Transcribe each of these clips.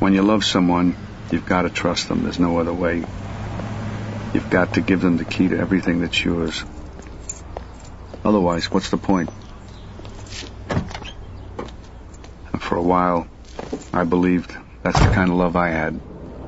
When you love someone, you've got to trust them. There's no other way. You've got to give them the key to everything that's yours. Otherwise, what's the point? And for a while, I believed that's the kind of love I had.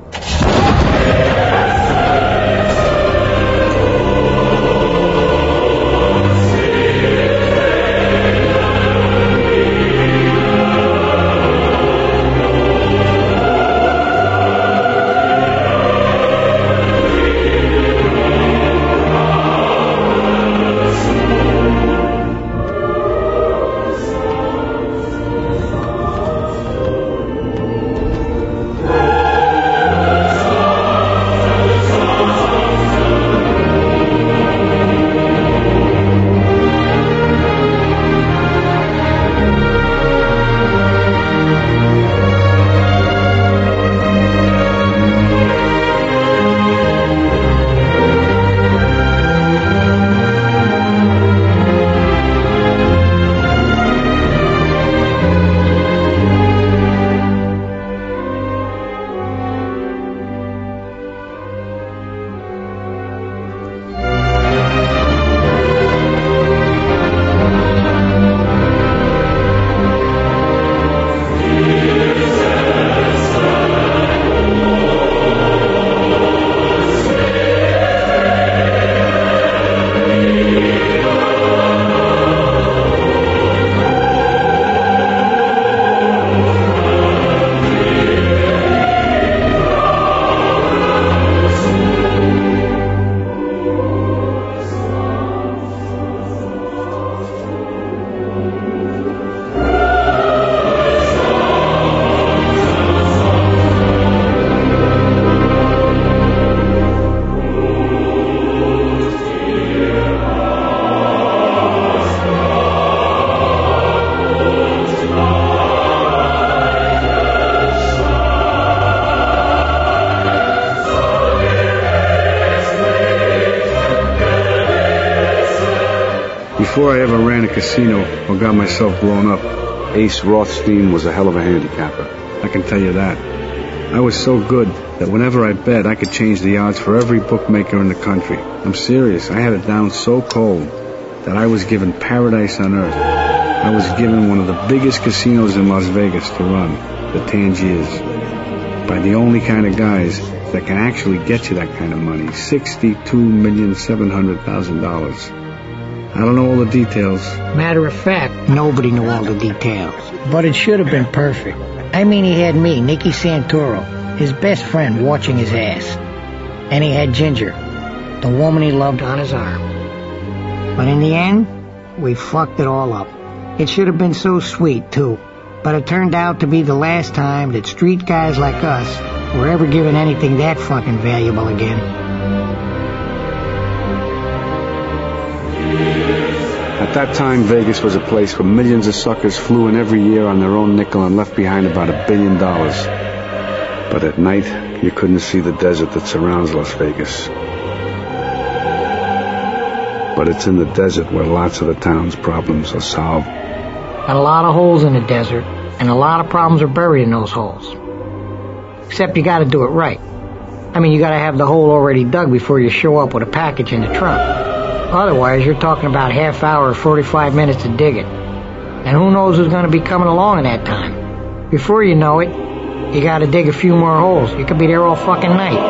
Before I ever ran a casino or got myself blown up, Ace Rothstein was a hell of a handicapper. I can tell you that. I was so good that whenever I bet, I could change the odds for every bookmaker in the country. I'm serious. I had it down so cold that I was given paradise on earth. I was given one of the biggest casinos in Las Vegas to run, the Tangiers, by the only kind of guys that can actually get you that kind of money, $62,700,000. I don't know all the details. Matter of fact, nobody knew all the details. But it should have been perfect. I mean, he had me, Nicky Santoro, his best friend, watching his ass. And he had Ginger, the woman he loved, on his arm. But in the end, we fucked it all up. It should have been so sweet, too. But it turned out to be the last time that street guys like us were ever given anything that fucking valuable again. At that time, Vegas was a place where millions of suckers flew in every year on their own nickel and left behind about $1 billion. But at night, you couldn't see the desert that surrounds Las Vegas. But it's in the desert where lots of the town's problems are solved. Got a lot of holes in the desert, and a lot of problems are buried in those holes. Except you gotta do it right. I mean, you gotta have the hole already dug before you show up with a package in the trunk. Otherwise, you're talking about half hour or 45 minutes to dig it. And who knows who's going to be coming along in that time. Before you know it, you got to dig a few more holes. You could be there all fucking night.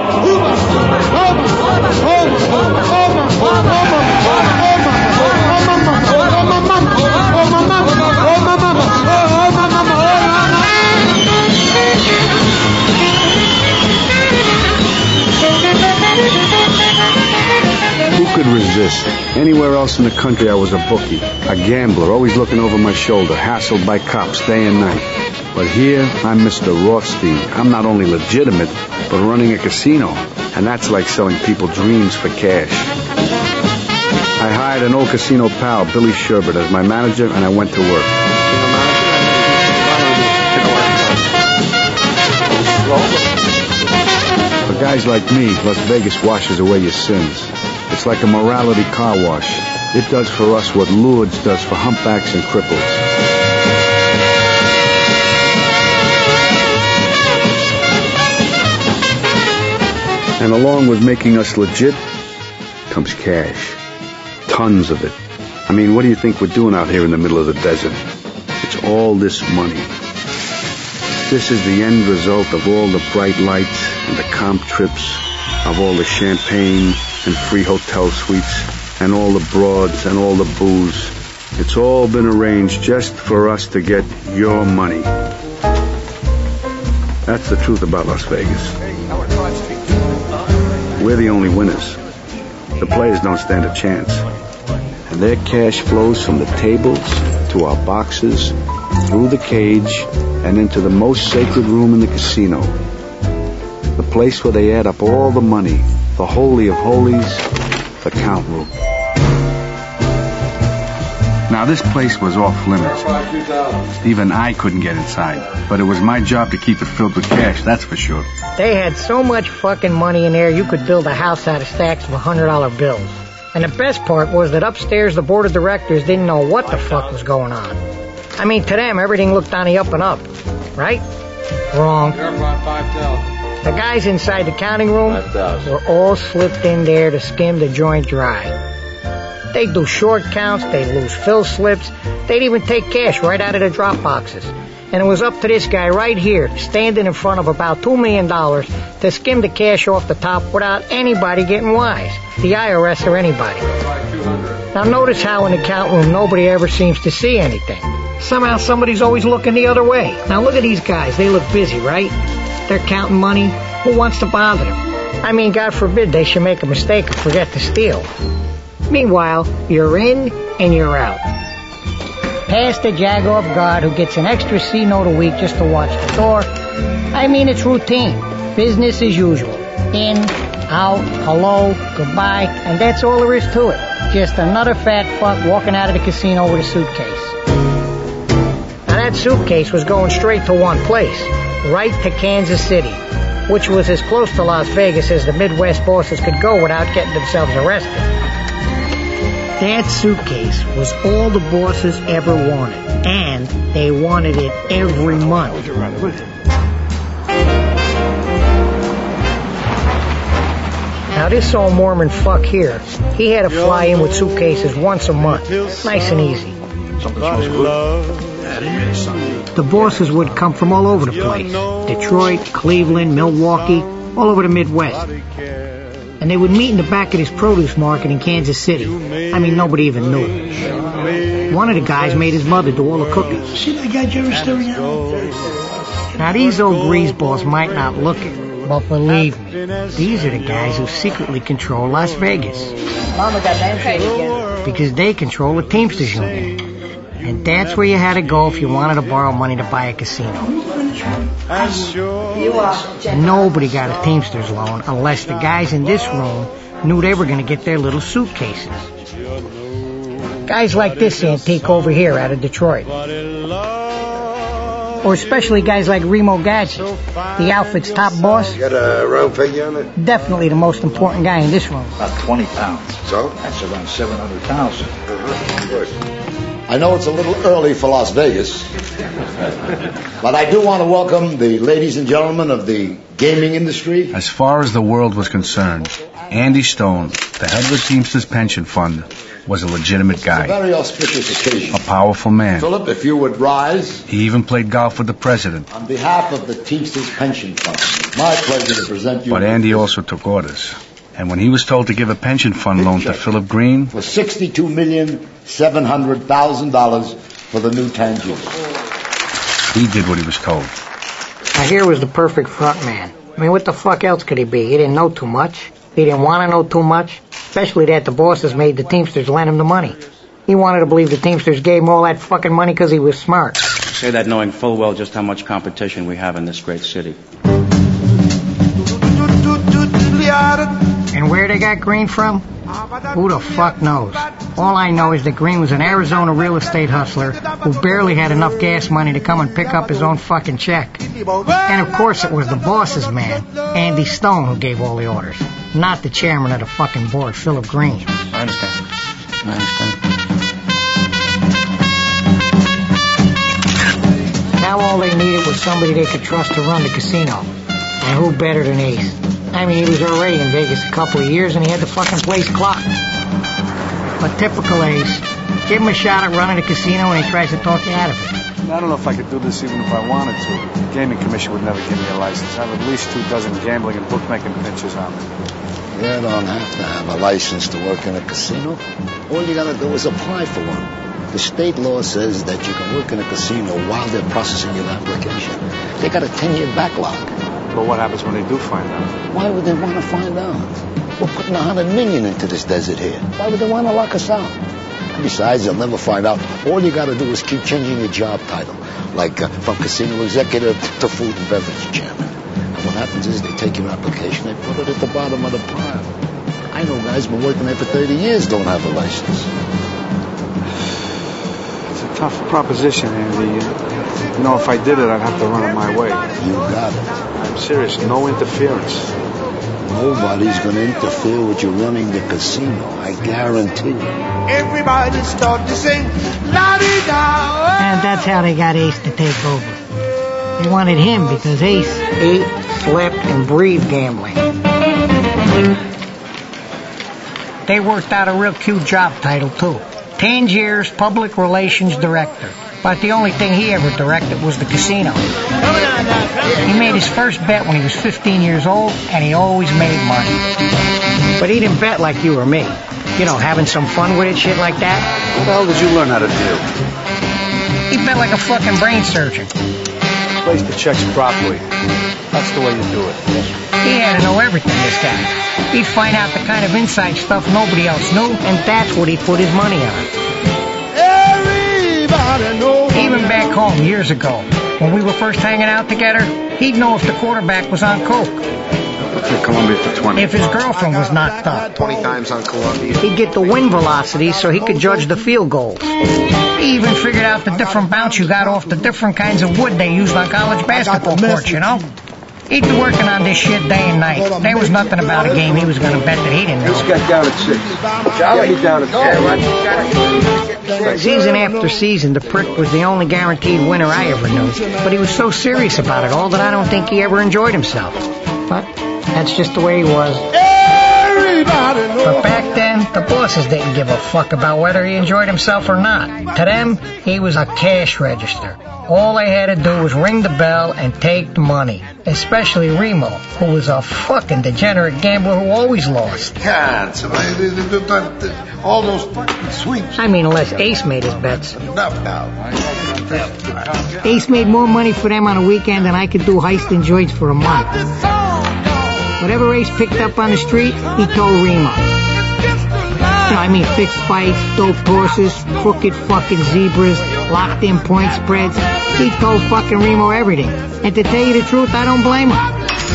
Who could resist? Anywhere else in the country I was a bookie, a gambler, always looking over my shoulder, hassled by cops day and night. But here, I'm Mr. Rothstein. I'm not only legitimate, but running a casino. And that's like selling people dreams for cash. I hired an old casino pal, Billy Sherbert, as my manager, and I went to work. For guys like me, Las Vegas washes away your sins. It's like a morality car wash. It does for us what Lourdes does for humpbacks and cripples. And along with making us legit comes cash. Tons of it. I mean, what do you think we're doing out here in the middle of the desert? It's all this money. This is the end result of all the bright lights and the comp trips, of all the champagne and free hotel suites, and all the broads and all the booze. It's all been arranged just for us to get your money. That's the truth about Las Vegas. We're the only winners. The players don't stand a chance. And their cash flows from the tables to our boxes, through the cage, and into the most sacred room in the casino. The place where they add up all the money, the holy of holies, the count room. Now, this place was off limits. Even I couldn't get inside. But it was my job to keep it filled with cash, that's for sure. They had so much fucking money in there, you could build a house out of stacks of $100 bills. And the best part was that upstairs the board of directors didn't know what the fuck was going on. I mean, to them, everything looked on the up and up. Right? Wrong. The guys inside the counting room were all slipped in there to skim the joint dry. They'd do short counts, they'd lose fill slips, they'd even take cash right out of the drop boxes. And it was up to this guy right here, standing in front of about $2 million, to skim the cash off the top without anybody getting wise, the IRS or anybody. Now notice how in the count room nobody ever seems to see anything. Somehow somebody's always looking the other way. Now look at these guys, they look busy, right? They're counting money. Who wants to bother them? I mean, God forbid they should make a mistake and forget to steal. Meanwhile, you're in and you're out. Past the jagoff guard who gets an extra C-note a week just to watch the door. I mean, it's routine. Business as usual. In, out, hello, goodbye, and that's all there is to it. Just another fat fuck walking out of the casino with a suitcase. Now that suitcase was going straight to one place, right to Kansas City, which was as close to Las Vegas as the Midwest bosses could go without getting themselves arrested. That suitcase was all the bosses ever wanted, and they wanted it every month. Now this old Mormon fuck here, he had to fly in with suitcases once a month, nice and easy. Something smells good. The bosses would come from all over the place, Detroit, Cleveland, Milwaukee, all over the Midwest. And they would meet in the back of this produce market in Kansas City. I mean, nobody even knew. One of the guys made his mother do all the cooking. See that guy Jerry staring at? Now, these old greaseballs might not look it, but believe me, these are the guys who secretly control Las Vegas. Mama got that paid again. Because they control the Teamsters Union. And that's where you had to go if you wanted to borrow money to buy a casino. Nobody got a Teamsters loan unless the guys in this room knew they were going to get their little suitcases. Guys like this antique over here out of Detroit. Or especially guys like Remo Gadget, the outfit's top boss. You got a round figure on it? Definitely the most important guy in this room. About 20 pounds. So? That's around 700,000. Good. I know it's a little early for Las Vegas, but I do want to welcome the ladies and gentlemen of the gaming industry. As far as the world was concerned, Andy Stone, the head of the Teamsters Pension Fund, was a legitimate guy. It's a very auspicious occasion. A powerful man. Philip, if you would rise. He even played golf with the president. On behalf of the Teamsters Pension Fund, it's my pleasure to present you. But Andy also took orders. And when he was told to give a pension fund loan to Philip Green... for $62,700,000 for the new tangiers. He did what he was told. Now here was the perfect front man. I mean, what the fuck else could he be? He didn't know too much. He didn't want to know too much. Especially that the bosses made the Teamsters lend him the money. He wanted to believe the Teamsters gave him all that fucking money because he was smart. Say that knowing full well just how much competition we have in this great city. And where they got Green from? Who the fuck knows? All I know is that Green was an Arizona real estate hustler who barely had enough gas money to come and pick up his own fucking check. And of course it was the boss's man, Andy Stone, who gave all the orders. Not the chairman of the fucking board, Philip Green. I understand. Now all they needed was somebody they could trust to run the casino. And who better than Ace? I mean, he was already in Vegas a couple of years, and he had the fucking place clocked. But typical Ace. Give him a shot at running a casino, and he tries to talk you out of it. I don't know if I could do this even if I wanted to. The Gaming Commission would never give me a license. I have at least 24 gambling and bookmaking pinches on me. You don't have to have a license to work in a casino. All you gotta do is apply for one. The state law says that you can work in a casino while they're processing your application. They got a 10-year backlog. But what happens when they do find out? Why would they want to find out? We're putting $100 million into this desert here. Why would they want to lock us out? Besides, they'll never find out. All you got to do is keep changing your job title, like from casino executive to food and beverage chairman. And what happens is they take your application, they put it at the bottom of the pile. I know guys been working there for 30 years don't have a license. It's a tough proposition, Andy. You know, if I did it, I'd have to run it my way. You got it. I'm serious. No interference. Nobody's going to interfere with you running the casino. I guarantee you. Everybody start to sing, la-di-da. And that's how they got Ace to take over. They wanted him because Ace ate, slept, and breathed gambling. They worked out a real cute job title, too. Tangiers Public Relations Director. But the only thing he ever directed was the casino. He made his first bet when he was 15 years old, and he always made money. But he didn't bet like you or me. You know, having some fun with it, shit like that. What the hell did you learn how to do? He bet like a fucking brain surgeon. Place the checks properly. That's the way you do it. He had to know everything, this guy. He'd find out the kind of inside stuff nobody else knew, and that's what he put his money on. Even back home years ago, when we were first hanging out together, he'd know if the quarterback was on coke. Columbia for 20. If his girlfriend was knocked up. 20 times on Columbia. He'd get the wind velocity so he could judge the field goals. He even figured out the different bounce you got off the different kinds of wood they used on college basketball courts, you know? He'd be working on this shit day and night. There was nothing about a game he was going to bet that he didn't know. Just got down at 6. Charlie down at 6. Season after season, the prick was the only guaranteed winner I ever knew. But he was so serious about it all that I don't think he ever enjoyed himself. But that's just the way he was. But back then, the bosses didn't give a fuck about whether he enjoyed himself or not. To them, he was a cash register. All they had to do was ring the bell and take the money. Especially Remo, who was a fucking degenerate gambler who always lost. All those fucking sweeps. I mean, unless Ace made his bets. Enough now. Ace made more money for them on a weekend than I could do heist and joints for a month. Whatever Ace picked up on the street, he told Remo. I mean, fixed fights, doped horses, crooked fucking zebras, locked-in point spreads. He told fucking Remo everything. And to tell you the truth, I don't blame him.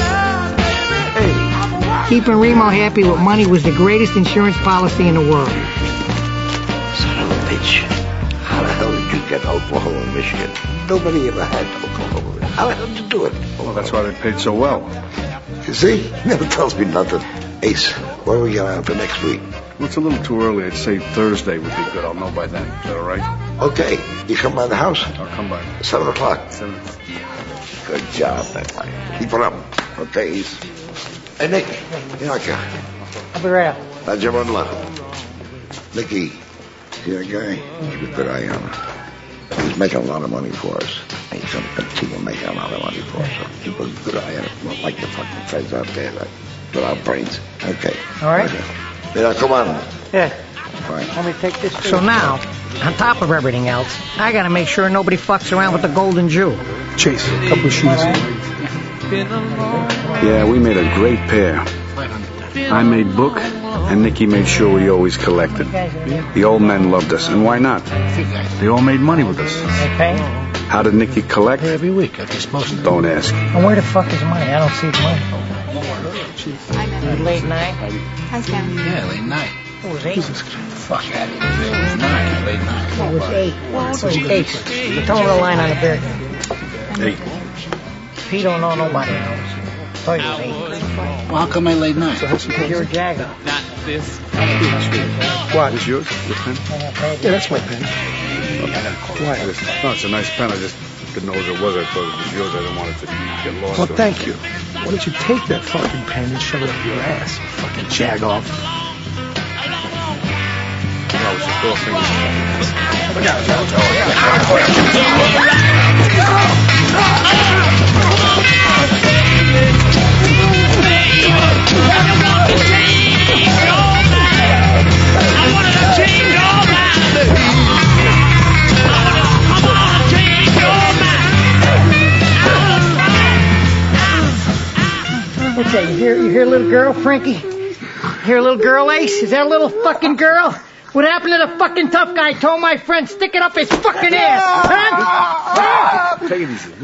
Keeping Remo happy with money was the greatest insurance policy in the world. Son of a bitch. How the hell did you get Oklahoma, Michigan? Nobody ever had Oklahoma. How the hell did you do it? Well, that's why they paid so well. You see? Never tells me nothing. Ace, what do we got on for next week? Well, it's a little too early. I'd say Thursday would be good. I'll know by then. Is that all right? Okay. You come by the house? I'll come by. 7 o'clock. 7 o'clock. Good job, that guy. Keep it up. Okay, Ace. Hey, Nick. Yanka. I'll be right up. How'd you run left? Nicky, see that guy? Keep a good eye on him. He's making a lot of money for us. And he's going to continue making a lot of money for us. So keep a good eye on him. Not like the fucking feds out there that without brains. Okay. All right. Okay. Yeah, come on. Yeah. Fine. Let me take this. So now, on top of everything else, I got to make sure nobody fucks around with the golden Jew. Chase, a couple of shoes. Yeah, we made a great pair. I made book, and Nicky made sure we always collected. The old men loved us, and why not? They all made money with us. They pay? How did Nicky collect? Every week at disposal. Don't ask. And where the fuck is money? I don't see his money. Late night? How's that? Yeah, late night. It was 8. Fuck that. It was 9, late night. It was 8. It was 8. Tell him the line on the beer. 8. If he don't know, nobody knows. Tell you it was 8. Well, how come I late night? Because you're a jagger. What? Is yours? Your pen? Yeah, that's my pen. Why? No, it's a nice pen. I just fucking knows it was. I thought it was yours. I didn't want it to get lost. Well, thank you. Why don't you take that fucking pen and shove it up your ass, you fucking jag-off? I was just offering. Look out, Joe. What's that? You hear a little girl, Frankie? Hear a little girl, Ace? Is that a little fucking girl? What happened to the fucking tough guy told my friend stick it up his fucking ass, huh? Take it easy.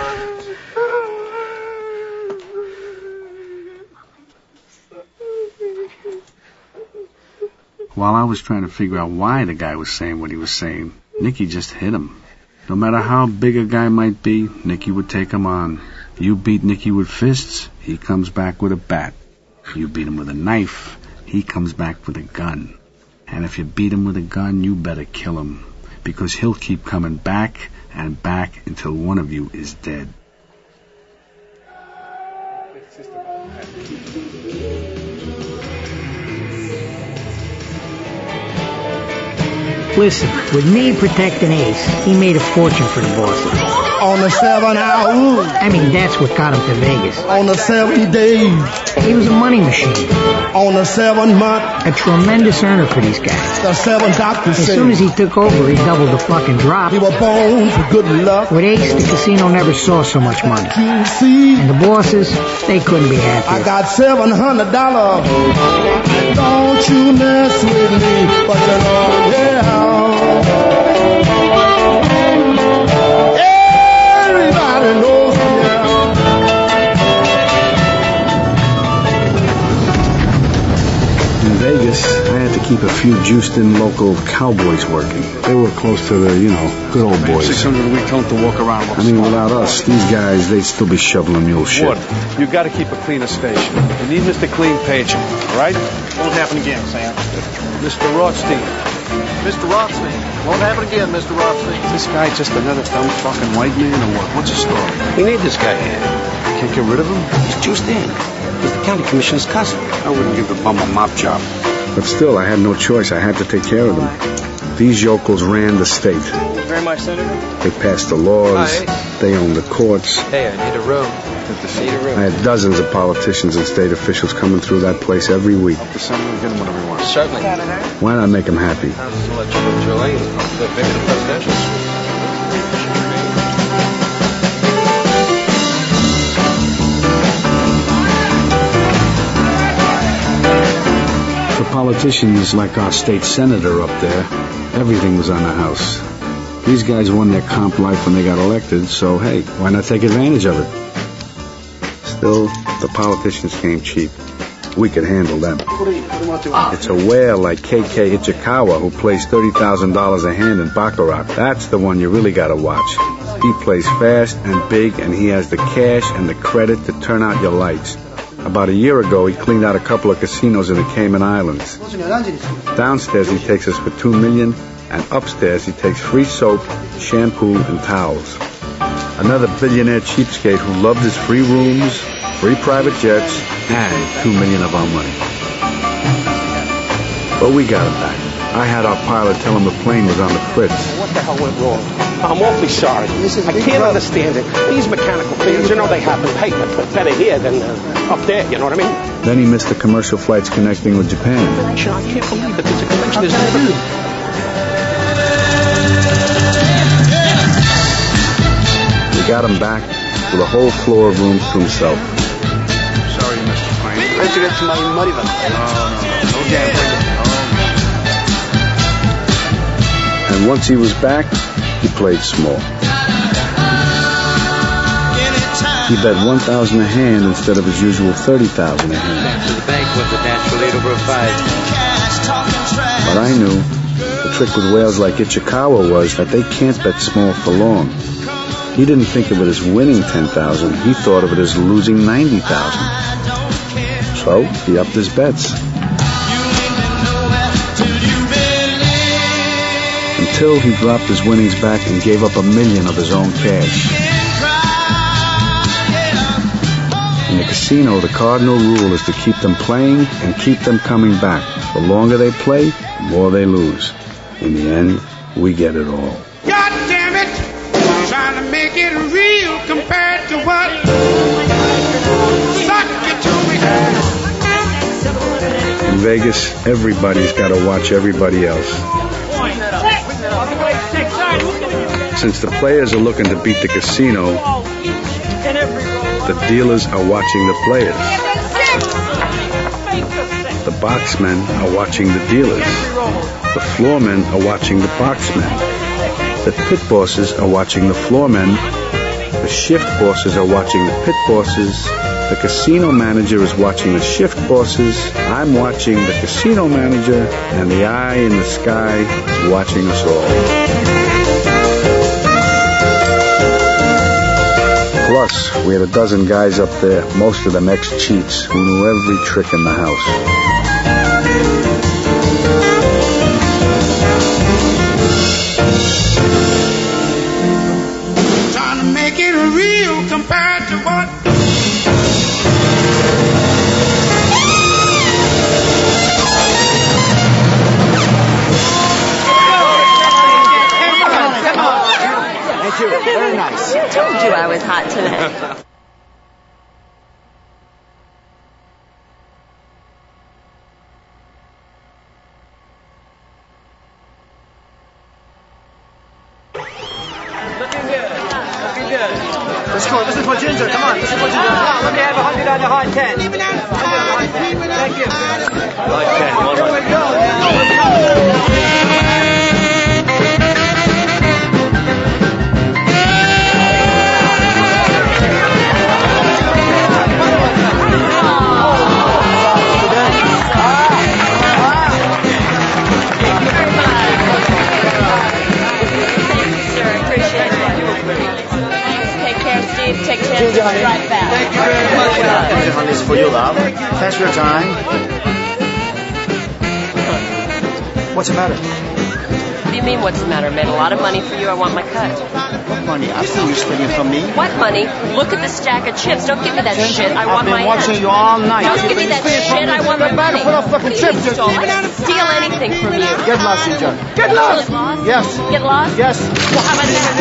While I was trying to figure out why the guy was saying what he was saying, Nicky just hit him. No matter how big a guy might be, Nicky would take him on. You beat Nicky with fists, he comes back with a bat. You beat him with a knife, he comes back with a gun. And if you beat him with a gun, you better kill him, because he'll keep coming back and back until one of you is dead. Listen, with me protecting Ace, he made a fortune for the bosses. On the 7 hour, I mean, that's what got him to Vegas. on the 7 days, He was a money machine. on the 7 month, A tremendous earner for these guys. the 7 doctors As say soon as he took over, he doubled the fucking drop. he was born for good luck. With Ace, the casino never saw so much money. You see, And the bosses, they couldn't be I happier. got $700. Don't you mess with me, but you know, yeah. Everybody knows me. In Vegas, I had to keep a few juiced-in local cowboys working. They were close to the, good old boys. 600 a week, tell them to walk around. I mean, without us, these guys, they'd still be shoveling mule shit. Wood, you got to keep a cleaner station. You need Mr. Clean Page, all right? Won't happen again, Sam. Mr. Rothstein. Mr. Rothstein. Won't happen again, Mr. Rothstein. Is this guy just another dumb fucking white man or what? What's the story? We need this guy here. Can't get rid of him? He's juiced in. He's the county commissioner's cousin. I wouldn't give the bum a mop job. But still, I had no choice. I had to take care of them. These yokels ran the state. Thank you very much, Senator. They passed the laws. Hi. They owned the courts. Hey, I need a room. Need a room. I had dozens of politicians and state officials coming through that place every week. The Senator will get him whatever he wants. Certainly. Why not make them happy? I'll just let you know, Joey. Maybe the presidential suite. For politicians like our state senator up there, everything was on the house. These guys won their comp life when they got elected, so hey, why not take advantage of it? Still, the politicians came cheap. We could handle them. It's a whale like KK Ichikawa who plays $30,000 a hand in Baccarat. That's the one you really gotta watch. He plays fast and big, and he has the cash and the credit to turn out your lights. About a year ago, he cleaned out a couple of casinos in the Cayman Islands. Downstairs, he takes us for $2 million, and upstairs, he takes free soap, shampoo, and towels. Another billionaire cheapskate who loved his free rooms, free private jets, and $2 million of our money. But we got him back. I had our pilot tell him the plane was on the fritz. What the hell went wrong? I'm awfully sorry. I can't understand it. These mechanical things, they happen. Hey, better here than up there, you know what I mean? Then he missed the commercial flights connecting with Japan. I can't believe it. There's a connection. There's never... We got him back with a whole floor of rooms to himself. Sorry, Mr. Crane. No gambling. And once he was back, he played small. He bet $1,000 a hand instead of his usual $30,000 a hand. The bank was a natural 8 over 5. But I knew the trick with whales like Ichikawa was that they can't bet small for long. He didn't think of it as winning $10,000. He thought of it as losing $90,000. So he upped his bets. until he dropped his winnings back and gave up $1 million of his own cash. In the casino, the cardinal rule is to keep them playing and keep them coming back. The longer they play, the more they lose. In the end, we get it all. God damn it! Trying to make it real compared to what sucked you to me. In Vegas, everybody's got to watch everybody else. Since the players are looking to beat the casino, the dealers are watching the players. The boxmen are watching the dealers. The floormen are watching the boxmen. The pit bosses are watching the floormen. The shift bosses are watching the pit bosses. The casino manager is watching the shift bosses. I'm watching the casino manager. And the eye in the sky is watching us all. Plus, we had a dozen guys up there, most of them ex-cheats, who knew every trick in the house. Trying to make it real compared to what Thank you. Very nice. I told you I was hot today. Let's go. This is for Ginger. Come on. This is for Ginger. Come on. Let me have 100 on the hard 10. Thank you. Hard 10. Here we go. Take care, Steve. Take care. Drive fast. Thank you very much. This is for you, love. Thanks for your time. What's the matter? What do you mean, what's the matter? I made a lot of money for you. I want my cut. What money? I've seen you spending from me. What money? Look at the stack of chips. Don't give me that shit. I want my I've been watching you all night. Don't give me that shit. I want my money. Put off fucking chips. I didn't steal anything from you. Get lost, Ginger. Get lost. Get lost? Yes. Get lost? Yes. Well, how about that?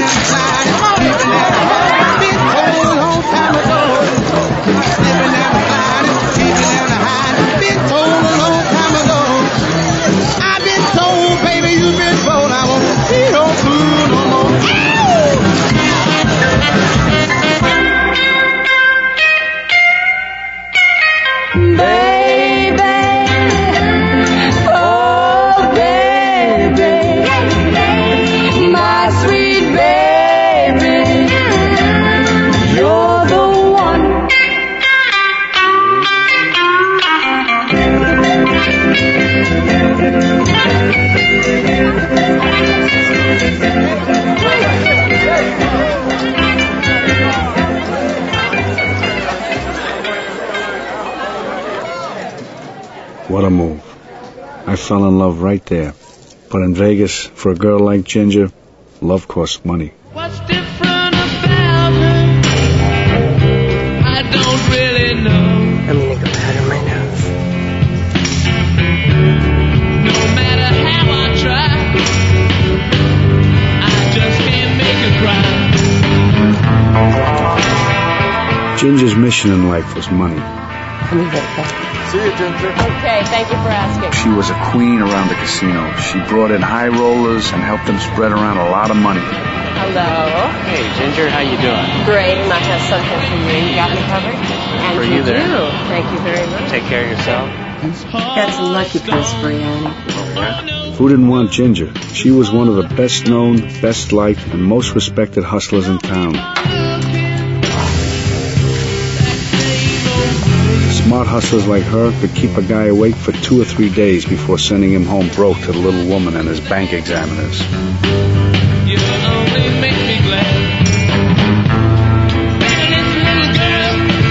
What a move. I fell in love right there. But in Vegas, for a girl like Ginger, love costs money. What's different about her? I don't really know. I'm gonna go powder my nose. No matter how I try, I just can't make her cry. Ginger's mission in life was money. Let me get it back. See you, Ginger. Okay, thank you for asking. She was a queen around the casino. She brought in high rollers and helped them spread around a lot of money. Hello. Hey, Ginger, how you doing? Great, and I have something for you. You got me covered? And For you there. do. Thank you very much. Take care of yourself. That's a lucky place for you, Annie. Who didn't want Ginger? She was one of the best known, best liked, and most respected hustlers in town. Smart hustlers like her could keep a guy awake for 2 or 3 days before sending him home broke to the little woman and his bank examiners. You only make me glad. Baby, this little girl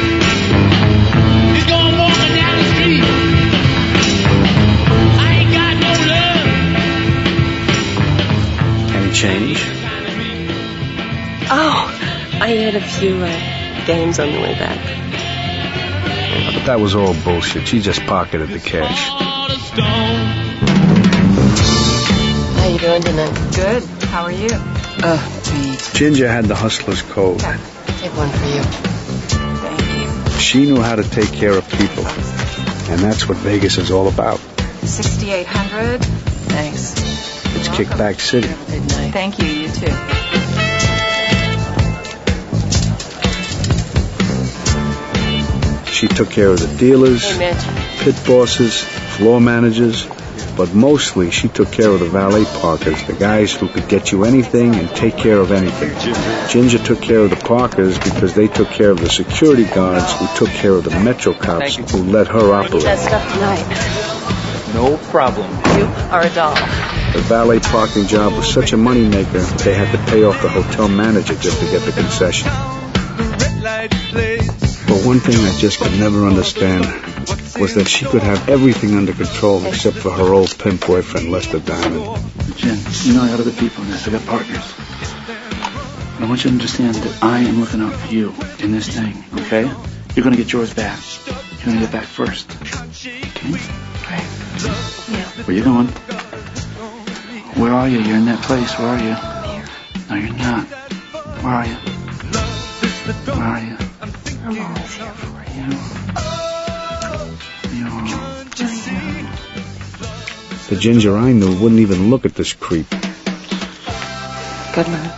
is going walking down the street. I ain't got no love. Oh, I had a few games on the way back. But that was all bullshit. She just pocketed the cash. How you doing tonight? Good. How are you? Beat. Ginger had the hustler's code. Take one for you. Thank you. She knew how to take care of people. And that's what Vegas is all about. 6,800. Thanks. It's Kickback City. Good night. Thank you. You too. She took care of the dealers, Hey, Mitch. pit bosses, floor managers, but mostly she took care of the valet parkers, the guys who could get you anything and take care of anything. Ginger took care of the parkers because they took care of the security guards who took care of the Metro cops who let her I need operate. that stuff tonight. No problem. You are a doll. The valet parking job was such a moneymaker, they had to pay off the hotel manager just to get the concession. But one thing I just could never understand was that she could have everything under control except for her old pimp boyfriend, Lester Diamond. Jen, you know I got other people in this. I got partners. I want you to understand that I am looking out for you in this thing, okay? You're going to get yours back. You're going to get back first. Okay? Right. Yeah. Where you going? Where are you? You're in that place. Where are you? Here. No, you're not. Where are you? Where are you? I'm always here for you. The Ginger I knew wouldn't even look at this creep. Good luck.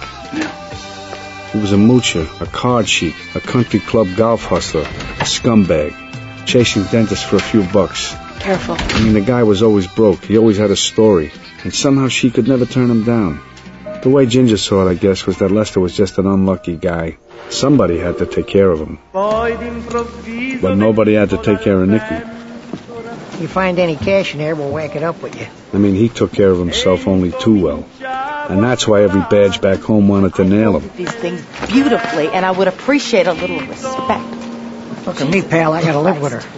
He was a moocher, a card sheet, a country club golf hustler, a scumbag, chasing dentists for a few bucks. Careful. I mean, the guy was always broke. He always had a story. And somehow she could never turn him down. The way Ginger saw it, I guess, was that Lester was just an unlucky guy. Somebody had to take care of him. But nobody had to take care of Nicky. If you find any cash in there, we'll whack it up with you. I mean, he took care of himself only too well. And that's why every badge back home wanted to nail him. These things beautifully, and I would appreciate a little respect. Look at me, pal. I gotta live with her.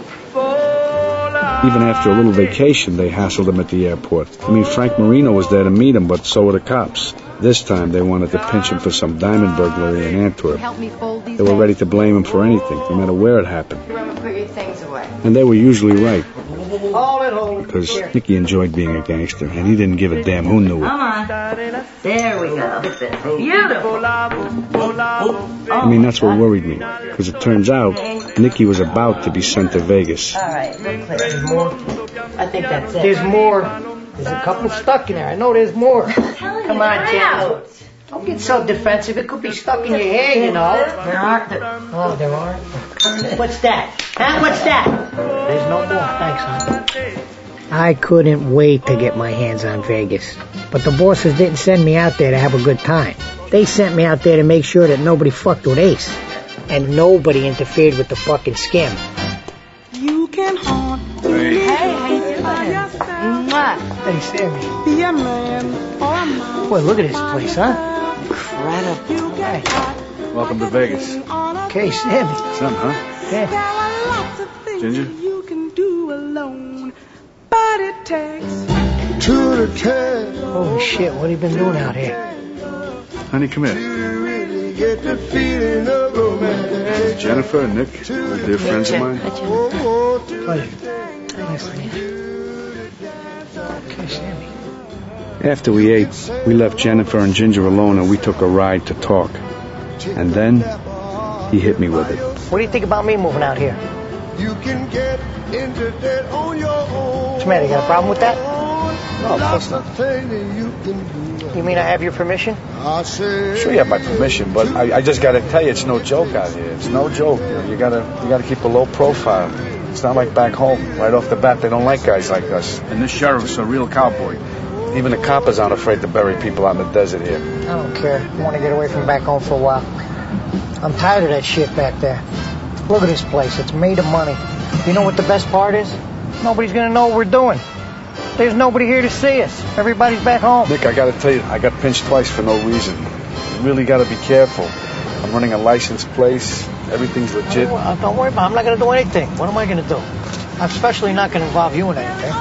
Even after a little vacation, they hassled him at the airport. I mean, Frank Marino was there to meet him, but so were the cops. This time, they wanted to pinch him for some diamond burglary in Antwerp. They were ready to blame him for anything, no matter where it happened. Remember, put your things away. And they were usually right, Hold it, hold it. because Nicky enjoyed being a gangster, and he didn't give a damn who knew it. Come on. There we go. Beautiful. I mean, that's what worried me, because it turns out Nicky was about to be sent to Vegas. All right, real clear. There's more. I think that's it. There's more. There's a couple stuck in there. I know there's more. Come on, Jen. Don't get so defensive. It could be stuck in your hair, you know. There aren't. Oh, there are? What's that? Huh? What's that? There's no more. Thanks, hon. I couldn't wait to get my hands on Vegas. But the bosses didn't send me out there to have a good time. They sent me out there to make sure that nobody fucked with Ace. And nobody interfered with the fucking scam. You can haunt. Hey, how you doing? Mwah. Hey, Sammy. Be a man or a mouse. Boy, look at this place, huh? Incredible. Hey. Welcome to Vegas. Okay, Sammy. Something, huh? Yeah. Ginger? You can do alone, but it takes To the test. Holy shit, what have you been doing out here? Honey, come here. Really get the feeling of romance. Jennifer and Nick, old dear friends of mine. Pleasure. Nice to meet you. Okay, Sammy. After we ate, we left Jennifer and Ginger alone and we took a ride to talk. And then, he hit me with it. What do you think about me moving out here? You can get into that on your own. What's the matter, you got a problem with that? No, of course not. You mean I have your permission? Sure you have my permission, but I just gotta tell you, it's no joke out here. It's no joke. You gotta keep a low profile. It's not like back home. Right off the bat, they don't like guys like us. And this sheriff's a real cowboy. Even the coppers aren't afraid to bury people out in the desert here. I don't care. I want to get away from back home for a while. I'm tired of that shit back there. Look at this place. It's made of money. You know what the best part is? Nobody's going to know what we're doing. There's nobody here to see us. Everybody's back home. Nick, I gotta tell you, I got pinched twice for no reason. You really gotta be careful. I'm running a licensed place. Everything's legit. Don't worry about it. I'm not going to do anything. What am I going to do? I'm especially not going to involve you in anything.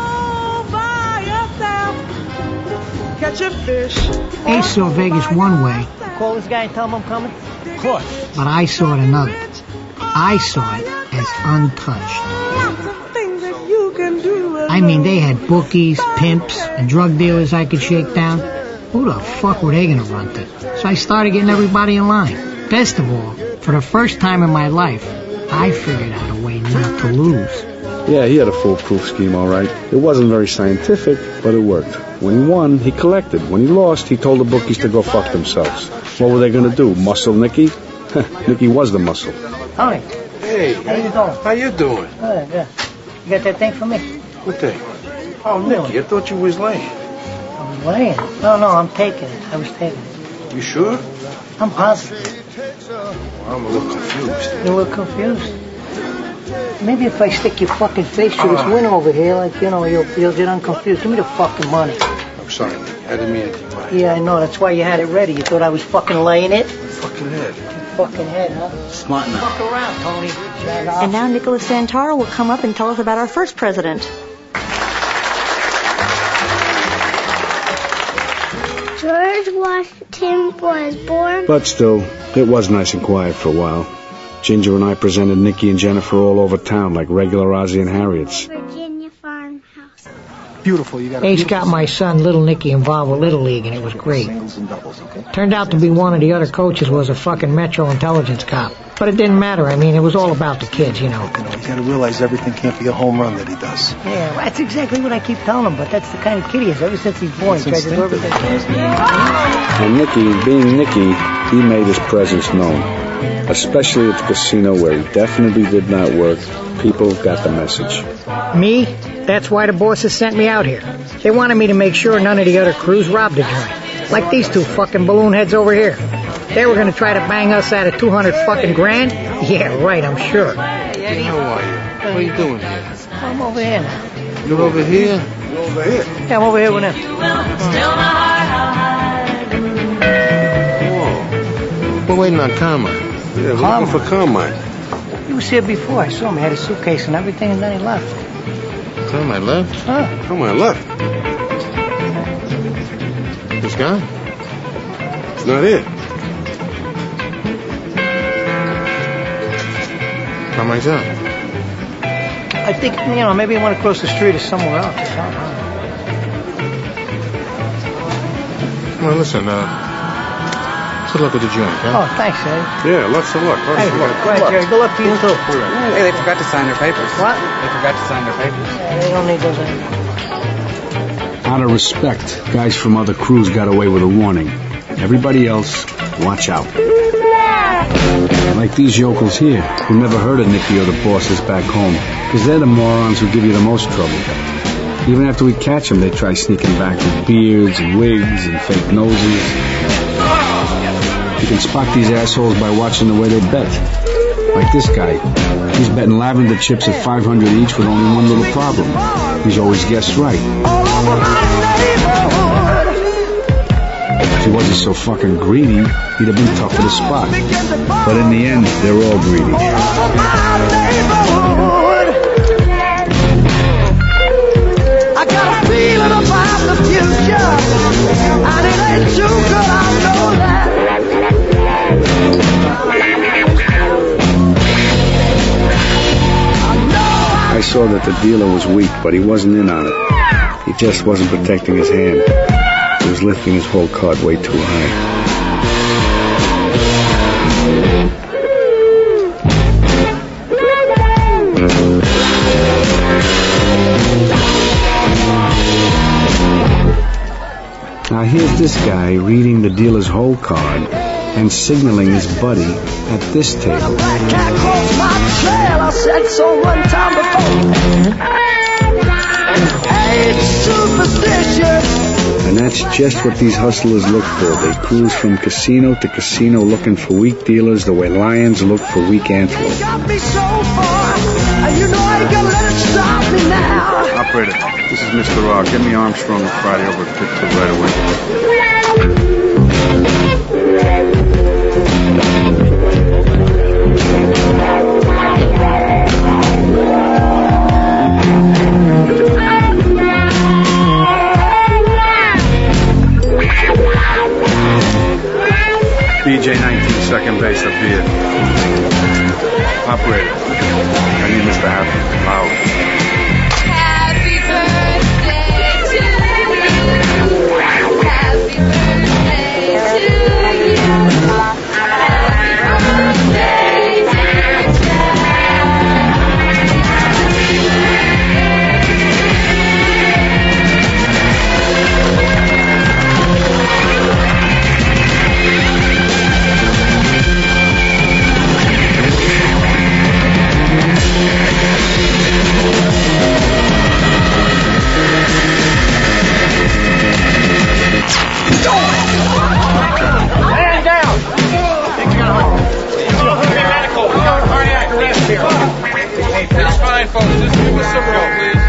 Catch a fish. Ace saw Vegas one way. call this guy and tell him I'm coming? Of course. But I saw it another. I saw it as untouched. Lots of things that you can do. I mean, they had bookies, pimps, and drug dealers I could shake down. Who the fuck were they gonna run to? So I started getting everybody in line. Best of all, for the first time in my life, I figured out a way not to lose. Yeah, he had a foolproof scheme, all right. It wasn't very scientific, but it worked. When he won, he collected. When he lost, he told the bookies to go fuck themselves. What were they gonna do, muscle Nicky? Nicky was the muscle. Tony. Hey. How you doing? How you doing? Good, good. You got that thing for me? What thing? Oh, Nicky, I thought you was laying. I was laying. No, I'm taking it. I was taking it. You sure? I'm positive. Well, I'm a little confused. You're a little confused? Maybe if I stick your fucking face through this window over here, like, you know, you'll get unconfused. Give me the fucking money. I'm sorry, Nicky. I didn't mean anything by it. Yeah, I know. That's why you had it ready. You thought I was fucking laying it? Fucking head. Fucking head, huh? Smart enough. Fuck around, Tony. And now Nicholas Santoro will come up and tell us about our first president. George Washington was born. But still, it was nice and quiet for a while. Ginger and I presented Nicky and Jennifer all over town like regular Ozzie and Harriets. Virginia farmhouse. Beautiful. You got Ace got my son, Little Nicky, involved with Little League, and it was great. Turned out to be one of the other coaches was a fucking Metro intelligence cop. But it didn't matter. I mean, it was all about the kids, you know. You gotta realize everything can't be a home run that he does. Yeah, that's exactly what I keep telling him, but that's the kind of kid he is. Ever since he's born, he tries to do everything. And Nicky, being Nicky, he made his presence known. Especially at the casino where he definitely did not work. People got the message. Me? That's why the bosses sent me out here. They wanted me to make sure none of the other crews robbed the joint. Like these two fucking balloon heads over here. They were gonna try to bang us out of 200 fucking grand? Yeah, right, I'm sure. Hey, how are you? What are you doing here? I'm over here now. You're over here? You're over here? Yeah, I'm over here with him. Whoa. We're waiting on Carmine. Yeah, we're looking for Carmine. He was here before. I saw him. He had a suitcase and everything, and then he left. Carmine left? Huh? Carmine left? He's gone? He's not here. Carmine's out. I think, you know, maybe he went across the street or somewhere else. Well, listen, good luck with the joint, huh? Oh, thanks, Eddie. Yeah, lots of luck. Hey, go ahead, Jerry. Good luck to you, too. Hey, they forgot to sign their papers. What? They forgot to sign their papers. Yeah, they don't need those anymore. Out of respect, guys from other crews got away with a warning. Everybody else, watch out. Like these yokels here, who never heard of Nicky or the bosses back home, because they're the morons who give you the most trouble. Even after we catch them, they try sneaking back with beards and wigs and fake noses. You can spot these assholes by watching the way they bet. Like this guy. He's betting lavender chips at 500 each with only one little problem. He's always guessed right. If he wasn't so fucking greedy, he'd have been tough for the spot. But in the end, they're all greedy. I got a feeling about the future, and it ain't too good, I know that. I saw that the dealer was weak, but he wasn't in on it. He just wasn't protecting his hand. He was lifting his whole card way too high. Now here's this guy reading the dealer's whole card and signaling his buddy at this table. Black cat crossed my trail, I said so one time before. Hey, it's superstitious. And that's just what these hustlers look for. They cruise from casino to casino looking for weak dealers the way lions look for weak antelope. Got me so far, and you know I ain't gonna let it stop me now. Operator, this is Mr. Rock. Get me Armstrong and Friday over at Pittsburgh right away. BJ-19, second base, I'll be it. Operator, I need Mr. Happy. Loud. Happy birthday to you. Happy birthday to you. Happy birthday, dear Man down! Medical, cardiac arrest here. It's fine, folks. Just give us some room, please.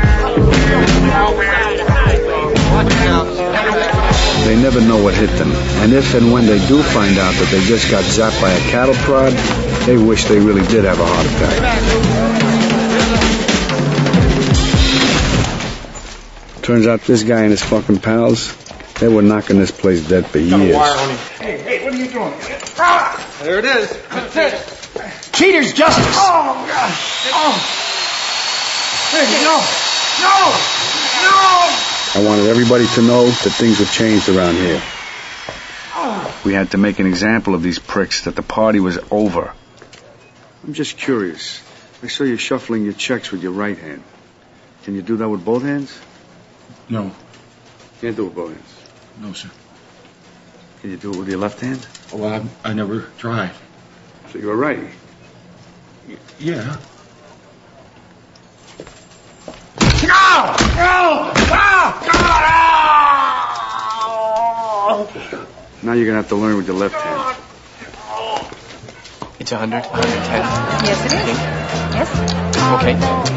Watch out. They never know what hit them. And if and when they do find out that they just got zapped by a cattle prod, they wish they really did have a heart attack. Turns out this guy and his fucking pals, they were knocking this place dead for years. Hey, what are you doing? There it is. That's it. Cheater's justice. Oh, God. Oh. Hey, no. I wanted everybody to know that things were changed around here. We had to make an example of these pricks, that the party was over. I'm just curious. I saw you shuffling your checks with your right hand. Can you do that with both hands? No. Can't do it with both hands. No, sir. Can you do it with your left hand? Well, I never tried. So you're a righty? Yeah. No! Now you're going to have to learn with your left hand. It's 100, 110. Yes, it is. Yes. Okay.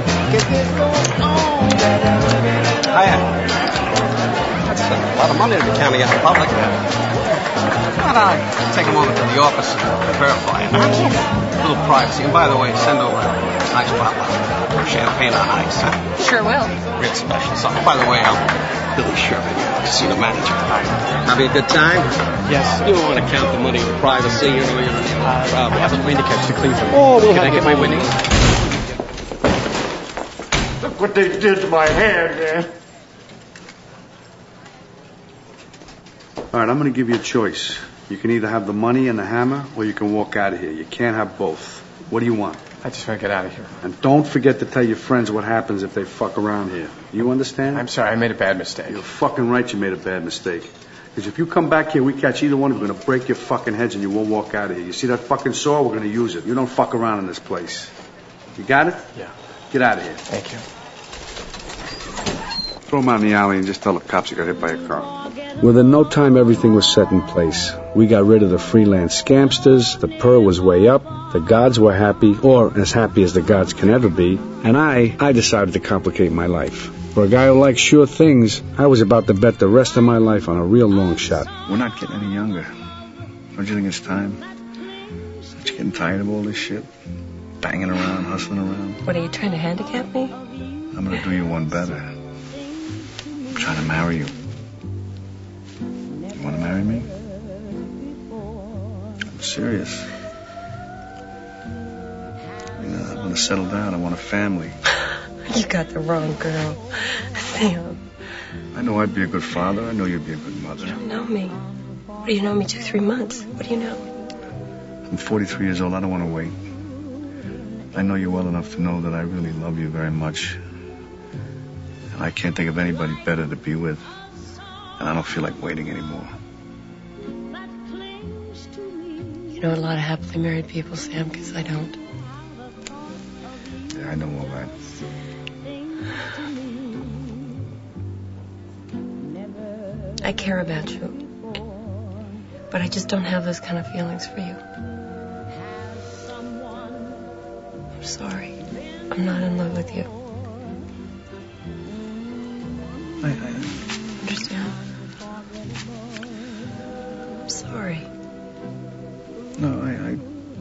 Hiya. That's a lot of money to be counting out in public. Why don't I take a moment to the office and verify it? A little privacy. And by the way, send over a nice bottle of champagne on ice. Huh? Sure will. Real special something. By the way, I'm Billy Sherman, casino manager. Having a good time? Yes. You don't want to count the money in privacy, you know. We have a handicaps to Cleveland. Oh, we'll Can I get my winnings? Look what they did to my hand, man. All right, I'm going to give you a choice. You can either have the money and the hammer, or you can walk out of here. You can't have both. What do you want? I just want to get out of here. And don't forget to tell your friends what happens if they fuck around here. You understand? I'm sorry, I made a bad mistake. You're fucking right you made a bad mistake. Because if you come back here, we catch either one of you, we're going to break your fucking heads and you won't walk out of here. You see that fucking saw? We're going to use it. You don't fuck around in this place. You got it? Yeah. Get out of here. Thank you. Throw him out in the alley and just tell the cops you got hit by a car. Within no time, everything was set in place. We got rid of the freelance scamsters, the PER was way up, the gods were happy, or as happy as the gods can ever be, and I decided to complicate my life. For a guy who likes sure things, I was about to bet the rest of my life on a real long shot. We're not getting any younger. Don't you think it's time? Aren't you getting tired of all this shit? Banging around, hustling around? What, are you trying to handicap me? I'm gonna do you one better. I'm trying to marry you. You wanna marry me? I'm serious. I wanna settle down. I want a family. You got the wrong girl. Sam. I know I'd be a good father. I know you'd be a good mother. You don't know me. What do you know me 2-3 months? What do you know? I'm 43 years old. I don't want to wait. I know you well enough to know that I really love you very much. And I can't think of anybody better to be with. And I don't feel like waiting anymore. You know a lot of happily married people, Sam, because I don't. Yeah, I know all that. I care about you. But I just don't have those kind of feelings for you. I'm sorry. I'm not in love with you. I understand. I'm sorry. No, I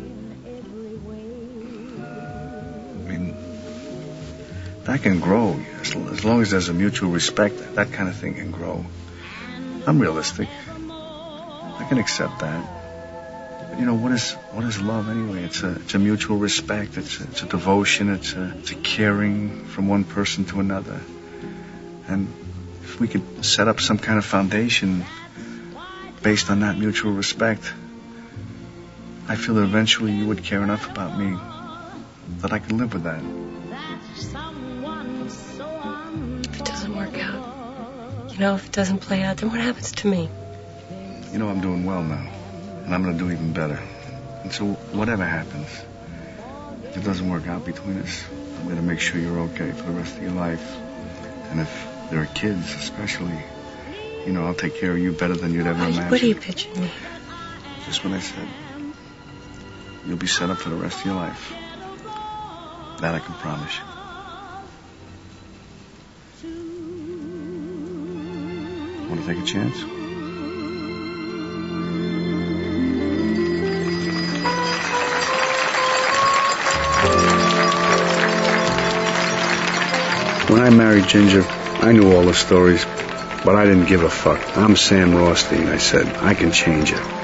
mean, that can grow. As long as there's a mutual respect, that kind of thing can grow. I'm realistic. I can accept that. You know, what is love anyway? It's a mutual respect. It's a devotion. It's a caring from one person to another. And if we could set up some kind of foundation based on that mutual respect, I feel that eventually you would care enough about me that I could live with that. If it doesn't work out, if it doesn't play out, then what happens to me? You know, I'm doing well now, and I'm going to do even better. And so whatever happens, if it doesn't work out between us, I'm going to make sure you're okay for the rest of your life. And if there are kids, especially, I'll take care of you better than you'd ever imagine. What are you pitching me? Just what I said. You'll be set up for the rest of your life. That I can promise you. Want to take a chance? When I married Ginger, I knew all the stories, but I didn't give a fuck. I'm Sam Rothstein, I said. I can change it.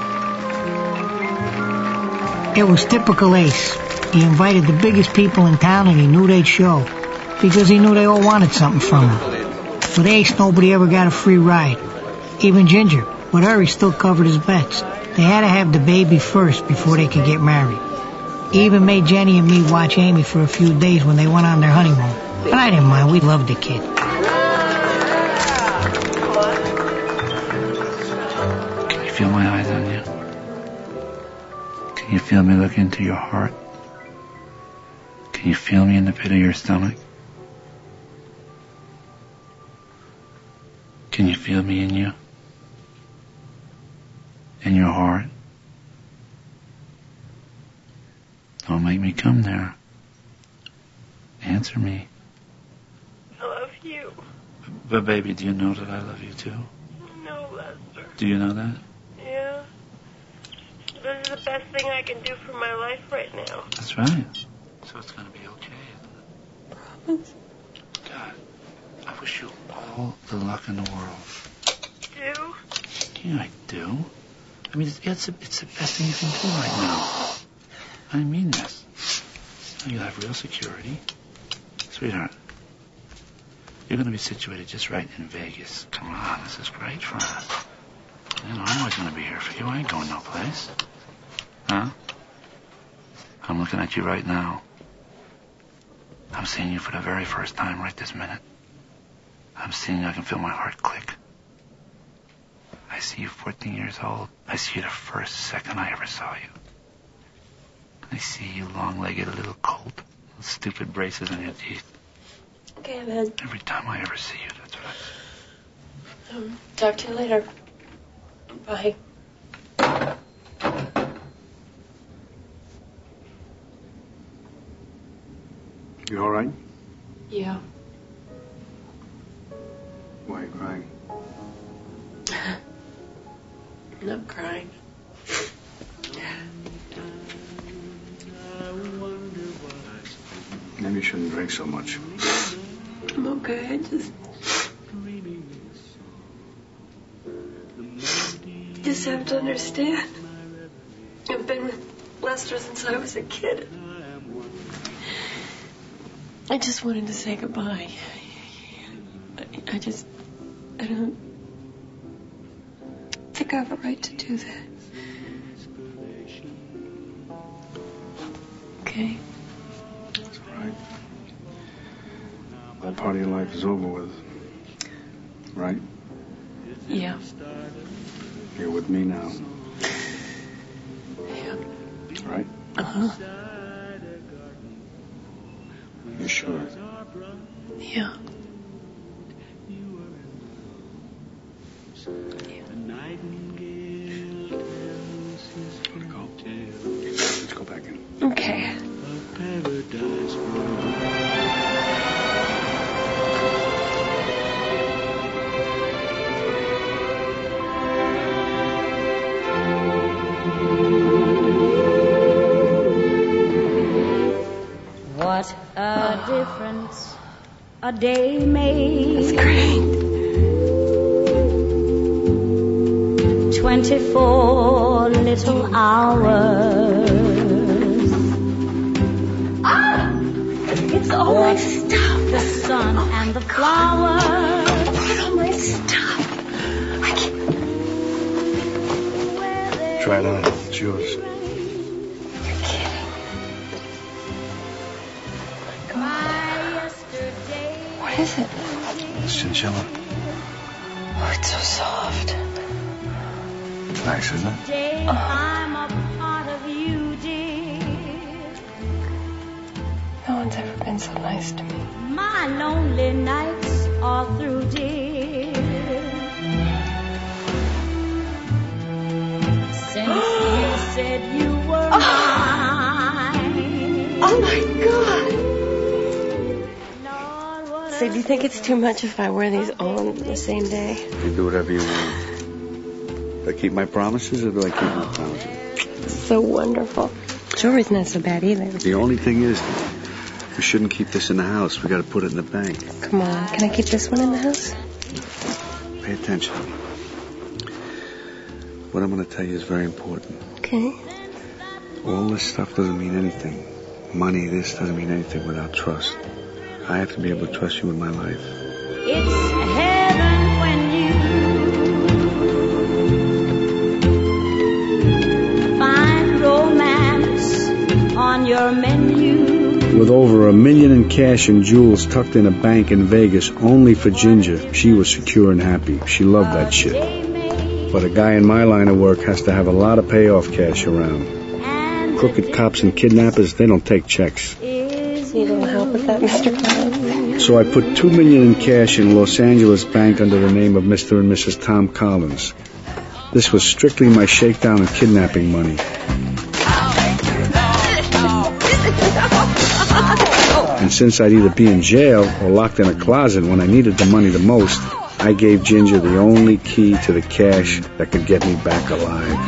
It was typical Ace. He invited the biggest people in town and he knew they'd show, because he knew they all wanted something from him. With Ace, nobody ever got a free ride. Even Ginger. With her, he still covered his bets. They had to have the baby first before they could get married. He even made Jenny and me watch Amy for a few days when they went on their honeymoon. But I didn't mind. We loved the kid. Can you feel my eyes on you? Can you feel me look into your heart? Can you feel me in the pit of your stomach? Can you feel me in you? In your heart? Don't make me come there. Answer me. I love you. But baby, do you know that I love you too? No, Lester. Do you know that? Yeah. This is the best thing I can do for my life right now. That's right. So it's gonna be okay, isn't it? Promise? God, I wish you all the luck in the world. Do? Yeah, I do. I mean, it's the best thing you can do right now. I mean this. You'll have real security. Sweetheart, you're going to be situated just right in Vegas. Come on, this is great for us. I'm always going to be here for you. I ain't going no place. Huh? I'm looking at you right now. I'm seeing you for the very first time right this minute. I'm seeing you. I can feel my heart click. I see you 14 years old. I see you the first second I ever saw you. I see you long-legged, a little colt, with stupid braces in your teeth. Okay, man. Every time I ever see you, that's what I say. Talk to you later. Bye. You all right? Yeah. Why are you crying? I'm not crying. Maybe you shouldn't drink so much. I'm okay. I just have to understand. I've been with Lester since I was a kid. I just wanted to say goodbye. I don't think I have a right to do that. Okay? That's all right. That part of your life is over with. Right? Yeah. You're with me now. Yeah. Right? Uh-huh. You sure? Yeah. Gotta go. Let's go back in. Okay. What a difference a day makes. That's great. 20 24 little hours. It's all my stuff. The sun and the flowers. It's all my stuff. I can't. Try it on. It's yours. You're kidding. Oh my God. What is it? It's chinchilla. Oh, it's so soft. Nice, isn't it? Today I'm a part of you, dear. No one's ever been so nice to me. My lonely nights are through, dear. Since you said you were mine. Oh my God. So do you think it's too much if I wear these all on the same day? You do whatever you want. Do I keep my promises or do I keep my promises? So wonderful. Jewelry's not so bad either. The only thing is, we shouldn't keep this in the house. We got to put it in the bank. Come on, can I keep this one in the house? Pay attention. What I'm going to tell you is very important. Okay. All this stuff doesn't mean anything. Money, this doesn't mean anything without trust. I have to be able to trust you with my life. It's heaven when you find romance on your menu. With over $1 million in cash and jewels tucked in a bank in Vegas only for Ginger, she was secure and happy. She loved that shit. But a guy in my line of work has to have a lot of payoff cash around. Crooked cops and kidnappers, they don't take checks. Need a little help with that, Mr. Collins? So I put $2 million in cash in Los Angeles bank under the name of Mr. and Mrs. Tom Collins. This was strictly my shakedown and kidnapping money. And since I'd either be in jail or locked in a closet when I needed the money the most, I gave Ginger the only key to the cash that could get me back alive.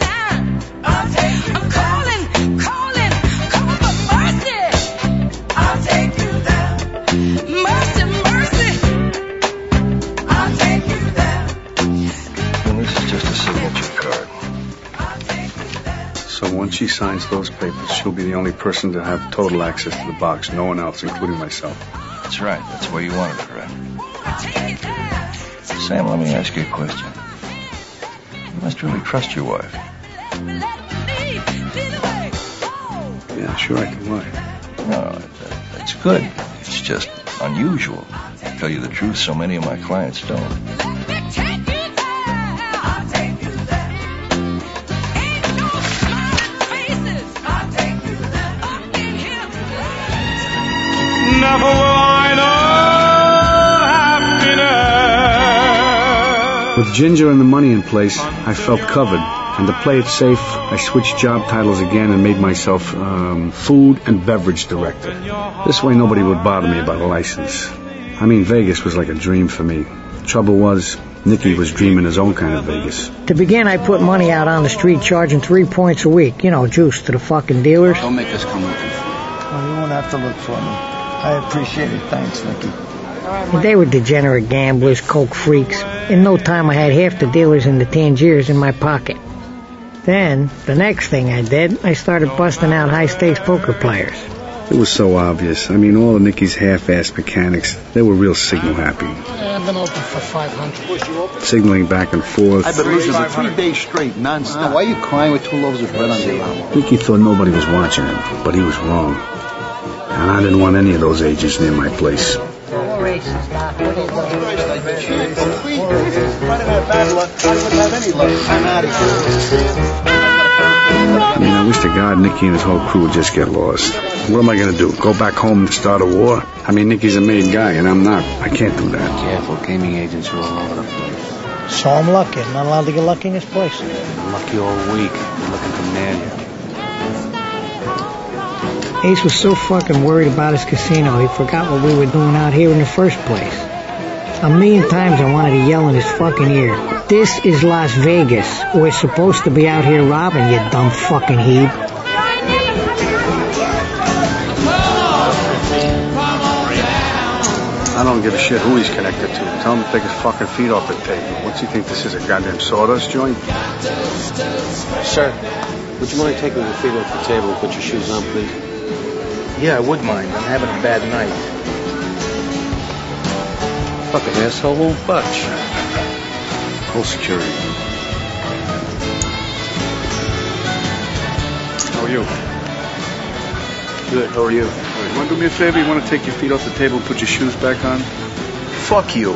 So once she signs those papers, she'll be the only person to have total access to the box. No one else, including myself. That's right. That's the way you wanted it, right? Sam, let me ask you a question. You must really trust your wife. Yeah, sure I can. Why? No, that's good. It's just unusual. To tell you the truth, so many of my clients don't. Never will I know happiness. With Ginger and the money in place, I felt covered. And to play it safe, I switched job titles again and made myself food and beverage director. This way nobody would bother me about a license. I mean, Vegas was like a dream for me. Trouble was, Nicky was dreaming his own kind of Vegas. To begin, I put money out on the street charging 3 points a week. You know, juice to the fucking dealers. Don't make us come looking for you. Well, you won't have to look for me. I appreciate it. Thanks, Nicky. They were degenerate gamblers, coke freaks. In no time I had half the dealers in the Tangiers in my pocket. Then, the next thing I did, I started busting out high-stakes poker players. It was so obvious. I mean, all of Nicky's half-assed mechanics, they were real signal happy. I've been open for 500. Signaling back and forth. I've been losing for 3 days straight, non-stop. Why are you crying with 2 loaves of bread on your arm? Nicky thought nobody was watching him, but he was wrong. And I didn't want any of those agents near my place. I mean, I wish to God Nicky and his whole crew would just get lost. What am I going to do? Go back home and start a war? I mean, Nicky's a made guy, and I'm not. I can't do that. Careful, gaming agents are all over the place. So I'm lucky. I'm not allowed to get lucky in this place. I'm lucky all week. They're looking to nail you. Ace was so fucking worried about his casino, he forgot what we were doing out here in the first place. 1,000,000 times I wanted to yell in his fucking ear, "This is Las Vegas. We're supposed to be out here robbing, you dumb fucking heeb." I don't give a shit who he's connected to. Tell him to take his fucking feet off the table. What's he think this is, a goddamn sawdust joint? Sir, would you mind taking your feet off the table and put your shoes on, please? Yeah, I would mind. I'm having a bad night. Fucking asshole won't budge. Full security. How are you? Good, how are you? You want to do me a favor? You want to take your feet off the table and put your shoes back on? Fuck you.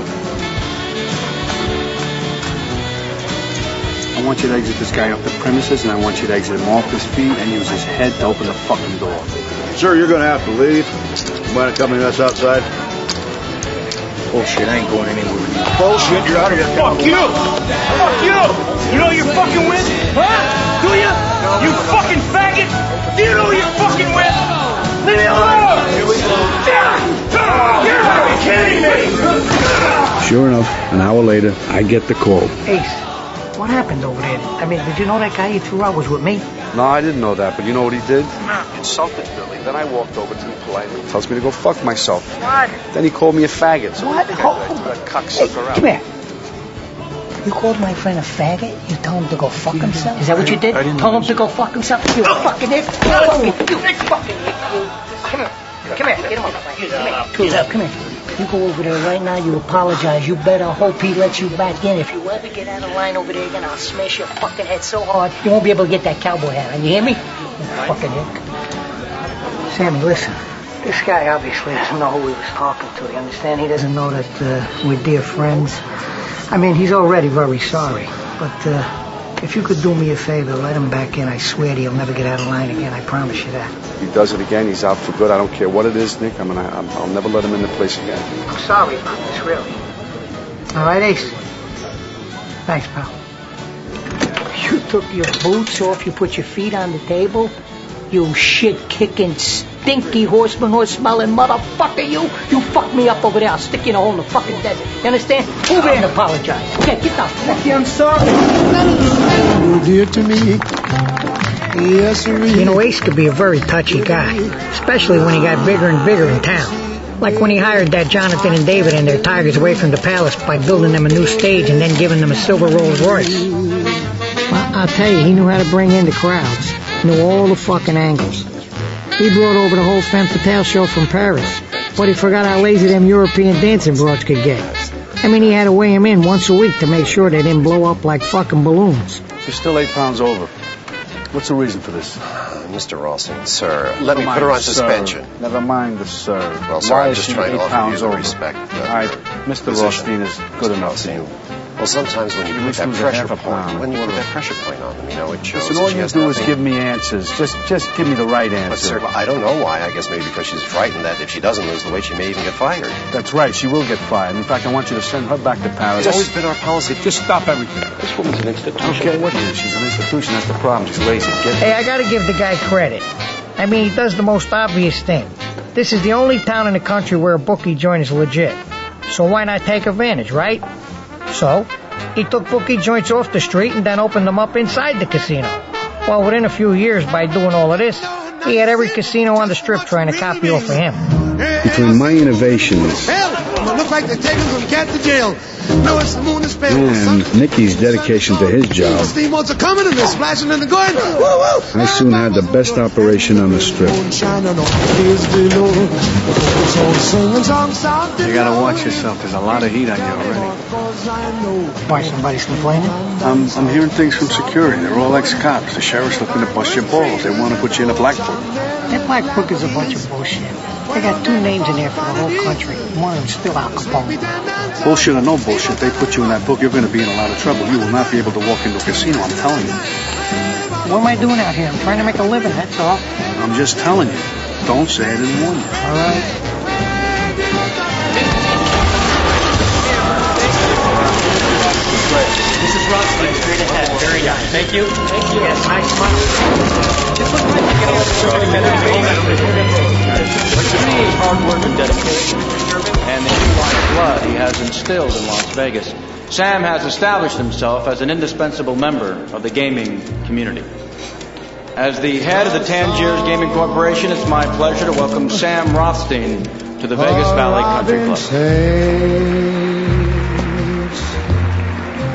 I want you to exit this guy off the premises, and I want you to exit him off his feet and use his head to open the fucking door. Sir, you're going to have to leave. You mind accompanying us outside? Bullshit, I ain't going anywhere with you. Bullshit, you're out of here. Fuck you! Fuck you! You know who you're fucking with? Huh? Do you? You fucking faggot! Do you know who you're fucking with? Leave me alone! Here we go. You're fucking kidding me! Sure enough, an hour later, I get the call. Ace, what happened over there? I mean, did you know that guy you threw out was with me? No, I didn't know that, but you know what he did? Insulted Billy. Then I walked over to him politely. He tells me to go fuck myself. What? Then he called me a faggot. So What? I threw that cocksucker out. Come here. You called my friend a faggot? You told him to go fuck himself? Is that what you did? I didn't Told know. him to go fuck himself? You fucking dick. You fucking dick. Come here. Come here. Get him up. Come here. Come here. You go over there right now, you apologize. You better hope he lets you back in. If you ever get out of line over there again, I'll smash your fucking head so hard, you won't be able to get that cowboy hat on. You hear me? You fucking dick. Sammy, listen. This guy obviously doesn't know who he was talking to. You understand? He doesn't know that we're dear friends. I mean, he's already very sorry. But if you could do me a favor, let him back in. I swear to you, he'll never get out of line again. I promise you that. He does it again, he's out for good. I don't care what it is, Nick. I'll never let him in the place again. I'm sorry about this, really. All right, Ace. Thanks, pal. You took your boots off, you put your feet on the table. You shit-kicking, stinky horse-smelling motherfucker, you. You fucked me up over there. I'll stick you in a hole in the fucking desert. You understand? Move here and apologize. Okay, get down. I'm sorry. You dear to me. Yes, you know, Ace could be a very touchy guy, especially when he got bigger and bigger in town. Like when he hired that Jonathan and David and their tigers away from the palace by building them a new stage and then giving them a silver Rolls Royce. Well, I'll tell you, he knew how to bring in the crowds. Knew all the fucking angles. He brought over the whole Femme Fatale show from Paris, but he forgot how lazy them European dancing broads could get. I mean, he had to weigh them in once a week to make sure they didn't blow up like fucking balloons. You're still 8 pounds over. What's the reason for this? Mr. Ralston, sir, let me put her on suspension. Never mind the sir. Well, sir, I'm just trying to offer you the over? respect. All right, Mr. Rothstein is good enough for you. Well, sometimes when you put that pressure point on them, you know, it shows. Listen, all you do is give me answers. Just give me the right answer. But, sir, I don't know why. I guess maybe because she's frightened that if she doesn't lose the weight, she may even get fired. That's right. She will get fired. In fact, I want you to send her back to Paris. It's always been our policy. Just stop everything. This woman's an institution. Okay, what is? She's an institution. That's the problem. She's lazy. Hey, I gotta give the guy credit. I mean, he does the most obvious thing. This is the only town in the country where a bookie joint is legit. So why not take advantage, right? So he took bookie joints off the street and then opened them up inside the casino. Well, within a few years, by doing all of this, he had every casino on the strip trying to copy off of him. Between my innovations Look like they're taking from cat to jail. No, it's the moon is pale. and Nicky's dedication to his job, Steamboats are coming and they're splashing in the garden. Woo, woo. I soon had the best operation on the strip. You gotta watch yourself. There's a lot of heat on you already. Why, somebody's complaining? I'm hearing things from security. They're all ex-cops. The sheriff's looking to bust your balls. They want to put you in a black book. That black book is a bunch of bullshit. They got 2 names in there for the whole country. One of them's still Al Capone. Bullshit or no bullshit, they put you in that book, you're going to be in a lot of trouble. You will not be able to walk into a casino, I'm telling you. What am I doing out here? I'm trying to make a living, that's all. I'm just telling you. Don't say I didn't warn you. All right. Mrs. Rothstein, straight ahead. Very nice. Thank you. Thank you. Yes, nice smile. Just look like you Hard work and dedication, and the human blood he has instilled in Las Vegas, Sam has established himself as an indispensable member of the gaming community. As the head of the Tangiers Gaming Corporation, it's my pleasure to welcome Sam Rothstein to the Vegas Valley Country Club.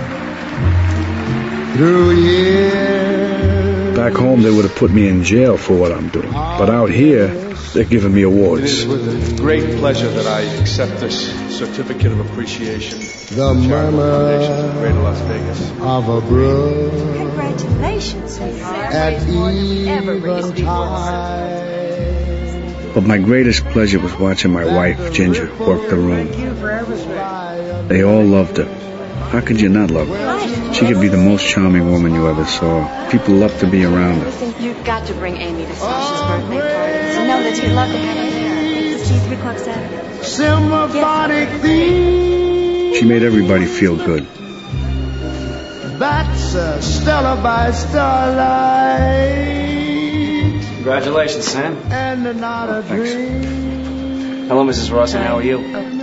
through years. Back home, they would have put me in jail for what I'm doing. But out here, they're giving me It awards. is with great pleasure that I accept this certificate of appreciation. The murmur Greater Las Vegas. of a brook Congratulations, sweetheart. at eventide. But my greatest pleasure was watching my wife, Ginger, work the room. They all loved her. How could you not love her? She could be the most charming woman you ever saw. People love to be around her. You've got to bring Amy to Sasha's birthday party. So know that you'd love to have her there. 3 o'clock Saturday. Symbolic theme. She made everybody feel good. That's Stella by starlight. Congratulations, Sam. And not a Thanks. dream. Hello, Mrs. Rawson. How are you?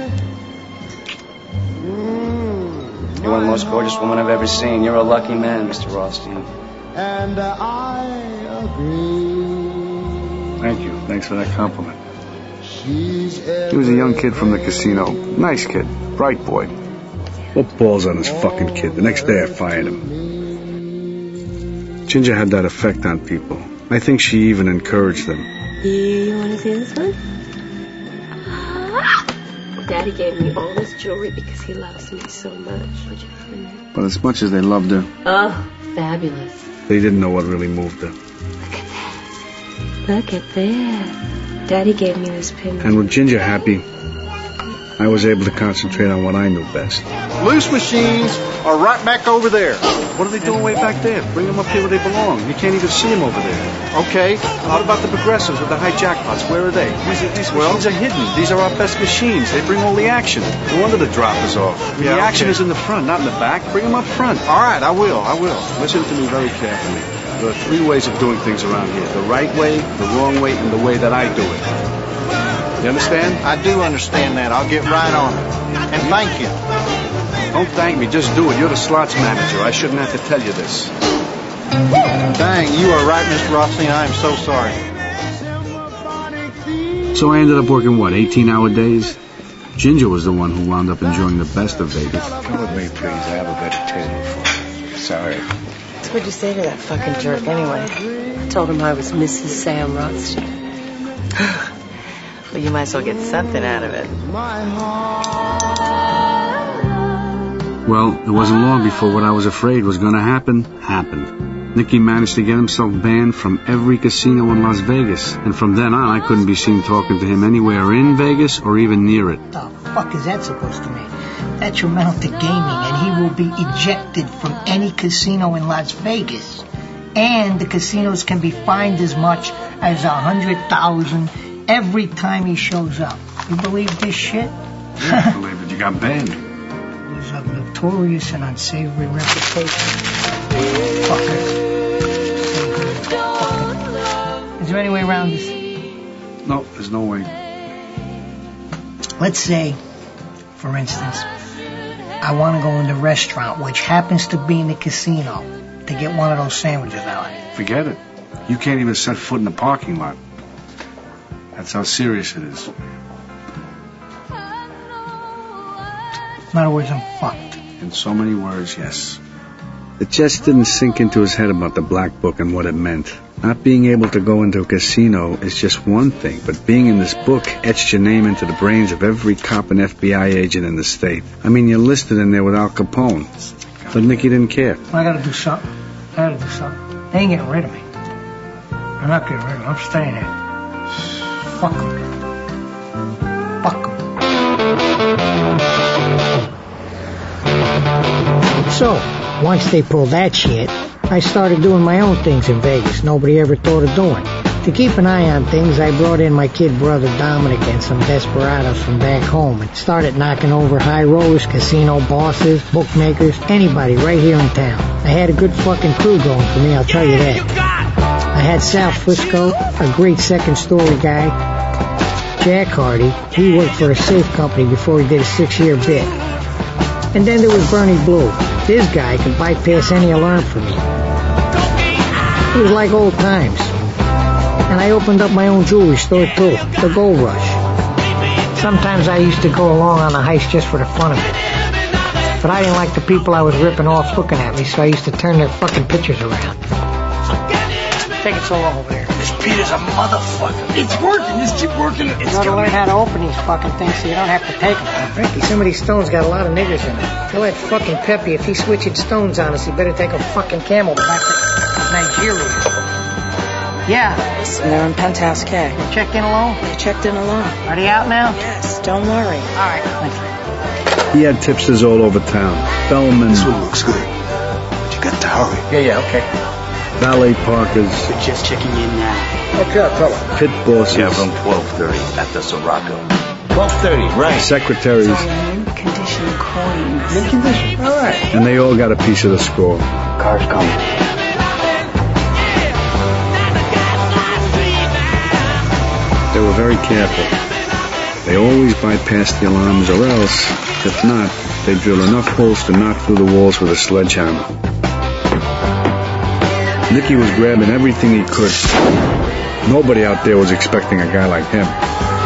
You're one of the most gorgeous women I've ever seen. You're a lucky man, Mr. Rothstein. And I agree. Thank you. Thanks for that compliment. He was a young kid from the casino. Nice kid. Bright boy. What balls on this fucking kid? The next day I fired him. Ginger had that effect on people. I think she even encouraged them. You want to see this one? Daddy gave me all this jewelry because he loves me so much. Would you for me? But as much as they loved her, Oh, fabulous. they didn't know what really moved her. Look at that. Daddy gave me this pin. And with Ginger happy, I was able to concentrate on what I knew best. Loose machines are right back over there. What are they doing way back there? Bring them up here where they belong. You can't even see them over there. Okay. What about the progressives with the high jackpots? Where are they? These machines are hidden. These are our best machines. They bring all the action. No wonder the drop is off. The action is in the front, not in the back. Bring them up front. All right, I will. Listen to me very carefully. There are 3 ways of doing things around here. The right way, the wrong way, and the way that I do it. You understand? I do understand that. I'll get right on it. And thank you. Don't thank me. Just do it. You're the slots manager. I shouldn't have to tell you this. Dang, you are right, Mr. Rothstein. I am so sorry. So I ended up working, 18-hour days? Ginger was the one who wound up enjoying the best of Vegas. Come with me, please. I have a better table for you. Sorry. What'd you say to that fucking jerk anyway? I told him I was Mrs. Sam Rothstein. Well, you might as well get something out of it. Well, it wasn't long before what I was afraid was going to happen, happened. Nicky managed to get himself banned from every casino in Las Vegas. And from then on, I couldn't be seen talking to him anywhere in Vegas or even near it. The fuck is that supposed to mean? That you amount to gaming, and he will be ejected from any casino in Las Vegas. And the casinos can be fined as much as $100,000 every time he shows up. You believe this shit? Yeah, I believe it. You got banned. It was a notorious and unsavory reputation. Fuckers. Is there any way around this? No, there's no way. Let's say, for instance, I want to go in the restaurant, which happens to be in the casino, to get one of those sandwiches I like. Forget it. You can't even set foot in the parking lot. That's how serious it is. In other words, I'm fucked. In so many words, yes. It just didn't sink into his head about the black book and what it meant. Not being able to go into a casino is just one thing, but being in this book etched your name into the brains of every cop and FBI agent in the state. I mean, you're listed in there with Al Capone. But Nicky didn't care. I gotta do something. They ain't getting rid of me. I'm not getting rid of me. I'm staying here. Fuck them. Fuck them. So, once they pulled that shit, I started doing my own things in Vegas nobody ever thought of doing. To keep an eye on things, I brought in my kid brother Dominic and some desperados from back home and started knocking over high rollers, casino bosses, bookmakers, anybody right here in town. I had a good fucking crew going for me, I'll tell you that. I had Sal Frisco, a great second story guy. Jack Hardy, he worked for a safe company before he did a 6-year bid. And then there was Bernie Blue. This guy could bypass any alarm for me. It was like old times. And I opened up my own jewelry store too, the Gold Rush. Sometimes I used to go along on the heist just for the fun of it. But I didn't like the people I was ripping off looking at me, so I used to turn their fucking pictures around. Take it so long over there. This Peter's a motherfucker. It's working. Just keep working it. You gotta learn how to open these fucking things so you don't have to take them. Frankie, some of these stones got a lot of niggers in them. Tell that fucking Peppy if he's switching stones on us, he better take a fucking camel back to Nigeria. Yeah. They're in Penthouse K. You checked in alone? I checked in alone. Are they out now? Yes, don't worry. All right, thank you. He had tipsters all over town. Bellman. This one looks good. But you got to hurry. Yeah, okay. Valet parkers. We're just checking in now. Okay, fella. Pit bosses. Yeah, room 1230 at the Sirocco. 1230, right. Secretaries. Mint condition coins. Mint condition? All right. And they all got a piece of the score. Car's coming. They were very careful. They always bypassed the alarms, or else, if not, they'd drill enough holes to knock through the walls with a sledgehammer. Nicky was grabbing everything he could. Nobody out there was expecting a guy like him.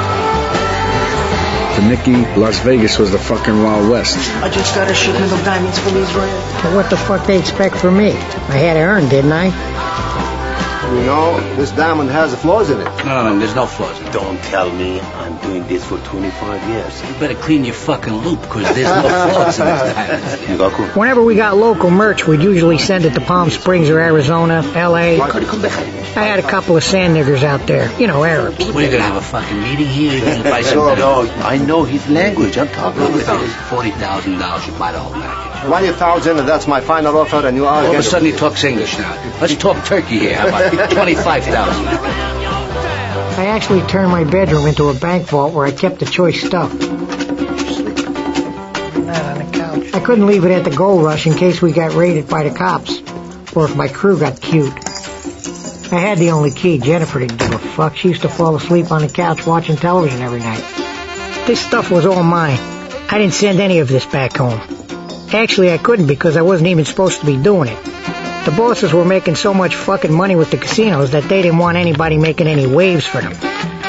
To Nicky, Las Vegas was the fucking Wild West. I just got a shipment of diamonds from Israel. Well, what the fuck they expect from me? I had to earn, didn't I? You know, this diamond has flaws in it. No, there's no flaws. Don't tell me I'm doing this for 25 years. You better clean your fucking loop, because there's no flaws in this diamond. Whenever we got local merch, we'd usually send it to Palm Springs or Arizona, L.A. I had a couple of sand niggers out there. You know, Arabs. What, are you going to have a fucking meeting here? You're going to buy some... No, I know his language. I'm talking with him. $40,000, you buy the whole package. 20,000, that's my final offer, and you are... All of a sudden he talks English now. Let's talk turkey here. How about 25,000? I actually turned my bedroom into a bank vault where I kept the choice stuff. I couldn't leave it at the Gold Rush in case we got raided by the cops, or if my crew got cute. I had the only key. Jennifer didn't give a fuck. She used to fall asleep on the couch watching television every night. This stuff was all mine. I didn't send any of this back home. Actually, I couldn't because I wasn't even supposed to be doing it. The bosses were making so much fucking money with the casinos that they didn't want anybody making any waves for them.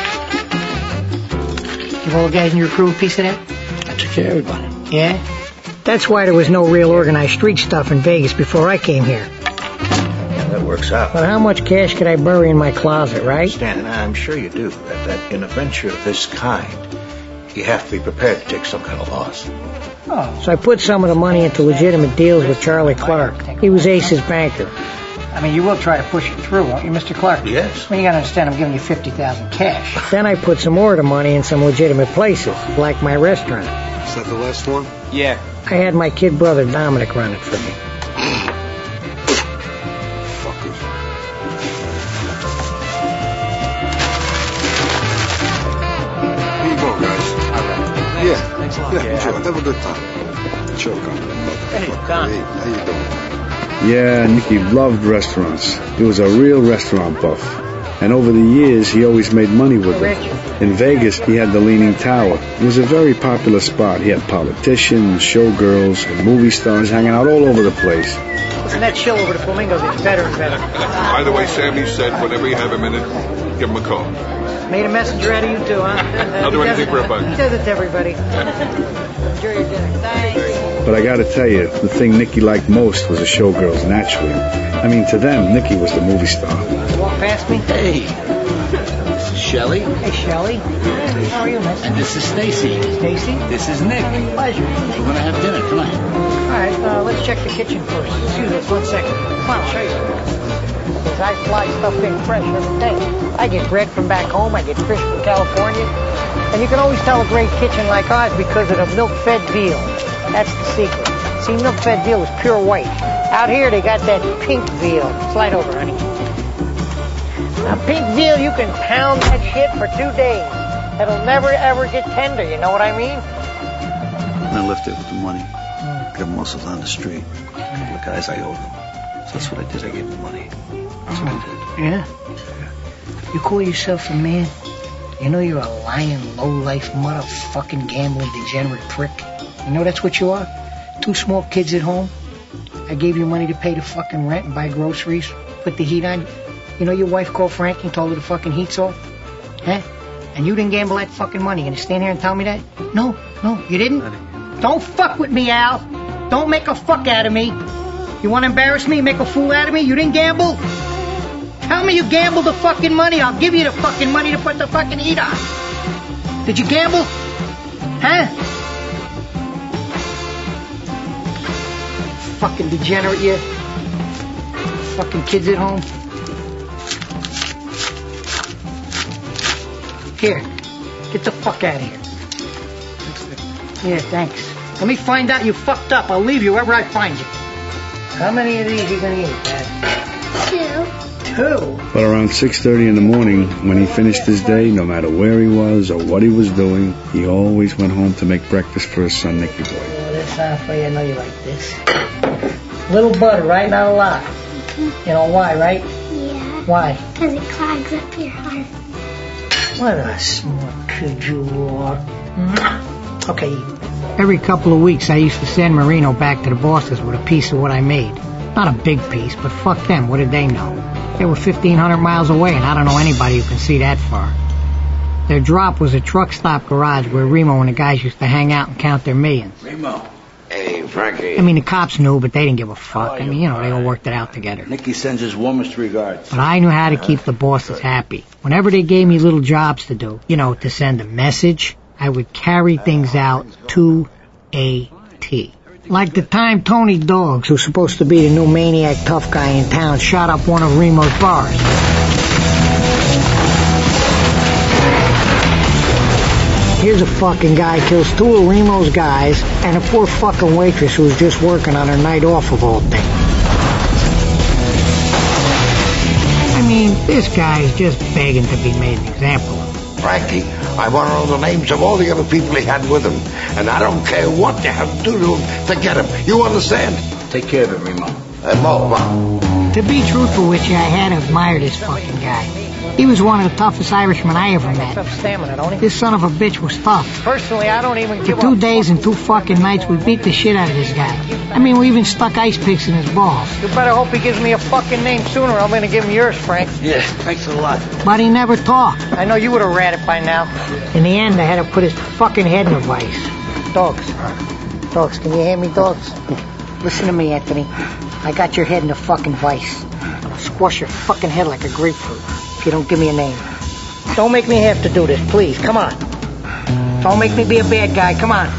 Give all the guys in your crew a piece of that? I took care of everybody. Yeah? That's why there was no real organized street stuff in Vegas before I came here. Yeah, that works out. But how much cash could I bury in my closet, right? Stan, I'm sure you do. That in a venture of this kind, you have to be prepared to take some kind of loss. Oh. So I put some of the money into legitimate deals with Charlie Clark. He was Ace's banker. I mean, you will try to push it through, won't you, Mr. Clark? Yes. Well, you gotta understand I'm giving you $50,000 cash. Then I put some more of the money in some legitimate places, like my restaurant. Is that the last one? Yeah. I had my kid brother Dominic run it for me. Fuckers. Here you go, guys. Yeah. Thanks a lot. Yeah, sure. Have a good time. Sure, come. Hey, Don. Hey, how you doing? Yeah, Nicky loved restaurants. He was a real restaurant buff. And over the years, he always made money with them. In Vegas, he had the Leaning Tower. It was a very popular spot. He had politicians, showgirls, and movie stars hanging out all over the place. Listen, that show over the Flamingos gets better and better. By the way, Sammy said whenever you have a minute, give him a call. Made a messenger out of you too, huh? I'll do anything for a buck. He does it to everybody. Enjoy your dinner. Thanks. But I gotta tell you, the thing Nicky liked most was the showgirls, naturally. I mean, to them, Nicky was the movie star. Walk past me? Hey, this is Shelley. Hey, Shelley. How are you, miss? And this is Stacy. Stacy? This is Nick. Pleasure. We're going to have dinner tonight. All right, let's check the kitchen first. Excuse us 1 second. Come on, I'll show you. Because I fly stuff in fresh every day. I get bread from back home. I get fish from California. And you can always tell a great kitchen like ours because of the milk-fed veal. That's the secret. See, milk-fed veal is pure white. Out here, they got that pink veal. Slide over, honey. Now, pink veal, you can pound that shit for 2 days. It'll never, ever get tender, you know what I mean? I left it with the money. Got muscles on the street. A couple of guys I owed them. So that's what I did. I gave them money. That's what I did. Yeah? You call yourself a man? You know you're a lying, low-life, motherfucking gambling, degenerate prick. You know that's what you are? 2 small kids at home. I gave you money to pay the fucking rent and buy groceries. Put the heat on. You know your wife called Frankie and told her the fucking heat's off? Huh? And you didn't gamble that fucking money. You gonna stand here and tell me that? No, you didn't? Don't fuck with me, Al. Don't make a fuck out of me. You want to embarrass me, make a fool out of me? You didn't gamble? Tell me you gambled the fucking money. I'll give you the fucking money to put the fucking heat on. Did you gamble? Huh? Fucking degenerate, you. Fucking kids at home. Here, get the fuck out of here. Yeah, thanks. Let me find out you fucked up. I'll leave you wherever I find you. How many of these are you gonna eat, Dad? 2. But around 6:30 in the morning, when he finished his day, no matter where he was or what he was doing, he always went home to make breakfast for his son, Nicky Boy. Oh, this sounds for you. I know you like this. Little butter, right? Not a lot. You know why, right? Yeah. Why? Because it clogs up your heart. What a smart kid you are. Okay. Every couple of weeks, I used to send Marino back to the bosses with a piece of what I made. Not a big piece, but fuck them. What did they know? They were 1,500 miles away, and I don't know anybody who can see that far. Their drop was a truck stop garage where Remo and the guys used to hang out and count their millions. Remo. Hey, Frankie. I mean, the cops knew, but they didn't give a fuck. I mean, you know, they all worked it out together. Nicky sends his warmest regards. But I knew how to keep the bosses happy. Whenever they gave me little jobs to do, you know, to send a message, I would carry things out to a T. Like the time Tony Dogs, who's supposed to be the new maniac tough guy in town, shot up one of Remo's bars. Here's a fucking guy kills 2 of Remo's guys and a poor fucking waitress who was just working on her night off of all things. I mean, this guy is just begging to be made an example of. Frankie, I want to know the names of all the other people he had with him. And I don't care what you have to do to him to get him. You understand? Take care of it, Remo. Mo. To be truthful with you, I had admired this fucking guy. He was one of the toughest Irishmen I ever met. This son of a bitch was tough. Personally, I don't even give up. For 2 days and 2 fucking nights, we beat the shit out of this guy. I mean, we even stuck ice picks in his balls. You better hope he gives me a fucking name sooner. I'm gonna give him yours, Frank. Yeah, thanks a lot. But he never talked. I know you would have read it by now. In the end, I had to put his fucking head in a vice. Dogs. Dogs, can you hear me, dogs? Listen to me, Anthony. I got your head in a fucking vice. I'll squash your fucking head like a grapefruit if you don't give me a name. Don't make me have to do this, please. Come on. Don't make me be a bad guy. Come on.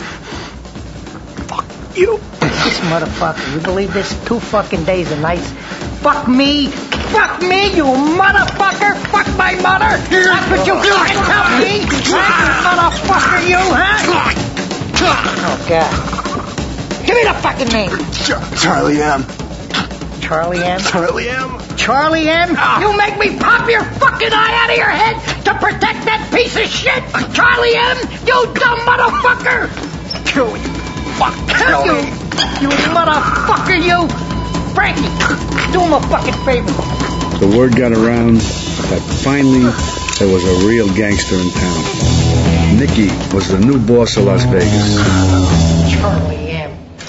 Fuck you. This motherfucker. You believe this? 2 fucking days and nights. Fuck me. Fuck me, you motherfucker. Fuck my mother. That's what you fucking tell me. Motherfucker, you, huh? Oh, God. Give me the fucking name. Charlie M. Charlie M? Charlie M. Charlie M? You make me pop your fucking eye out of your head to protect that piece of shit! Charlie M? You dumb motherfucker! Kill you. Fuck. Kill you. You motherfucker, you! Frankie, do him a fucking favor. The word got around that finally there was a real gangster in town. Nicky was the new boss of Las Vegas. Charlie M.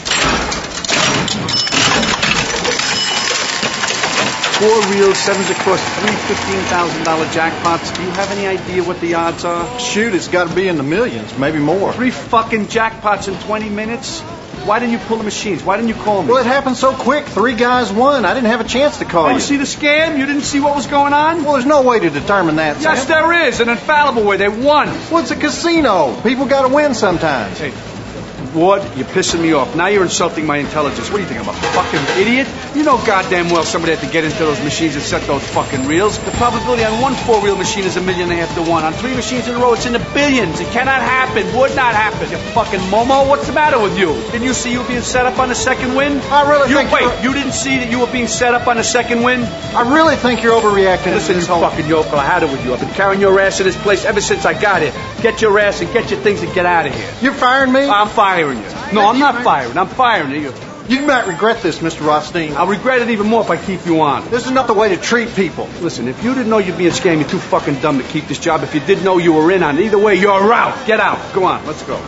4 reels, 7s across 3 $15,000 jackpots. Do you have any idea what the odds are? Shoot, it's got to be in the millions, maybe more. 3 fucking jackpots in 20 minutes? Why didn't you pull the machines? Why didn't you call me? Well, it happened so quick. 3 guys won. I didn't have a chance to call you. You see the scam? You didn't see what was going on? Well, there's no way to determine that, Sam. Yes, there is. An infallible way. They won. Well, it's a casino. People got to win sometimes. Hey, Ward, you're pissing me off. Now you're insulting my intelligence. What do you think, I'm a fucking idiot? You know goddamn well somebody had to get into those machines and set those fucking reels. The probability on 1 4-reel machine is 1.5 million to 1. On 3 machines in a row, it's in the billions. It cannot happen. Would not happen. You fucking Momo, what's the matter with you? Didn't you see you were being set up on the second win? I really think you didn't see that you were being set up on the second win? I really think you're overreacting. Listen, you fucking yokel, I had it with you. I've been carrying your ass in this place ever since I got here. Get your ass and get your things and get out of here. You're firing me? I'm firing you. No, I'm not firing. I'm firing you. You might regret this, Mr. Rothstein. I'll regret it even more if I keep you on. This is not the way to treat people. Listen, if you didn't know you're being scammed, you're too fucking dumb to keep this job. If you did know you were in on it, either way, you're out. Get out. Go on, let's go.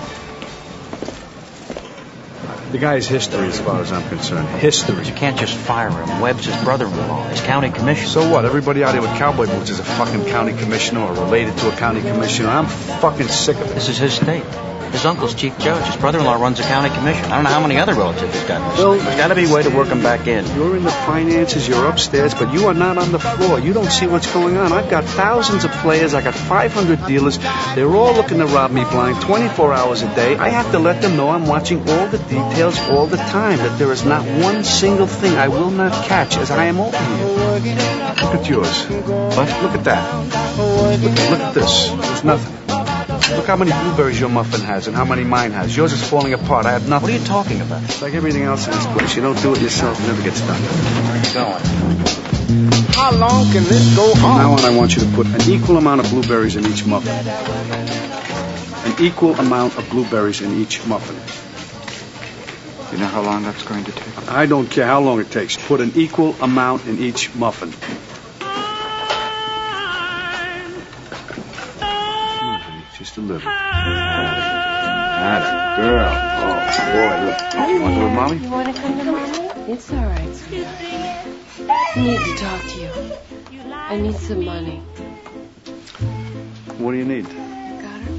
The guy is history as far as I'm concerned. History. You can't just fire him. Webb's his brother-in-law. He's county commissioner. So what? Everybody out here with cowboy boots is a fucking county commissioner or related to a county commissioner. I'm fucking sick of it. This is his state. His uncle's chief judge. His brother-in-law runs the county commission. I don't know how many other relatives he's got. Well, There's got to be a way to work him back in. You're in the finances, you're upstairs, but you are not on the floor. You don't see what's going on. I've got thousands of players. I got 500 dealers. They're all looking to rob me blind 24 hours a day. I have to let them know I'm watching all the details all the time, that there is not one single thing I will not catch as I am over here. Look at yours. What? Look at that. Look at this. There's nothing. Look how many blueberries your muffin has and how many mine has. Yours is falling apart. I have nothing. What are you talking about? It's like everything else in this place. You don't do it yourself, it never gets done. Where are you going? How long can this go From on? now on, I want you to put an equal amount of blueberries in each muffin. An equal amount of blueberries in each muffin. You know how long that's going to take? I don't care how long it takes. Put an equal amount in each muffin. Just a little. Atta girl. Oh, boy, look. You want to do it, Mommy? You want to come to Mommy? It's all right, sweetie. I need to talk to you. I need some money. What do you need? Got it?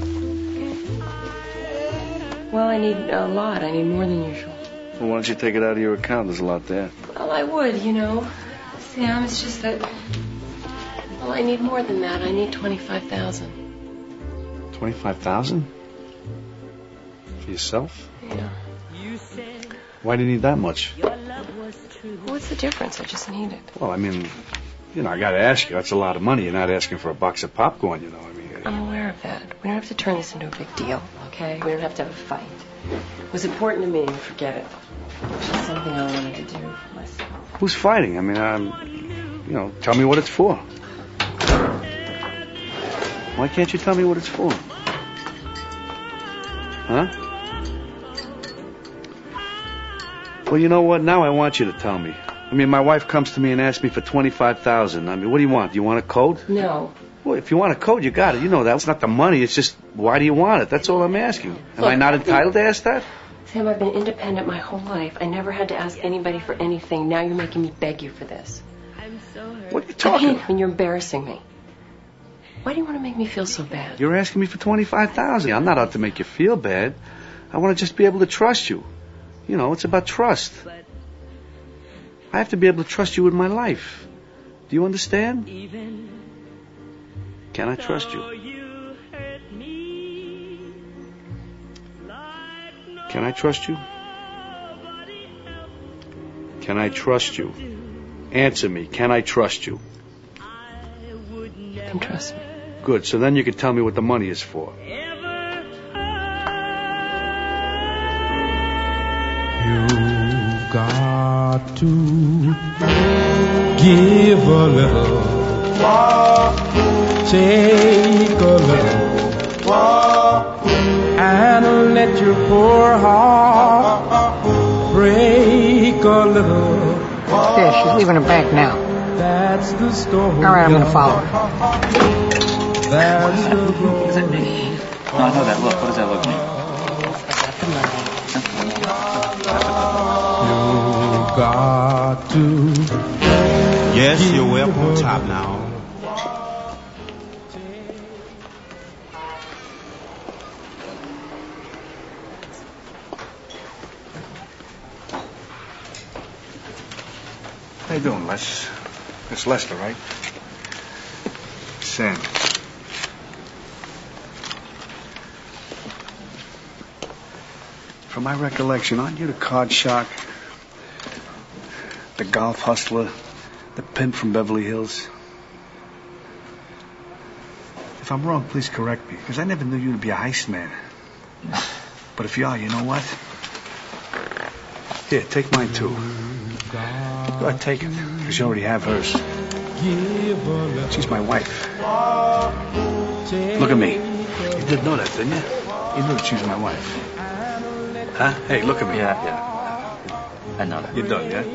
Well, I need a lot. I need more than usual. Well, why don't you take it out of your account? There's a lot there. Well, I would, you know. Sam, it's just that... Well, I need more than that. I need $25,000. 25,000? For yourself? Yeah. Why do you need that much? What's the difference? I just need it. Well, I mean, you know, I got to ask you. That's a lot of money. You're not asking for a box of popcorn, you know. I mean, I'm aware of that. We don't have to turn this into a big deal, okay? We don't have to have a fight. It was important to me. Forget it. It's just something I wanted to do for myself. who's fighting? I mean, you know, tell me what it's for. Why can't you tell me what it's for? Huh? Well, you know what? Now I want you to tell me. I mean, my wife comes to me and asks me for $25,000. I mean, what do you want? Do you want a code? No. Well, if you want a code, you got it. You know that. It's not the money. It's just, why do you want it? That's all I'm asking. Am I not entitled to ask that? Sam, I've been independent my whole life. I never had to ask anybody for anything. Now you're making me beg you for this. What are you talking about? I mean, you're embarrassing me. Why do you want to make me feel so bad? You're asking me for $25,000. I'm not out to make you feel bad. I want to just be able to trust you. You know, it's about trust. I have to be able to trust you with my life. Do you understand? Can I trust you? Can I trust you? Can I trust you? Answer me. Can I trust you? You can trust me. Good. So then you can tell me what the money is for. You've got to give a little, take a little, and let your poor heart break a little. There, she's leaving her back now. That's the story. All right, I'm going to follow her. That's the What does that mean? No, I know that look. What does that look mean? You've got to. Yes, you're way up on top now. How you doing, Les? It's Lester, right? Sam. From my recollection, aren't you the card shark? The golf hustler? The pimp from Beverly Hills? If I'm wrong, please correct me, because I never knew you to be a heist man. But if you are, you know what? Here, take mine too. Go ahead, take it, because you already have hers. She's my wife. Look at me. You did know that, didn't you? You knew that she was my wife. Huh? Hey, look at me. Yeah. I know that. You done, yeah?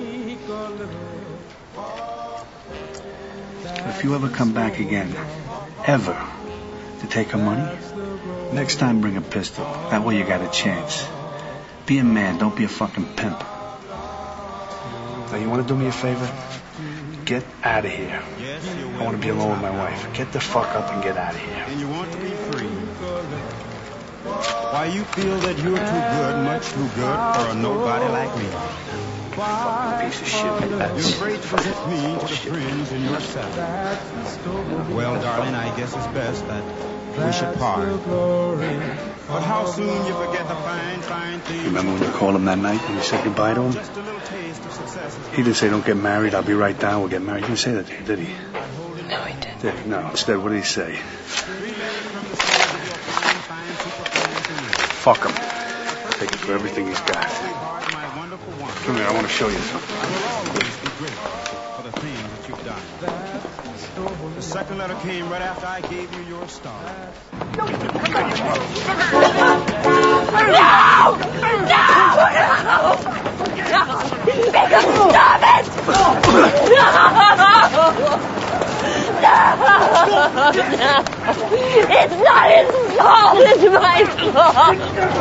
If you ever come back again, ever, to take her money, next time bring a pistol. That way you got a chance. Be a man, don't be a fucking pimp. Now, you want to do me a favor? Get out of here. I want to be alone with my wife. Get the fuck up and get out of here. And you want to be free. Why you feel that you're too good, much too good for a nobody like me. Fucking piece of shit. You're afraid to present me to the friends in your cell. Well, darling, I guess it's best that we should part. But how soon you forget the fine things. Remember when you called him that night and you said goodbye to him? He didn't say, don't get married, I'll be right down, we'll get married. He didn't say that to you, did he? No, he didn't. No, instead, what did he say? Fuck him. Take it for everything he's got. Come here, I want to show you something. The second letter came right after I gave you your star. No! No! Make him stop it! No! It's not his fault, it's my fault!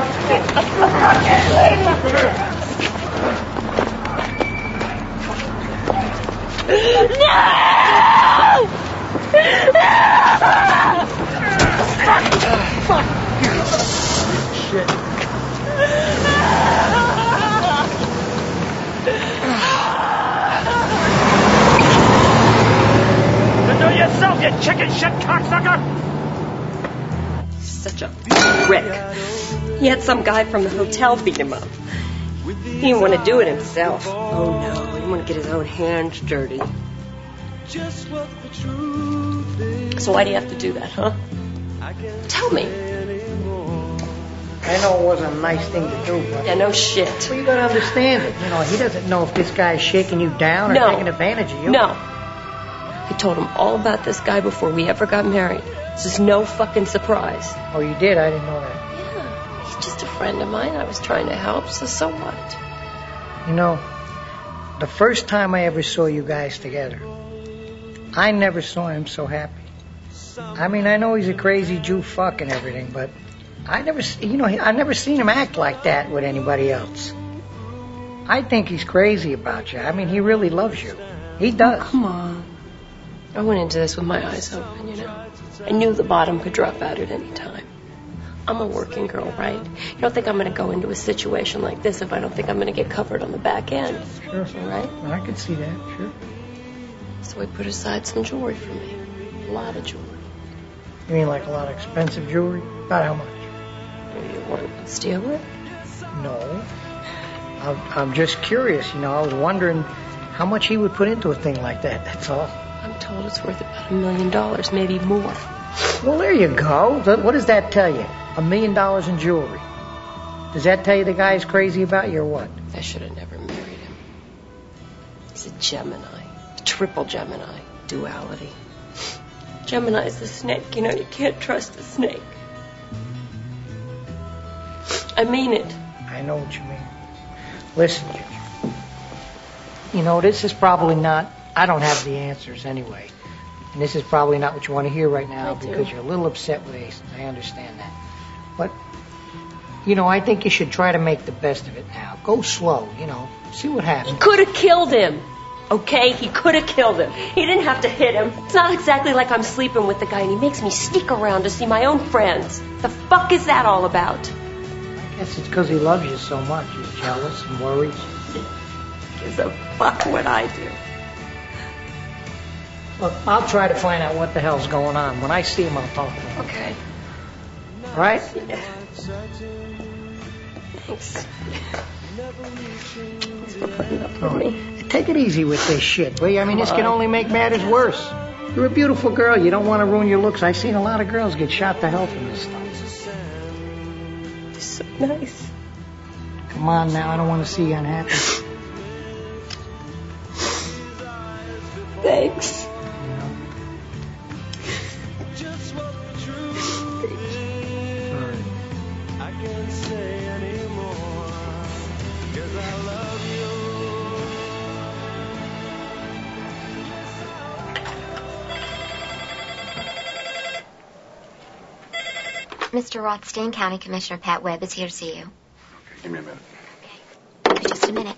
No! Fuck! Shit. Do yourself, you chicken shit cocksucker! Such a prick. He had some guy from the hotel beat him up. He didn't want to do it himself. Oh no, he didn't want to get his own hands dirty. So why do you have to do that, huh? Tell me. I know it wasn't a nice thing to do, but... Yeah, no shit. Well, you gotta understand it. You know, he doesn't know if this guy's shaking you down or taking advantage of you. No. I told him all about this guy before we ever got married. This is no fucking surprise. Oh, you did? I didn't know that. Yeah, he's just a friend of mine. I was trying to help, so what? You know, the first time I ever saw you guys together, I never saw him so happy. I mean, I know he's a crazy Jew fuck and everything, but I never seen him act like that with anybody else. I think he's crazy about you. I mean, he really loves you. He does. Oh, come on. I went into this with my eyes open, you know. I knew the bottom could drop out at any time. I'm a working girl, right? You don't think I'm going to go into a situation like this if I don't think I'm going to get covered on the back end. Sure. Right? I could see that, sure. So I put aside some jewelry for me. A lot of jewelry. You mean like a lot of expensive jewelry? About how much? You want to steal it? No. I'm just curious, you know. I was wondering how much he would put into a thing like that, that's all. I'm told it's worth about $1 million, maybe more. Well, there you go. What does that tell you? $1 million in jewelry. Does that tell you the guy's crazy about you or what? I should have never married him. He's a Gemini. A triple Gemini. Duality. Gemini is the snake. You know, you can't trust a snake. I mean it. I know what you mean. Listen, Ginger. You know, this is probably not... I don't have the answers anyway. And this is probably not what you want to hear right now because you're a little upset with Ace. I understand that. But, you know, I think you should try to make the best of it now. Go slow, you know. See what happens. He could have killed him. Okay? He could have killed him. He didn't have to hit him. It's not exactly like I'm sleeping with the guy and he makes me sneak around to see my own friends. The fuck is that all about? I guess it's because he loves you so much. He's jealous and worries. Gives a fuck what I do. Look, I'll try to find out what the hell's going on. When I see him, I'll talk to him. Okay. All right? Yeah. Thanks. Thanks for putting up with me. Take it easy with this shit, will you? I mean, this can only make matters worse. You're a beautiful girl. You don't want to ruin your looks. I've seen a lot of girls get shot to hell from this stuff. It's so nice. Come on now. I don't want to see you unhappy. Thanks. Mr. Rothstein, County Commissioner Pat Webb is here to see you. Okay, give me a minute. Okay. Just a minute.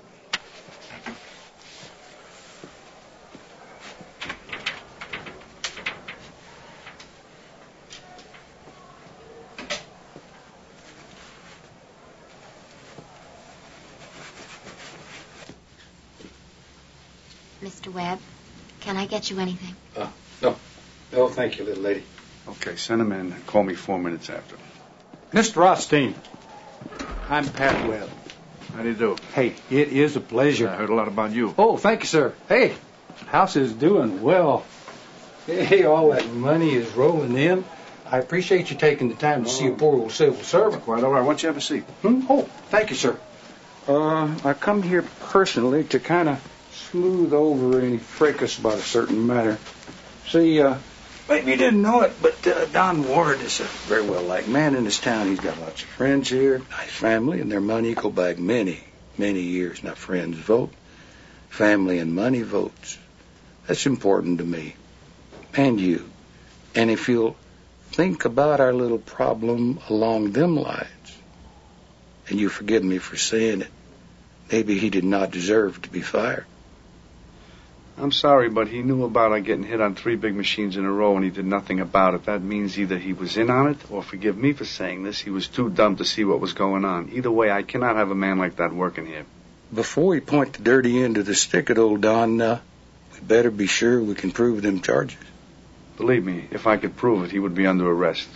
Mr. Webb. Can I get you anything? No. No, thank you, little lady. Okay, send him in. Call me 4 minutes after. Mr. Rothstein, I'm Pat Webb. How do you do? Hey, it is a pleasure. I heard a lot about you. Oh, thank you, sir. Hey, house is doing well. Hey, all that money is rolling in. I appreciate you taking the time to see a poor old civil servant. Quite all right. Why don't you have a seat? Oh, thank you, sir. I come here personally to kind of smooth over any fracas about a certain matter. See, maybe you didn't know it, but Don Ward is a very well-liked man in this town. He's got lots of friends here, nice family, and their money go back many, many years. Now, friends vote. Family and money votes. That's important to me. And you. And if you'll think about our little problem along them lines, and you forgive me for saying it, maybe he did not deserve to be fired. I'm sorry, but he knew about it getting hit on 3 big machines in a row, and he did nothing about it. That means either he was in on it, or forgive me for saying this, he was too dumb to see what was going on. Either way, I cannot have a man like that working here. Before we point the dirty end of the stick at old Don, we better be sure we can prove them charges. Believe me, if I could prove it, he would be under arrest.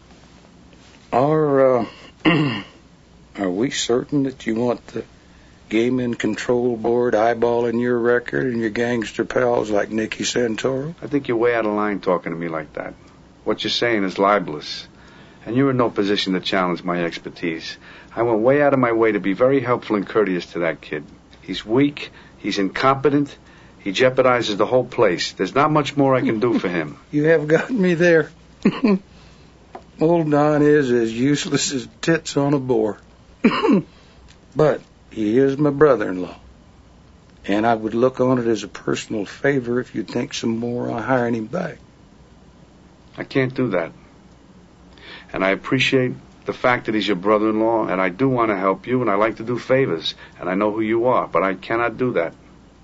Are we certain that you want the Gaming Control Board eyeballing your record and your gangster pals like Nicky Santoro? I think you're way out of line talking to me like that. What you're saying is libelous, and you're in no position to challenge my expertise. I went way out of my way to be very helpful and courteous to that kid. He's weak, he's incompetent, he jeopardizes the whole place. There's not much more I can do for him. You have gotten me there. Old Don is as useless as tits on a boar. But he is my brother-in-law, and I would look on it as a personal favor if you'd think some more on hiring him back. I can't do that. And I appreciate the fact that he's your brother-in-law, and I do want to help you, and I like to do favors, and I know who you are, but I cannot do that.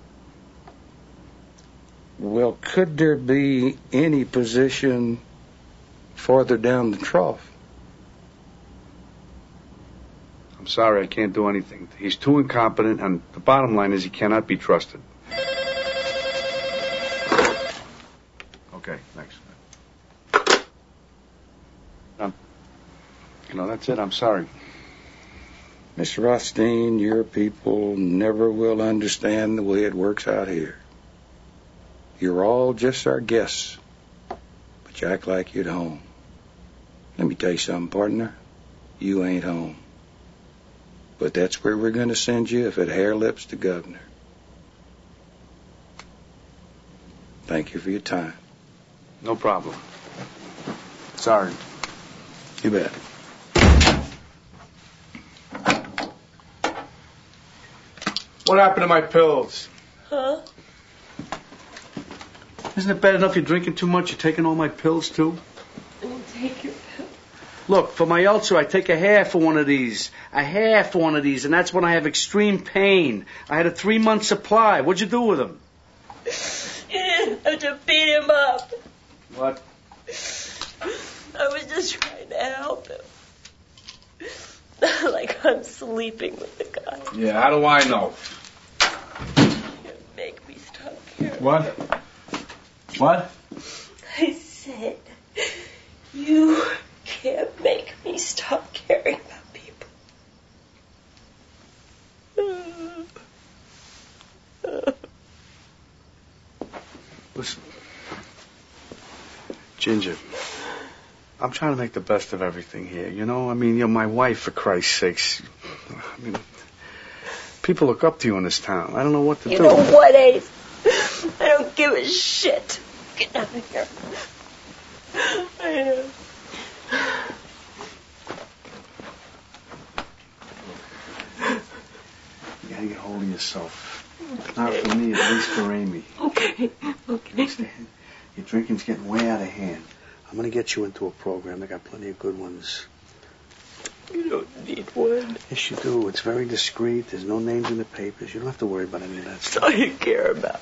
Well, could there be any position farther down the trough? I'm sorry, I can't do anything. He's too incompetent, and the bottom line is he cannot be trusted. Okay, thanks. That's it. I'm sorry. Mr. Rothstein, your people never will understand the way it works out here. You're all just our guests, but you act like you're at home. Let me tell you something, partner. You ain't home. But that's where we're going to send you if it hair-lips the governor. Thank you for your time. No problem. Sorry. You bet. What happened to my pills? Huh? Isn't it bad enough you're drinking too much? You're taking all my pills, too? I didn't take your pill. Look, for my ulcer, I take a half of one of these. And that's when I have extreme pain. I had a 3-month supply. What'd you do with them? You didn't have to beat him up. What? I was just trying to help him. Like I'm sleeping with the guy. Yeah, how do I know? You make me stop caring. What? I said, you can't make me stop caring about people. Listen, Ginger, I'm trying to make the best of everything here, you know? I mean, you're my wife, for Christ's sakes. I mean, people look up to you in this town. I don't know what to do. You know what, Ace? I don't give a shit. Get out of here. I know. You gotta get hold of yourself. Not for me, at least for Amy. Okay. Understand? Your drinking's getting way out of hand. I'm gonna get you into a program. I got plenty of good ones. You don't need one. Yes, you do. It's very discreet. There's no names in the papers. You don't have to worry about any of that That's stuff. all you care about.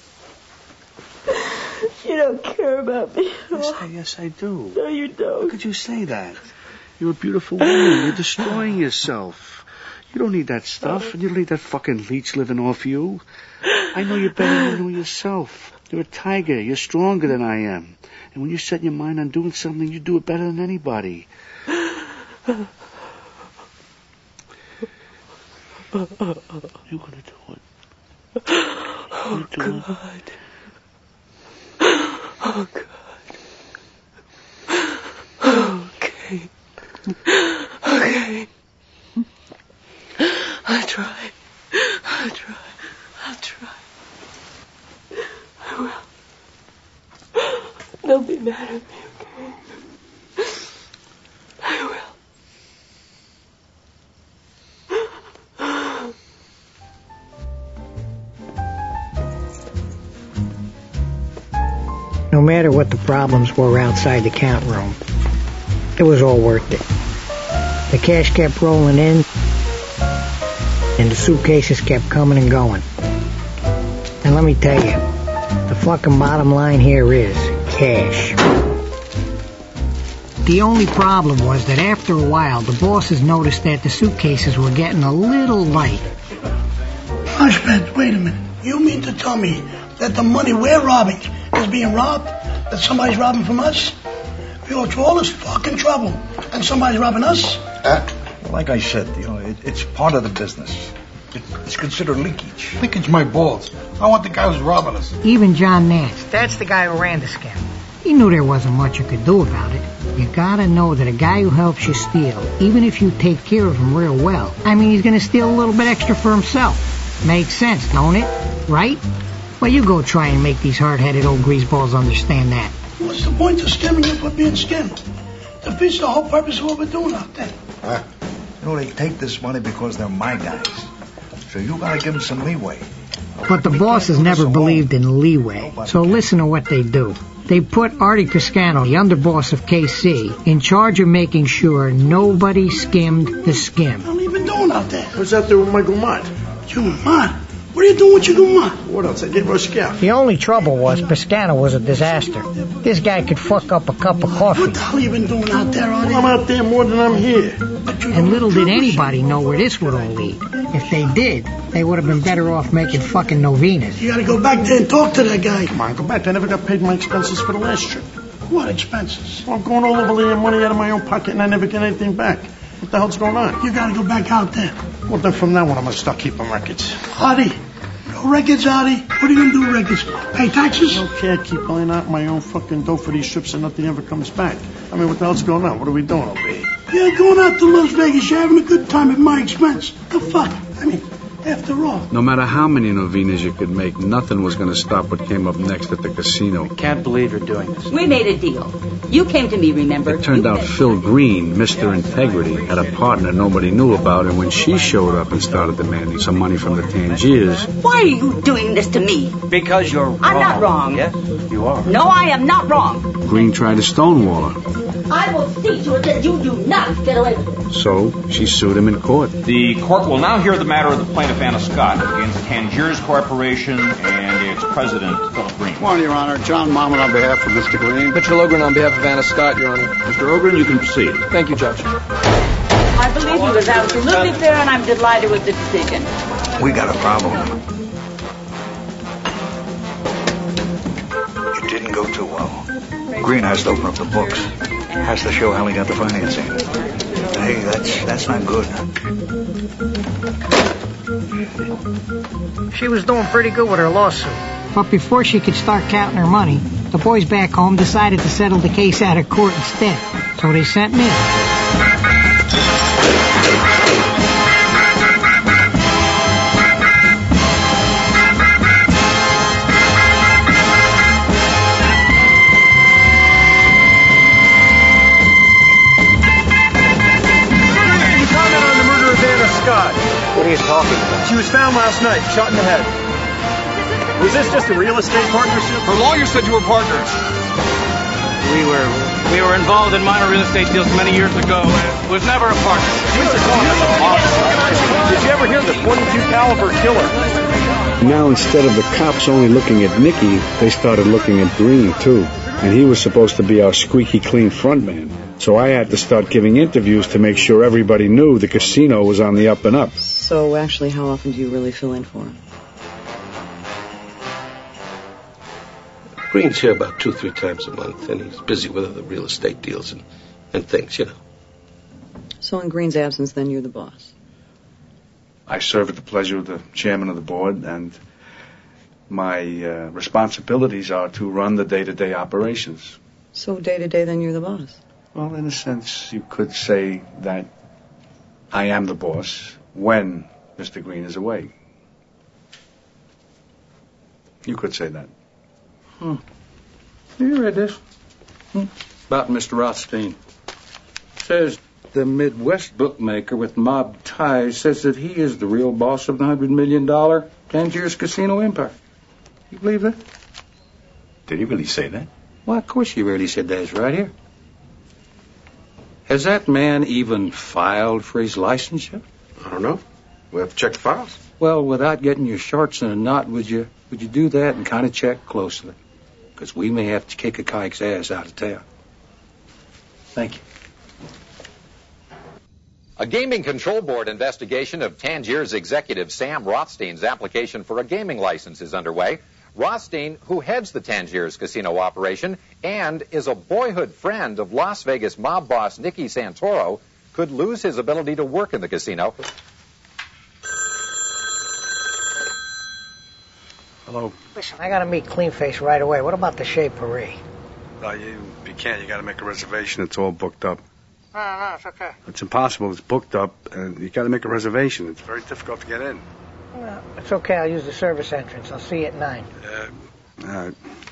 You don't care about me at all. Yes, I do. No, you don't. How could you say that? You're a beautiful woman. You're destroying yourself. You don't need that stuff. You don't need that fucking leech living off you. I know you better than you know yourself. You're a tiger. You're stronger than I am. And when you set your mind on doing something, you do it better than anybody. You're gonna do it. Oh, God. Oh, God. Okay. Okay. I'll try. I'll try. I'll try. I will. Don't be mad at me, okay? I will. No matter what the problems were outside the count room, it was all worth it. The cash kept rolling in, and the suitcases kept coming and going. And let me tell you, the fucking bottom line here is cash. The only problem was that after a while, the bosses noticed that the suitcases were getting a little light. Hunchback, wait a minute. You mean to tell me that the money we're robbing is being robbed? That somebody's robbing from us? We go through all this fucking trouble, and somebody's robbing us? Like I said, it's part of the business. It's considered leakage. Leakage my balls. I want the guy who's robbing us. Even John Nance, that's the guy who ran the scam. He knew there wasn't much you could do about it. You gotta know that a guy who helps you steal, even if you take care of him real well, he's gonna steal a little bit extra for himself. Makes sense, don't it? Right? Well, you go try and make these hard-headed old greaseballs understand that. What's the point of scamming you for being scammed? Defeats the whole purpose of what we're doing out there. They take this money because they're my guys. So you gotta give them some leeway. But the bosses never believed in leeway, so listen to what they do. They put Artie Toscano, the underboss of KC, in charge of making sure nobody skimmed the skim. What are you been doing out there? I was out there with my Gumad. Your Gumad? What are you doing with your Gumad? What else? I did Roscoe. The only trouble was Toscano was a disaster. This guy could fuck up a cup of coffee. What the hell you been doing out there, Artie? I'm out there more than I'm here. And little did anybody know where this would all lead. If they did, they would have been better off making fucking novenas. You gotta go back there and talk to that guy. Come on, go back. I never got paid my expenses for the last trip. What expenses? Well, I'm going all over laying money out of my own pocket and I never get anything back. What the hell's going on? You gotta go back out there. Well, then from now on, I'm gonna start keeping records. Artie, no records, Artie. What are you gonna do with records? Pay taxes? I don't care. I keep laying out my own fucking dough for these trips and nothing ever comes back. What the hell's going on? What are we doing over here? You're going out to Las Vegas. You're having a good time at my expense. The fuck? After all. No matter how many novenas you could make, nothing was going to stop what came up next at the casino. I can't believe you're doing this. We made a deal. You came to me, remember? It turned out Phil Green, Mr. Integrity, had a partner nobody knew about, and when she showed up and started demanding some money from the Tangiers... Why are you doing this to me? Because you're wrong. I'm not wrong. Yes, you are. No, I am not wrong. Green tried to stonewall her. I will see to it that you do not get away with it. So, she sued him in court. The court will now hear the matter of the plaintiff, Anna Scott, against Tangiers Corporation and its president, Philip Green. Come on, Your Honor. John Marmon on behalf of Mr. Green. Mitchell Ogren on behalf of Anna Scott, Your Honor. Mr. Ogren, you can proceed. Thank you, Judge. I believe he was absolutely fair, and I'm delighted with the decision. We got a problem. It didn't go too well. Green has to open up the books. Has to show how he got the financing. Hey, that's not good. She was doing pretty good with her lawsuit. But before she could start counting her money, the boys back home decided to settle the case out of court instead. So they sent me. What are you talking about? She was found last night, shot in the head. Was this just a real estate partnership? Her lawyer said you were partners. We were involved in minor real estate deals many years ago. It was never a partnership. Did you ever hear the .22 caliber killer? Now, instead of the cops only looking at Nicky, they started looking at Green, too. And he was supposed to be our squeaky clean front man. So I had to start giving interviews to make sure everybody knew the casino was on the up and up. So actually, how often do you really fill in for him? Green's here about 2-3 times a month, and he's busy with other real estate deals and things, you know. So in Green's absence, then you're the boss? I serve at the pleasure of the chairman of the board, and my responsibilities are to run the day-to-day operations. So day-to-day, then you're the boss? Well, in a sense, you could say that I am the boss when Mr. Green is away. You could say that. You read this? About Mr. Rothstein. Says the Midwest bookmaker with mob ties says that he is the real boss of the $100 million Tangiers Casino empire. You believe that? Did he really say that? Well, of course he really said that. It's right here. Has that man even filed for his licensure? I don't know. We'll have to check the files. Well, without getting your shorts in a knot, would you do that and kind of check closely? Because we may have to kick a kike's ass out of town. Thank you. A Gaming Control Board investigation of Tangiers executive Sam Rothstein's application for a gaming license is underway. Rothstein, who heads the Tangiers casino operation and is a boyhood friend of Las Vegas mob boss Nicky Santoro, could lose his ability to work in the casino. Hello. Listen, I gotta meet Cleanface right away. What about the Chez Paris? You can't. You gotta make a reservation. It's all booked up. No, it's okay. It's impossible. It's booked up, and you gotta make a reservation. It's very difficult to get in. No, it's okay. I'll use the service entrance. I'll see you at 9. All right.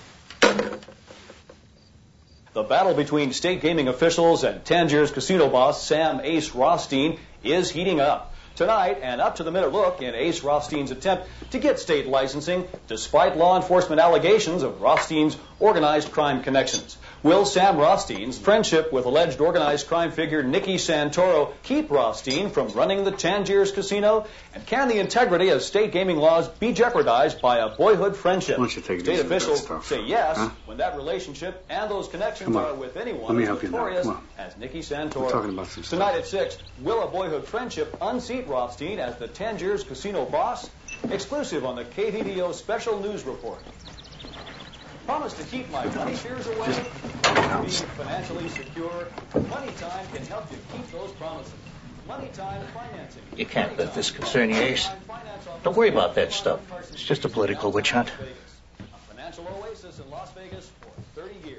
The battle between state gaming officials and Tangiers casino boss Sam Ace Rothstein is heating up. Tonight, an up-to-the-minute look in Ace Rothstein's attempt to get state licensing, despite law enforcement allegations of Rothstein's organized crime connections. Will Sam Rothstein's friendship with alleged organized crime figure Nicky Santoro keep Rothstein from running the Tangiers casino? And can the integrity of state gaming laws be jeopardized by a boyhood friendship? Why don't you take State these officials stuff? say yes Huh? when that relationship and those connections Come on. are with anyone Let me as help you now. notorious Come on. as Nicky We're Santoro. talking about some stuff. Tonight at 6, will a boyhood friendship unseat Rothstein as the Tangiers casino boss? Exclusive on the KVDO Special News Report. Promise to keep my money fears away. Being financially secure, Money Time can help you keep those promises. Money Time Financing. You can't let this concern you, Ace. Don't worry about that stuff. It's just a political witch hunt. A financial oasis in Las Vegas for 30 years.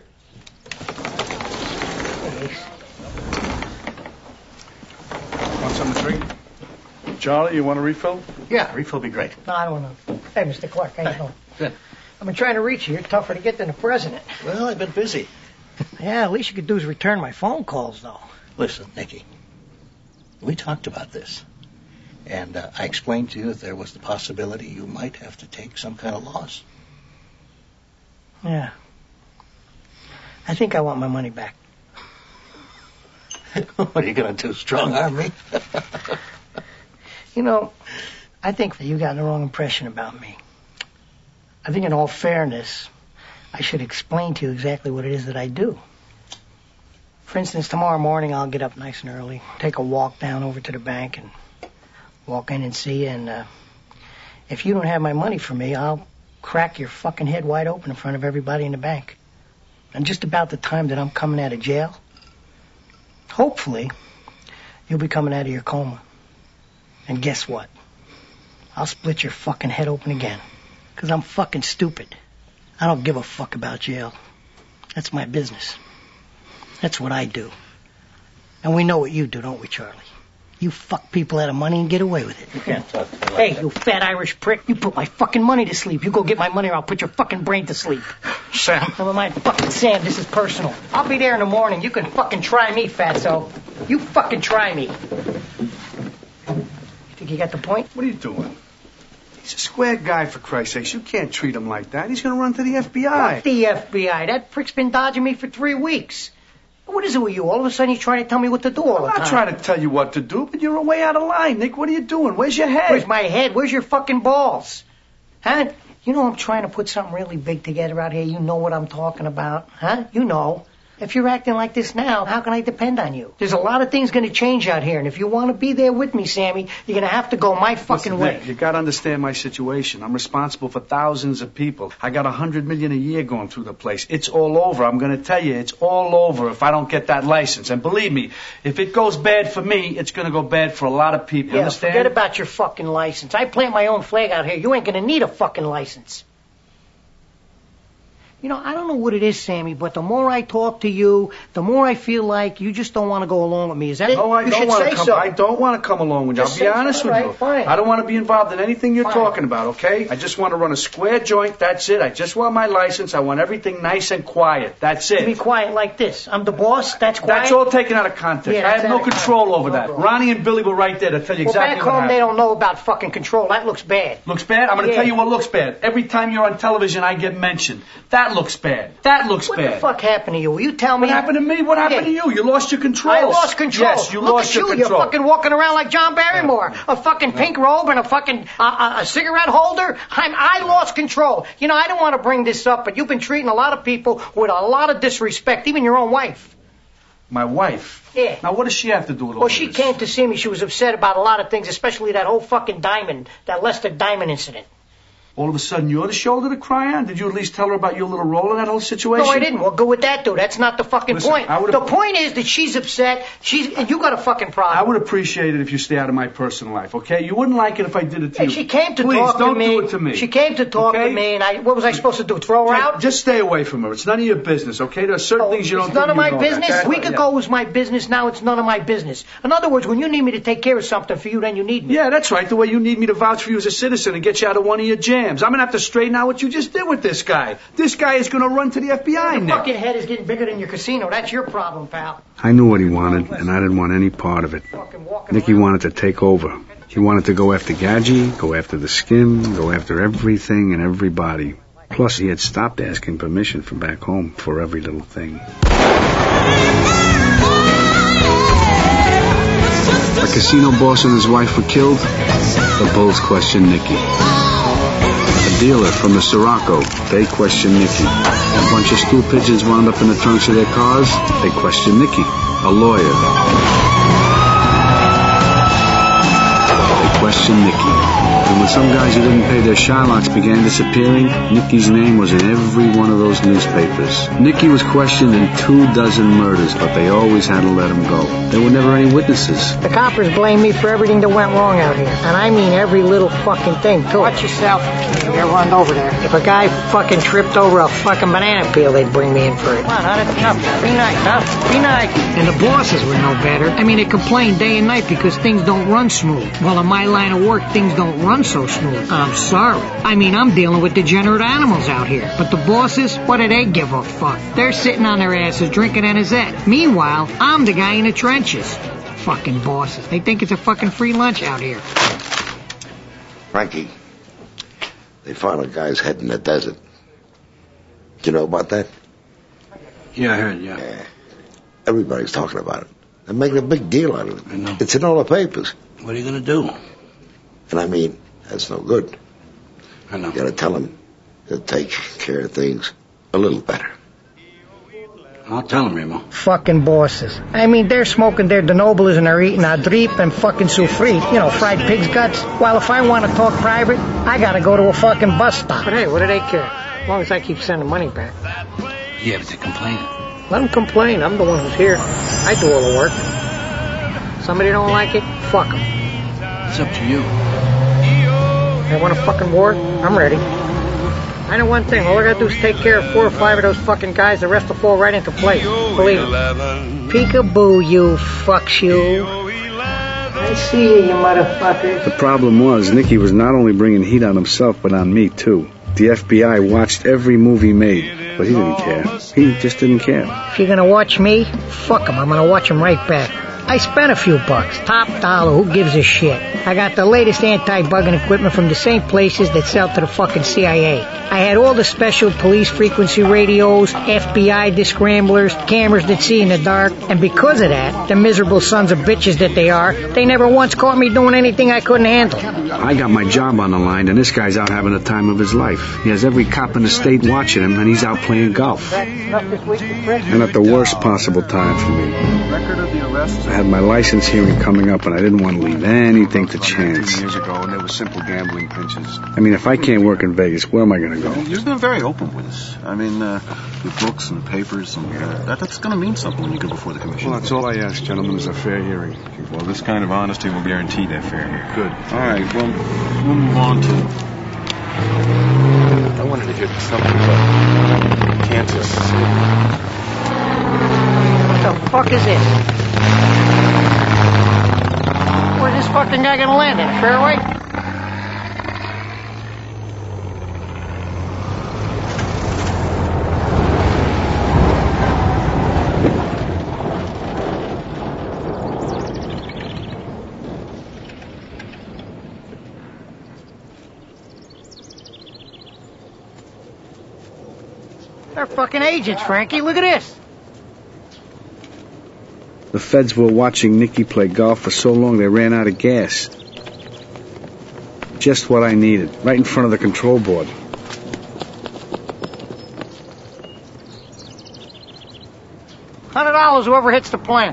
Want something to drink? Charlie, you want a refill? Yeah, refill be great. No, I don't want to. Hey, Mr. Clark, how you doing? Good. I've been trying to reach you. You're tougher to get than the president. Well, I've been busy. Yeah, at least you could do is return my phone calls, though. Listen, Nicky, we talked about this. And I explained to you that there was the possibility you might have to take some kind of loss. Yeah. I think I want my money back. What are you going to do, strong-arm me? You know, I think that you got the wrong impression about me. I think in all fairness, I should explain to you exactly what it is that I do. For instance, tomorrow morning I'll get up nice and early, take a walk down over to the bank and walk in and see you. And if you don't have my money for me, I'll crack your fucking head wide open in front of everybody in the bank. And just about the time that I'm coming out of jail, hopefully, you'll be coming out of your coma. And guess what? I'll split your fucking head open again. 'Cause I'm fucking stupid. I don't give a fuck about jail. That's my business. That's what I do. And we know what you do, don't we, Charlie? You fuck people out of money and get away with it. You can't talk to me like Hey, that. you fat Irish prick. You put my fucking money to sleep. You go get my money or I'll put your fucking brain to sleep. Sam. Never mind, fucking Sam, this is personal. I'll be there in the morning. You can fucking try me, fatso. You fucking try me. You think you got the point? What are you doing? He's a square guy, for Christ's sakes. You can't treat him like that. He's going to run to the FBI. Fuck the FBI. That prick's been dodging me for 3 weeks. What is it with you? All of a sudden you're trying to tell me what to do all the time. I'm not trying to tell you what to do, but you're way out of line, Nick. What are you doing? Where's your head? Where's my head? Where's your fucking balls? Huh? You know I'm trying to put something really big together out here. You know what I'm talking about. Huh? You know. If you're acting like this now, how can I depend on you? There's a lot of things going to change out here, and if you want to be there with me, Sammy, you're going to have to go my fucking way. Nick, you got to understand my situation. I'm responsible for thousands of people. I got $100 million a year going through the place. It's all over. I'm going to tell you, it's all over if I don't get that license. And believe me, if it goes bad for me, it's going to go bad for a lot of people. Yeah, understand? Forget about your fucking license. I plant my own flag out here. You ain't going to need a fucking license. You know, I don't know what it is, Sammy, but the more I talk to you, the more I feel like you just don't want to go along with me. Is that it? No, I don't want to come. I don't want to come along with you. I'll be honest with you. Fine. I don't want to be involved in anything you're talking about, okay? I just want to run a square joint. That's it. I just want my license. I want everything nice and quiet. That's it. Be quiet like this. I'm the boss. That's quiet. That's all taken out of context. Yeah, I have no control over that. Ronnie and Billy were right there to tell you exactly back what home, happened. they don't know about fucking control. That looks bad. Looks bad? I'm going to tell you what looks bad. Every time you're on television, I get mentioned. That looks bad. That looks bad. What the fuck happened to you? Will you tell me? What happened to me? What happened to you? You lost your control. I lost control. Yes, you lost your control. You're fucking walking around like John Barrymore. A fucking pink robe and a fucking a cigarette holder. I lost control. You know, I don't want to bring this up, but you've been treating a lot of people with a lot of disrespect, even your own wife. My wife? Yeah. Now, what does she have to do with all Well, this? she came to see me. She was upset about a lot of things, especially that whole fucking that Lester Diamond incident. All of a sudden, you're the shoulder to cry on? Did you at least tell her about your little role in that whole situation? No, I didn't. Well, go with that, dude. That's not the fucking point. The point is that she's upset. You got a fucking problem. I would appreciate it if you stay out of my personal life, okay? You wouldn't like it if I did it to you. She came to Please, talk to me. Please, don't do it to me. She came to talk to me, and what was I supposed to do, throw her out? Just stay away from her. It's none of your business, okay? There are certain things you don't do. It's none of my business? That. A week ago was my business. Now it's none of my business. In other words, when you need me to take care of something for you, then you need me. Yeah, that's right. The way you need me to vouch for you as a citizen and get you out of one of your jams. I'm going to have to straighten out what you just did with this guy. This guy is going to run to the FBI, Your Nick. fucking head is getting bigger than your casino. That's your problem, pal. I knew what he wanted, and I didn't want any part of it. Nicky wanted to take over. He wanted to go after Gadji, go after the skin, go after everything and everybody. Plus, he had stopped asking permission from back home for every little thing. The casino boss and his wife were killed. The Bulls questioned Nicky. A dealer from the Sirocco, they questioned Nicky. A bunch of stool pigeons wound up in the trunks of their cars, they questioned Nicky. A lawyer. They questioned Nicky. And when some guys who didn't pay their Shylocks began disappearing, Nicky's name was in every one of those newspapers. Nicky was questioned in 24 murders, but they always had to let him go. There were never any witnesses. The coppers blame me for everything that went wrong out here. And I mean every little fucking thing, too. Watch yourself. You get run over there. If a guy fucking tripped over a fucking banana peel, they'd bring me in for it. Come on, that's enough. Be nice, huh? Be nice. And the bosses were no better. I mean, they complain day and night because things don't run smooth. Well, in my line of work, things don't run so smooth. I'm sorry. I mean, I'm dealing with degenerate animals out here. But the bosses, what do they give a fuck? They're sitting on their asses drinking anisette. Meanwhile, I'm the guy in the trenches. Fucking bosses. They think it's a fucking free lunch out here. Frankie, they found a guy's head in the desert. Did you know about that? Yeah, I heard, yeah. Everybody's talking about it. They're making a big deal out of it. I know. It's in all the papers. What are you going to do? And I mean, that's no good. I know. You gotta tell him to take care of things a little better. I'll tell him, Remo. Fucking bosses. I mean, they're smoking their Denobles and they're eating adrip and fucking soufrit. You know, fried pig's guts. While if I want to talk private, I gotta go to a fucking bus stop. But hey, what do they care? As long as I keep sending money back. Yeah, but they're complaining. Let them complain. I'm the one who's here. I do all the work. Somebody don't like it, fuck them. It's up to you. They want a fucking war? I'm ready. I know one thing. All I gotta do is take care of 4 or 5 of those fucking guys. The rest will fall right into place. Believe me. Peekaboo, you fucks you. I see you motherfuckers. The problem was, Nicky was not only bringing heat on himself, but on me, too. The FBI watched every move he made, but he didn't care. He just didn't care. If you're gonna watch me, fuck him. I'm gonna watch him right back. I spent a few bucks. Top dollar, who gives a shit? I got the latest anti-bugging equipment from the same places that sell to the fucking CIA. I had all the special police frequency radios, FBI discramblers, cameras that see in the dark, and because of that, the miserable sons of bitches that they are, they never once caught me doing anything I couldn't handle. I got my job on the line, and this guy's out having the time of his life. He has every cop in the state watching him, and he's out playing golf. And at the worst possible time for me. I had my license hearing coming up, and I didn't want to leave anything to chance. Years ago, and there were simple gambling pinches. I mean, if I can't work in Vegas, where am I going to go? You've been very open with us. I mean, your books and papers, and that's going to mean something when you go before the commission. Well, that's all I ask, gentlemen, is a fair hearing. Well, this kind of honesty will guarantee that fair hearing. Good. All right, well, we'll move on to... I wanted to hear something about Kansas. What the fuck is this? Where's this fucking guy gonna land in? Fairway? They're fucking agents, Frankie. Look at this. The feds were watching Nicky play golf for so long they ran out of gas. Just what I needed, right in front of the control board. $100 whoever hits the plant.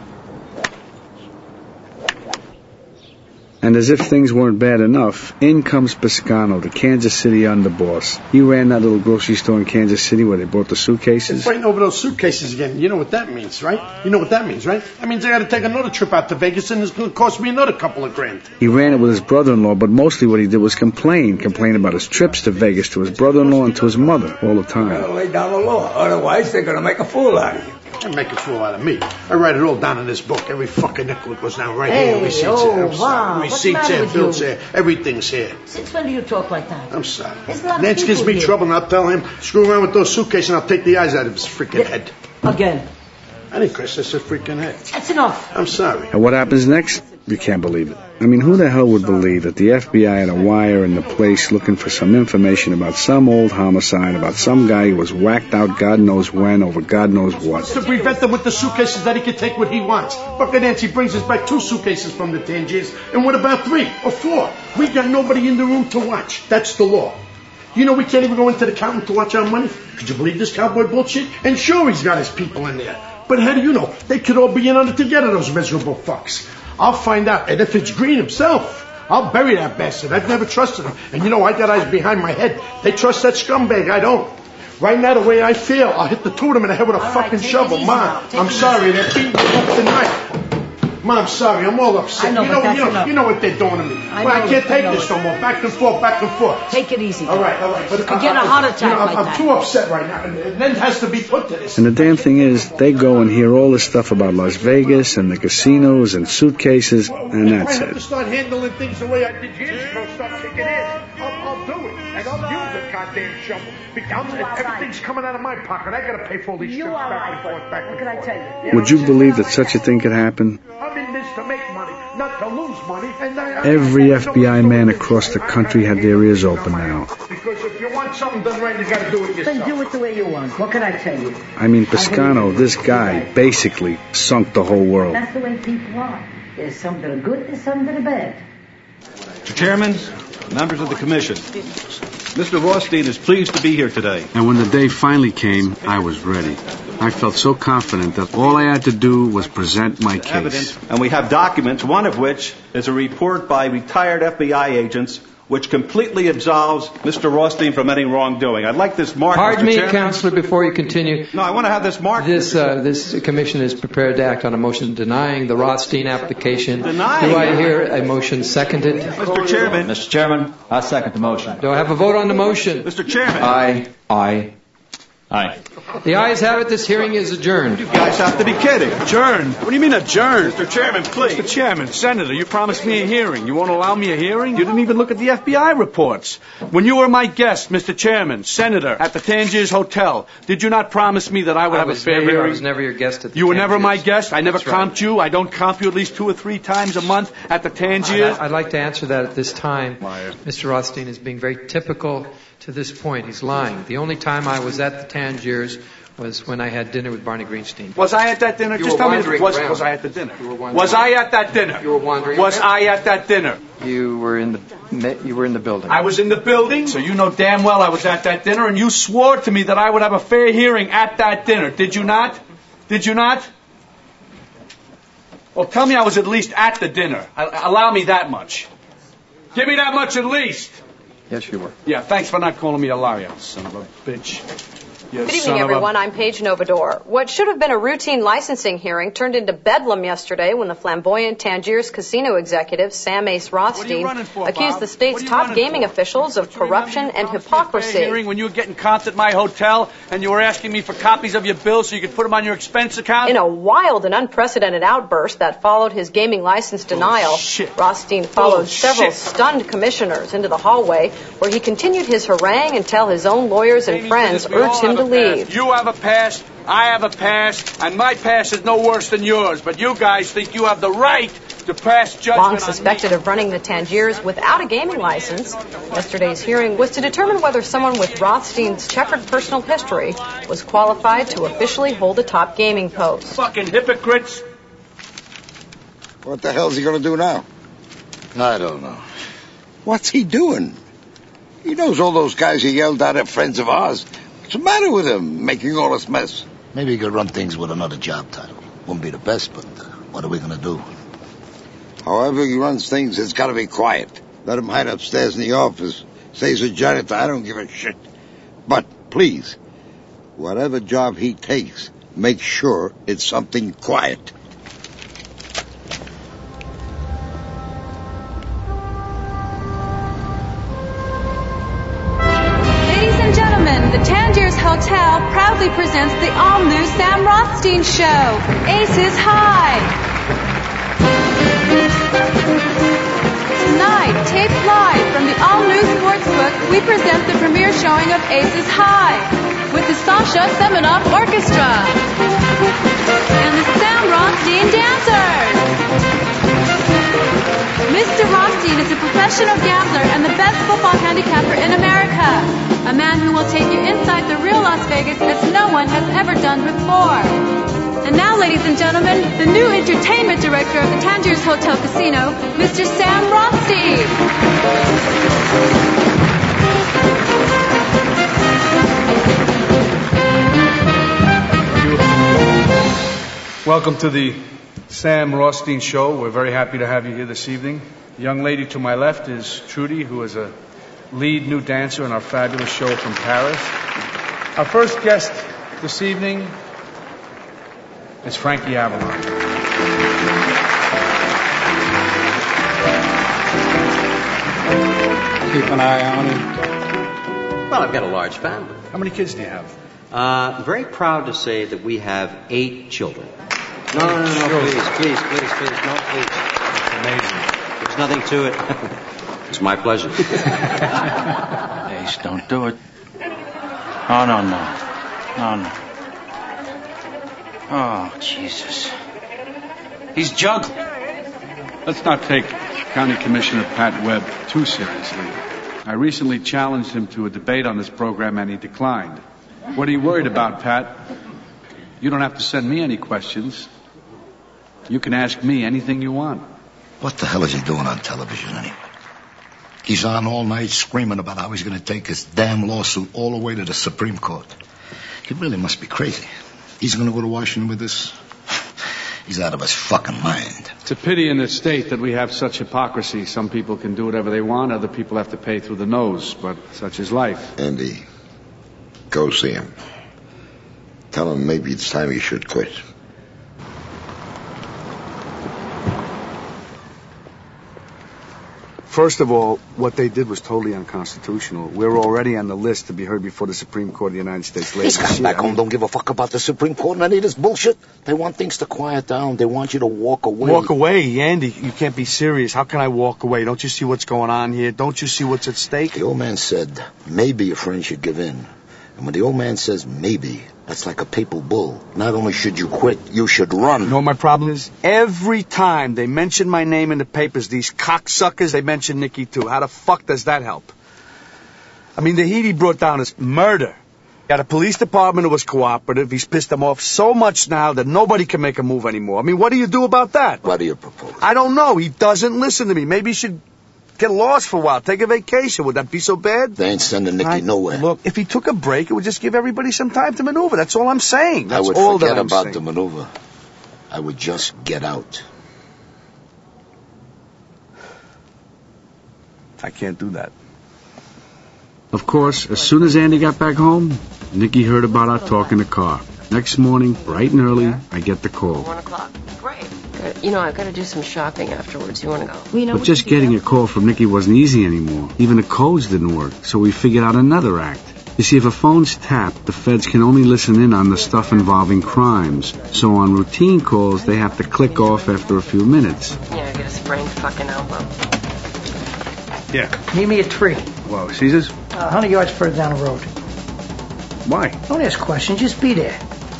And as if things weren't bad enough, in comes Piscano, the Kansas City underboss. He ran that little grocery store in Kansas City where they bought the suitcases. Fighting over those suitcases again. You know what that means, right? You know what that means, right? That means I got to take another trip out to Vegas, and it's going to cost me another couple of grand. He ran it with his brother-in-law, but mostly what he did was complain about his trips to Vegas to his brother-in-law and to his mother all the time. Gotta lay down the law, otherwise they're going to make a fool out of you. They make a fool out of me. I write it all down in this book. Every fucking nickel goes down right Hey, here. Receipts oh, here. wow. Receipts here, bills here. Everything's here. Since when do you talk like that? I'm sorry. There's a lot of Nance gives people me here. trouble, and I'll tell him, screw around with those suitcases, and I'll take the eyes out of his freaking head. Again. I didn't curse, I said freaking head. That's enough. I'm sorry. And what happens next? You can't believe it. I mean, who the hell would believe that the FBI had a wire in the place looking for some information about some old homicide, about some guy who was whacked out God knows when over God knows what? To prevent them with the suitcases that he can take what he wants. Fucking Nancy brings us back 2 suitcases from the Tangiers, and what about 3 or 4? We got nobody in the room to watch. That's the law. You know we can't even go into the accountant to watch our money? Could you believe this cowboy bullshit? And sure, he's got his people in there. But how do you know? They could all be in on it together, those miserable fucks. I'll find out. And if it's Green himself, I'll bury that bastard. I've never trusted him. And you know, I got eyes behind my head. They trust that scumbag. I don't. Right now, the way I feel, I'll hit the 2 of them in the head with a fucking shovel. Mom, I'm sorry. They're beating me up tonight. Mom, I'm sorry. I'm all upset. I know, you know what they're doing to me. I can't take this no more. Back and forth, back and forth. Take it easy. All right. But You get a heart attack like I'm that. too upset right now. And an end has to be put to this. And the damn thing is, they go and hear all this stuff about Las Vegas and the casinos and suitcases, and If I that's have to it. start handling things the way I did years ago, start kicking in, I'll do it. And I'll use the goddamn shovel. Everything's coming out of my pocket. I gotta pay for all these trips back and forth, back and forth. What can I tell you? Would you believe that such a thing could happen? I'm in this to make money, not to lose money. And Every FBI man across the country had their ears open now. Because if you want something done right, you gotta do it yourself. Then do it the way you want. What can I tell you? I mean, Piscano, this guy, basically sunk the whole world. That's the way people are. There's some that are good, there's some that are bad. Mr. Chairman, members of the commission, Mr. Rothstein is pleased to be here today. And when the day finally came, I was ready. I felt so confident that all I had to do was present my case. Evidence, and we have documents, one of which is a report by retired FBI agents which completely absolves Mr. Rothstein from any wrongdoing. I'd like this marked, Pardon Mr. me, Chairman. Counselor, before you continue. No, I want to have this marked. This commission is prepared to act on a motion denying the Rothstein application. Denying? Do I hear a motion seconded? Mr. Chairman. Mr. Chairman, I second the motion. Do I have a vote on the motion? Mr. Chairman. I Aye. The ayes have it. This hearing is adjourned. You guys have to be kidding. Adjourned? What do you mean adjourned? Mr. Chairman, please. Mr. Chairman, Senator, you promised me a hearing. You won't allow me a hearing? You didn't even look at the FBI reports. When you were my guest, Mr. Chairman, Senator, at the Tangiers Hotel, did you not promise me that I would have a fair hearing? I was never your guest at the You were Tangiers. never my guest? I never That's right. comped you? I don't comp you at least 2 or 3 times a month at the Tangiers? I'd like to answer that at this time. Mr. Rothstein is being very typical to this point. He's lying. The only time I was at the Tangiers was when I had dinner with Barney Greenstein. Was I at that dinner? You Just were tell me, wandering around. was I at the dinner? You were wandering Was I at that dinner? You were wandering Was around. I at that dinner? You were in the building. I was in the building, so you know damn well I was at that dinner, and you swore to me that I would have a fair hearing at that dinner. Did you not? Did you not? Well, tell me I was at least at the dinner. Allow me that much. Give me that much at least. Yes, you were. Yeah, thanks for not calling me a liar, son of a bitch. Good evening, everyone. I'm Paige Novador. What should have been a routine licensing hearing turned into bedlam yesterday when the flamboyant Tangiers casino executive, Sam Ace Rothstein, accused the state's top gaming officials of corruption and hypocrisy. Hearing when you were getting comped at my hotel and you were asking me for copies of your bills so you could put them on your expense account? In a wild and unprecedented outburst that followed his gaming license denial, Rothstein followed several stunned commissioners into the hallway where he continued his harangue until his own lawyers and friends urged him to leave. You have a past, I have a past, and my past is no worse than yours, but you guys think you have the right to pass judgment Long suspected of running the Tangiers without a gaming license, yesterday's hearing was to determine whether someone with Rothstein's checkered personal history was qualified to officially hold a top gaming post. Fucking hypocrites! What the hell's he going to do now? I don't know. What's he doing? He knows all those guys he yelled at are friends of ours. What's the matter with him, making all this mess? Maybe he could run things with another job title. Wouldn't be the best, but what are we going to do? However he runs things, it's got to be quiet. Let him hide upstairs in the office. Say he's a janitor, I don't give a shit. But, please, whatever job he takes, make sure it's something quiet. The Tangiers Hotel proudly presents the all-new Sam Rothstein Show, Aces High. Tonight, taped live from the all-new Sportsbook, we present the premiere showing of Aces High with the Sasha Semenoff Orchestra and the Sam Rothstein Dancers. Mr. Rothstein is a professional gambler and the best football handicapper in America. A man who will take you inside the real Las Vegas as no one has ever done before. And now, ladies and gentlemen, the new entertainment director of the Tangiers Hotel Casino, Mr. Sam Rothstein. Welcome to the Sam Rothstein Show. We're very happy to have you here this evening. The young lady to my left is Trudy, who is a lead new dancer in our fabulous show from Paris. Our first guest this evening is Frankie Avalon. Keep an eye on him. Well, I've got a large family. How many kids do you have? Very proud to say that we have 8 children. No, please, no, please. That's amazing. There's nothing to it. It's my pleasure. Ace, don't do it. Oh, no. Oh, Jesus. He's juggling. Let's not take County Commissioner Pat Webb too seriously. I recently challenged him to a debate on this program and he declined. What are you worried about, Pat? You don't have to send me any questions. You can ask me anything you want. What the hell is he doing on television anyway? He's on all night screaming about how he's going to take his damn lawsuit all the way to the Supreme Court. He really must be crazy. He's going to go to Washington with this? He's out of his fucking mind. It's a pity in this state that we have such hypocrisy. Some people can do whatever they want. Other people have to pay through the nose. But such is life. Andy, go see him. Tell him maybe it's time he should quit. First of all, what they did was totally unconstitutional. We're already on the list to be heard before the Supreme Court of the United States later These guys this year. back home don't give a fuck about the Supreme Court and any of this bullshit. They want things to quiet down. They want you to walk away. Walk away? Andy, you can't be serious. How can I walk away? Don't you see what's going on here? Don't you see what's at stake? The old man said, maybe your friend should give in. And when the old man says maybe, that's like a papal bull. Not only should you quit, you should run. You know what my problem is? Every time they mention my name in the papers, these cocksuckers, they mention Nicky too. How the fuck does that help? I mean, the heat he brought down is murder. Got a police department who was cooperative. He's pissed them off so much now that nobody can make a move anymore. I mean, what do you do about that? What do you propose? I don't know. He doesn't listen to me. Maybe he should get lost for a while. Take a vacation. Would that be so bad? They ain't sending Nicky nowhere. Look, if he took a break, it would just give everybody some time to maneuver. That's all I'm saying. That's I would all forget that I'm about saying. the maneuver. I would just get out. I can't do that. Of course, as soon as Andy got back home, Nicky heard about our talk in the car. Next morning, bright and early, I get the call. 1 o'clock. Great. Good. You know, I've got to do some shopping afterwards. You want to go? But just getting a call from Nicky wasn't easy anymore. Even the codes didn't work, so we figured out another act. You see, if a phone's tapped, the feds can only listen in on the stuff involving crimes. So on routine calls, they have to click off after a few minutes. Yeah, I get a sprained fucking elbow. Yeah. Meet me at 3. Wow, Caesar's? 100 yards further down the road. Why? Don't ask questions, just be there.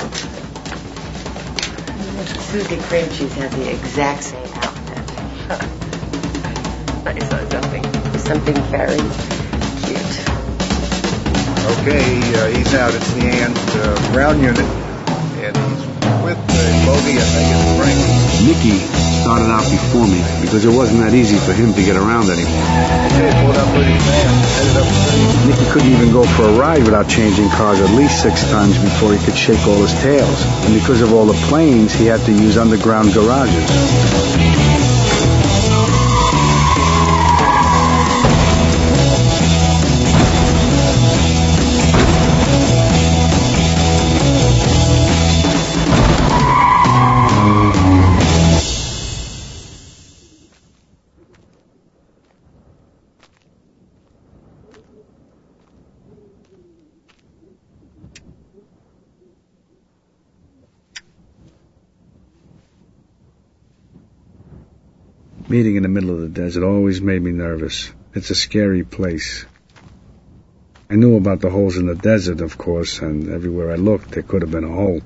Susie Cream Cheese has the exact same outfit. I saw something very cute. Okay, he's out. It's the Brown unit, and he's with Bogey, I think it's Frank. Nicky started out before me because it wasn't that easy for him to get around anymore. Okay, pulled up with his man, headed up the street. Nicky couldn't even go for a ride without changing cars at least 6 times before he could shake all his tails. And because of all the planes, he had to use underground garages. Meeting in the middle of the desert always made me nervous. It's a scary place. I knew about the holes in the desert, of course, and everywhere I looked, there could have been a hole.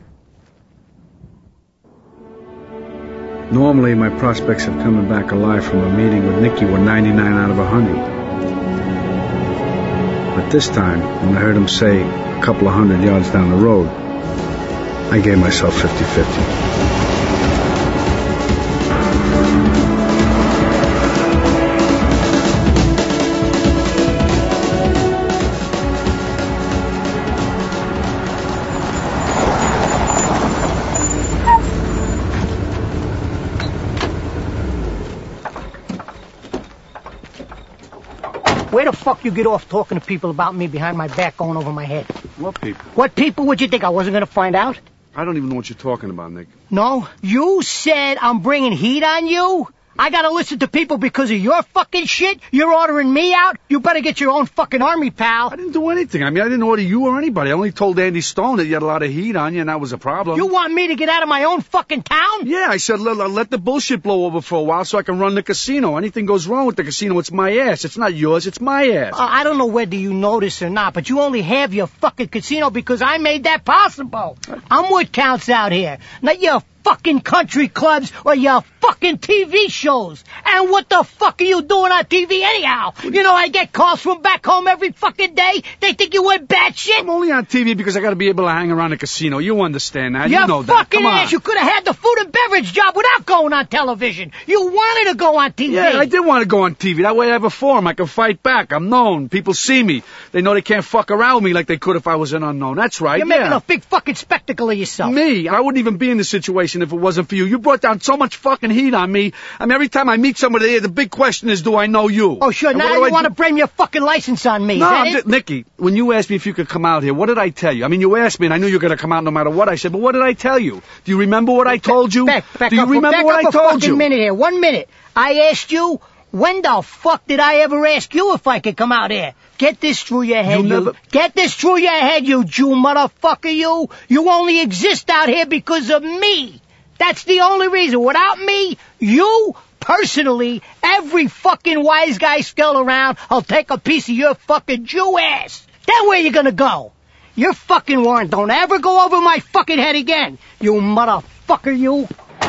Normally, my prospects of coming back alive from a meeting with Nicky were 99 out of 100. But this time, when I heard him say a couple of 100 yards down the road, I gave myself 50-50. Where the fuck you get off talking to people about me behind my back going over my head? What people? What people would you think? I wasn't going to find out? I don't even know what you're talking about, Nick. No? You said I'm bringing heat on you? I gotta listen to people because of your fucking shit? You're ordering me out? You better get your own fucking army, pal. I didn't do anything. I mean, I didn't order you or anybody. I only told Andy Stone that you had a lot of heat on you, and that was a problem. You want me to get out of my own fucking town? Yeah, I said let the bullshit blow over for a while so I can run the casino. Anything goes wrong with the casino, it's my ass. It's not yours, it's my ass. I don't know whether you know this or not, but you only have your fucking casino because I made that possible. I'm what counts out here, not your fucking country clubs or your fucking TV shows. And what the fuck are you doing on TV anyhow? You know I get calls from back home every fucking day. They think you went batshit. I'm only on TV because I got to be able to hang around the casino. You understand that? You know that. Fucking Come on. ass. You could have had the food and beverage job without going on television. You wanted to go on TV. Yeah, I did want to go on TV. That way I have a forum. I can fight back. I'm known. People see me. They know they can't fuck around with me like they could if I was an unknown. That's right. You're making a big fucking spectacle of yourself. Me? I wouldn't even be in this situation if it wasn't for you. You brought down so much fucking heat on me. I mean, every time I meet somebody here, the big question is, do I know you? Oh, sure. Now you want to blame your fucking license on me. No, Nicky, when you asked me if you could come out here, what did I tell you? I mean, you asked me, and I knew you were going to come out no matter what I said, but what did I tell you? Do you remember what I told you? Back do you up, remember back what up I told a fucking you? minute here. 1 minute. I asked you, When the fuck did I ever ask you if I could come out here? Get this through your head, Get this through your head, you Jew motherfucker, you. You only exist out here because of me. That's the only reason. Without me, you, personally, every fucking wise guy still around, will take a piece of your fucking Jew ass. Then where you gonna go? Your fucking warrant don't ever go over my fucking head again. You motherfucker, you.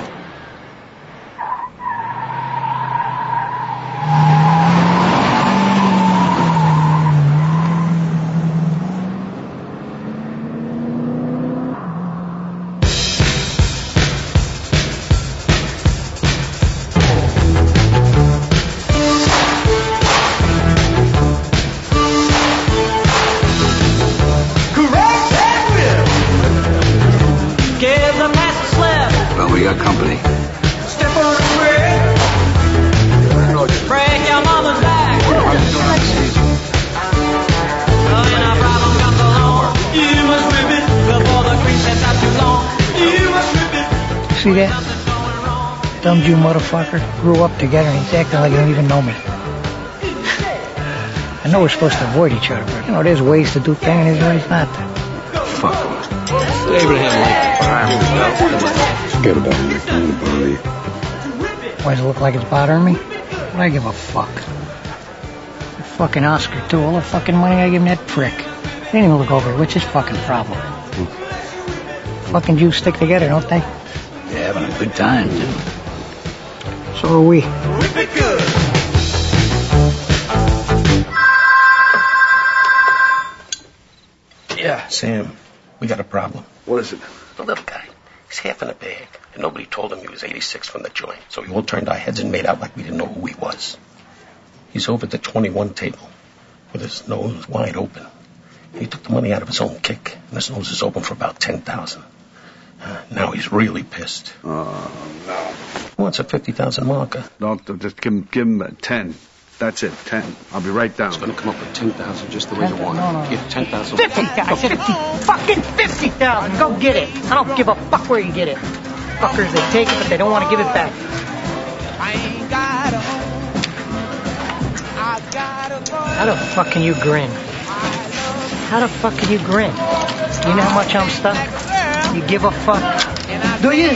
We got company. Step on the square. Break your mama's back. Well, in a problem comes along. You must rip it before the crease gets out too long. You must rip it. See that? Dumb Jew motherfucker. Grew up together and he's acting like he don't even know me. I know we're supposed to avoid each other, but, there's ways to do things and there's ways not to. Fuck him. Abraham Lincoln. Forget about it. Don't bother you. Why does it look like it's bothering me? What I give a fuck? The fucking Oscar, too. All the fucking money I give him, that prick. They didn't even look over it. What's his fucking problem? Fucking Jews stick together, don't they? They're having a good time, too. So are we. Whip it good. Yeah, Sam. We got a problem. What is it? The little guy. He's half in a bag, and nobody told him he was 86 from the joint. So we all turned our heads and made out like we didn't know who he was. He's over at the 21 table, with his nose wide open. He took the money out of his own kick, and his nose is open for about $10,000. Now he's really pissed. Oh, no. He wants a 50,000 marker. Don't, just give him 10. That's it, 10. I'll be right down. It's going to come up with 10,000 just the way you want it. No. Get 10,000. 50,000. I said fucking 50,000. Go get it. I don't give a fuck where you get it. Fuckers, they take it, but they don't want to give it back. How the fuck can you grin? How the fuck can you grin? You know how much I'm stuck? You give a fuck? Do you?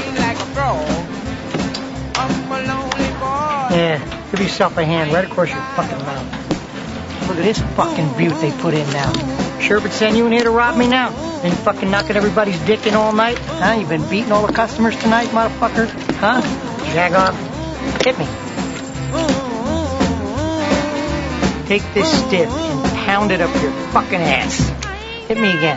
Yeah. Give yourself a hand right across your fucking mouth. Look at this fucking beaut they put in now. Sherbert sent you in here to rob me now? Been fucking knocking everybody's dick in all night? Huh? You been beating all the customers tonight, motherfucker? Huh? Jag off. Hit me. Take this stiff and pound it up your fucking ass. Hit me again.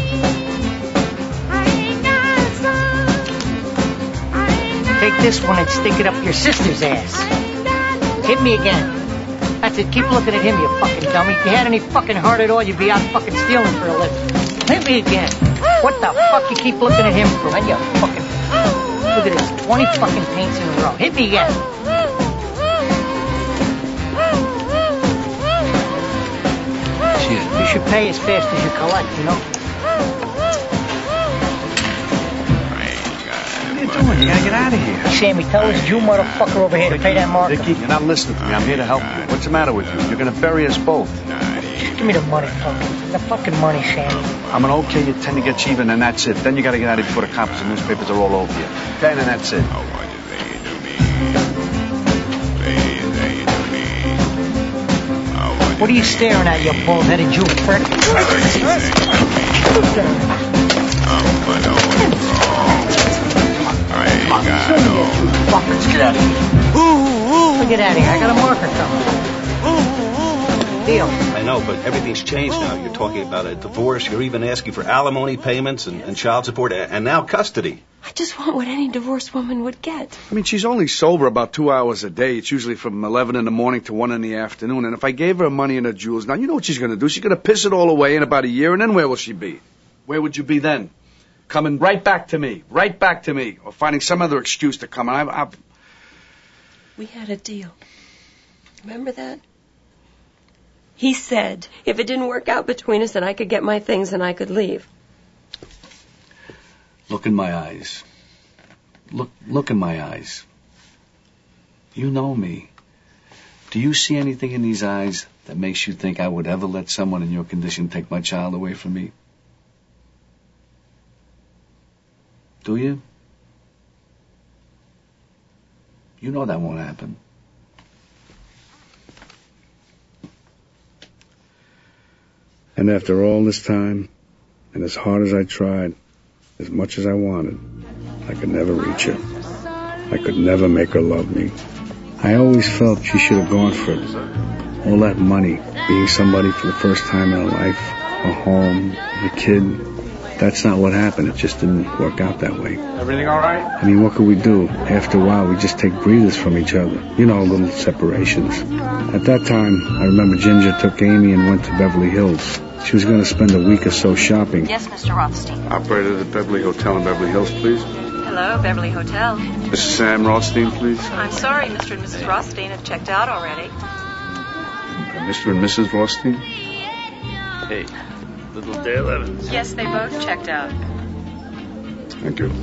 Take this one and stick it up your sister's ass. Hit me again. That's it. Keep looking at him, you fucking dummy. If you had any fucking heart at all, you'd be out fucking stealing for a living. Hit me again. What the fuck you keep looking at him for? Man, you fucking... Look at this. 20 fucking paints in a row. Hit me again. Shit. You should pay as fast as you collect, you know? What are you doing? You gotta get out of here. Sammy, tell this Jew motherfucker over here to pay that marker. Dickie, you're not listening to me. I'm here to help you. What's the matter with you? You're gonna bury us both. Just give me the money, fucker. The fucking money, Sammy. I'm gonna okay you 10 to get you even, and that's it. Then you gotta get out of here before the cops and newspapers are all over you. Okay, and then that's it. What are you staring at, you bald-headed Jew prick? Fuckers, get out of here. Get out of here. I got a marker coming. Deal. I know, but everything's changed now. You're talking about a divorce. You're even asking for alimony payments and child support and now custody. I just want what any divorced woman would get. I mean, she's only sober about 2 hours a day. It's usually from 11 in the morning to 1 in the afternoon. And if I gave her money and her jewels, now you know what she's going to do. She's going to piss it all away in about a year, and then where will she be? Where would you be then? Coming right back to me. Right back to me. Or finding some other excuse to come. And We had a deal. Remember that? He said if it didn't work out between us that I could get my things and I could leave. Look in my eyes. Look in my eyes. You know me. Do you see anything in these eyes that makes you think I would ever let someone in your condition take my child away from me? Do you? You know that won't happen. And after all this time, and as hard as I tried, as much as I wanted, I could never reach her. I could never make her love me. I always felt she should have gone for it. All that money, being somebody for the first time in her life, a home, a kid. That's not what happened. It just didn't work out that way. Everything all right? I mean, what could we do? After a while, we just take breathers from each other. You know, little separations. At that time, I remember Ginger took Amy and went to Beverly Hills. She was going to spend a week or so shopping. Yes, Mr. Rothstein. Operator of the Beverly Hotel in Beverly Hills, please. Hello, Beverly Hotel. Mrs. Sam Rothstein, please. I'm sorry, Mr. and Mrs. Rothstein have checked out already. Mr. and Mrs. Rothstein? Hey, little Dale Evans. Yes, they both checked out. Thank you.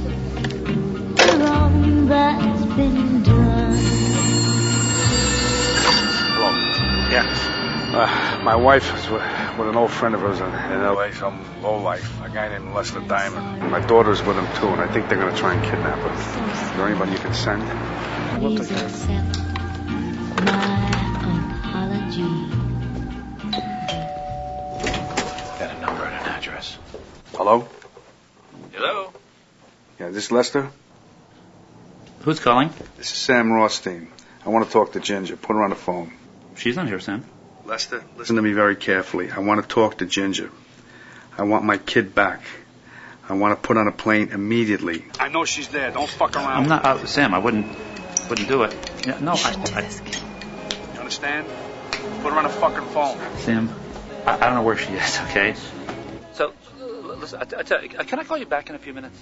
Hello. Yeah. My wife is with an old friend of hers in L.A., some lowlife, a guy named Lester Diamond. My daughter's with him, too, and I think they're going to try and kidnap her. Is there anybody you can send? We'll take care of it. Got a number and an address. Hello? Hello? Yeah, this Lester? Who's calling? This is Sam Rothstein. I want to talk to Ginger. Put her on the phone. She's not here, Sam. Lester, listen to me very carefully. I want to talk to Ginger. I want my kid back. I want to put on a plane immediately. I know she's there. Don't fuck around. I'm not, Sam, I wouldn't do it. Yeah, no, You understand? Put her on a fucking phone. Sam, I don't know where she is, okay? So, listen, I tell you, can I call you back in a few minutes?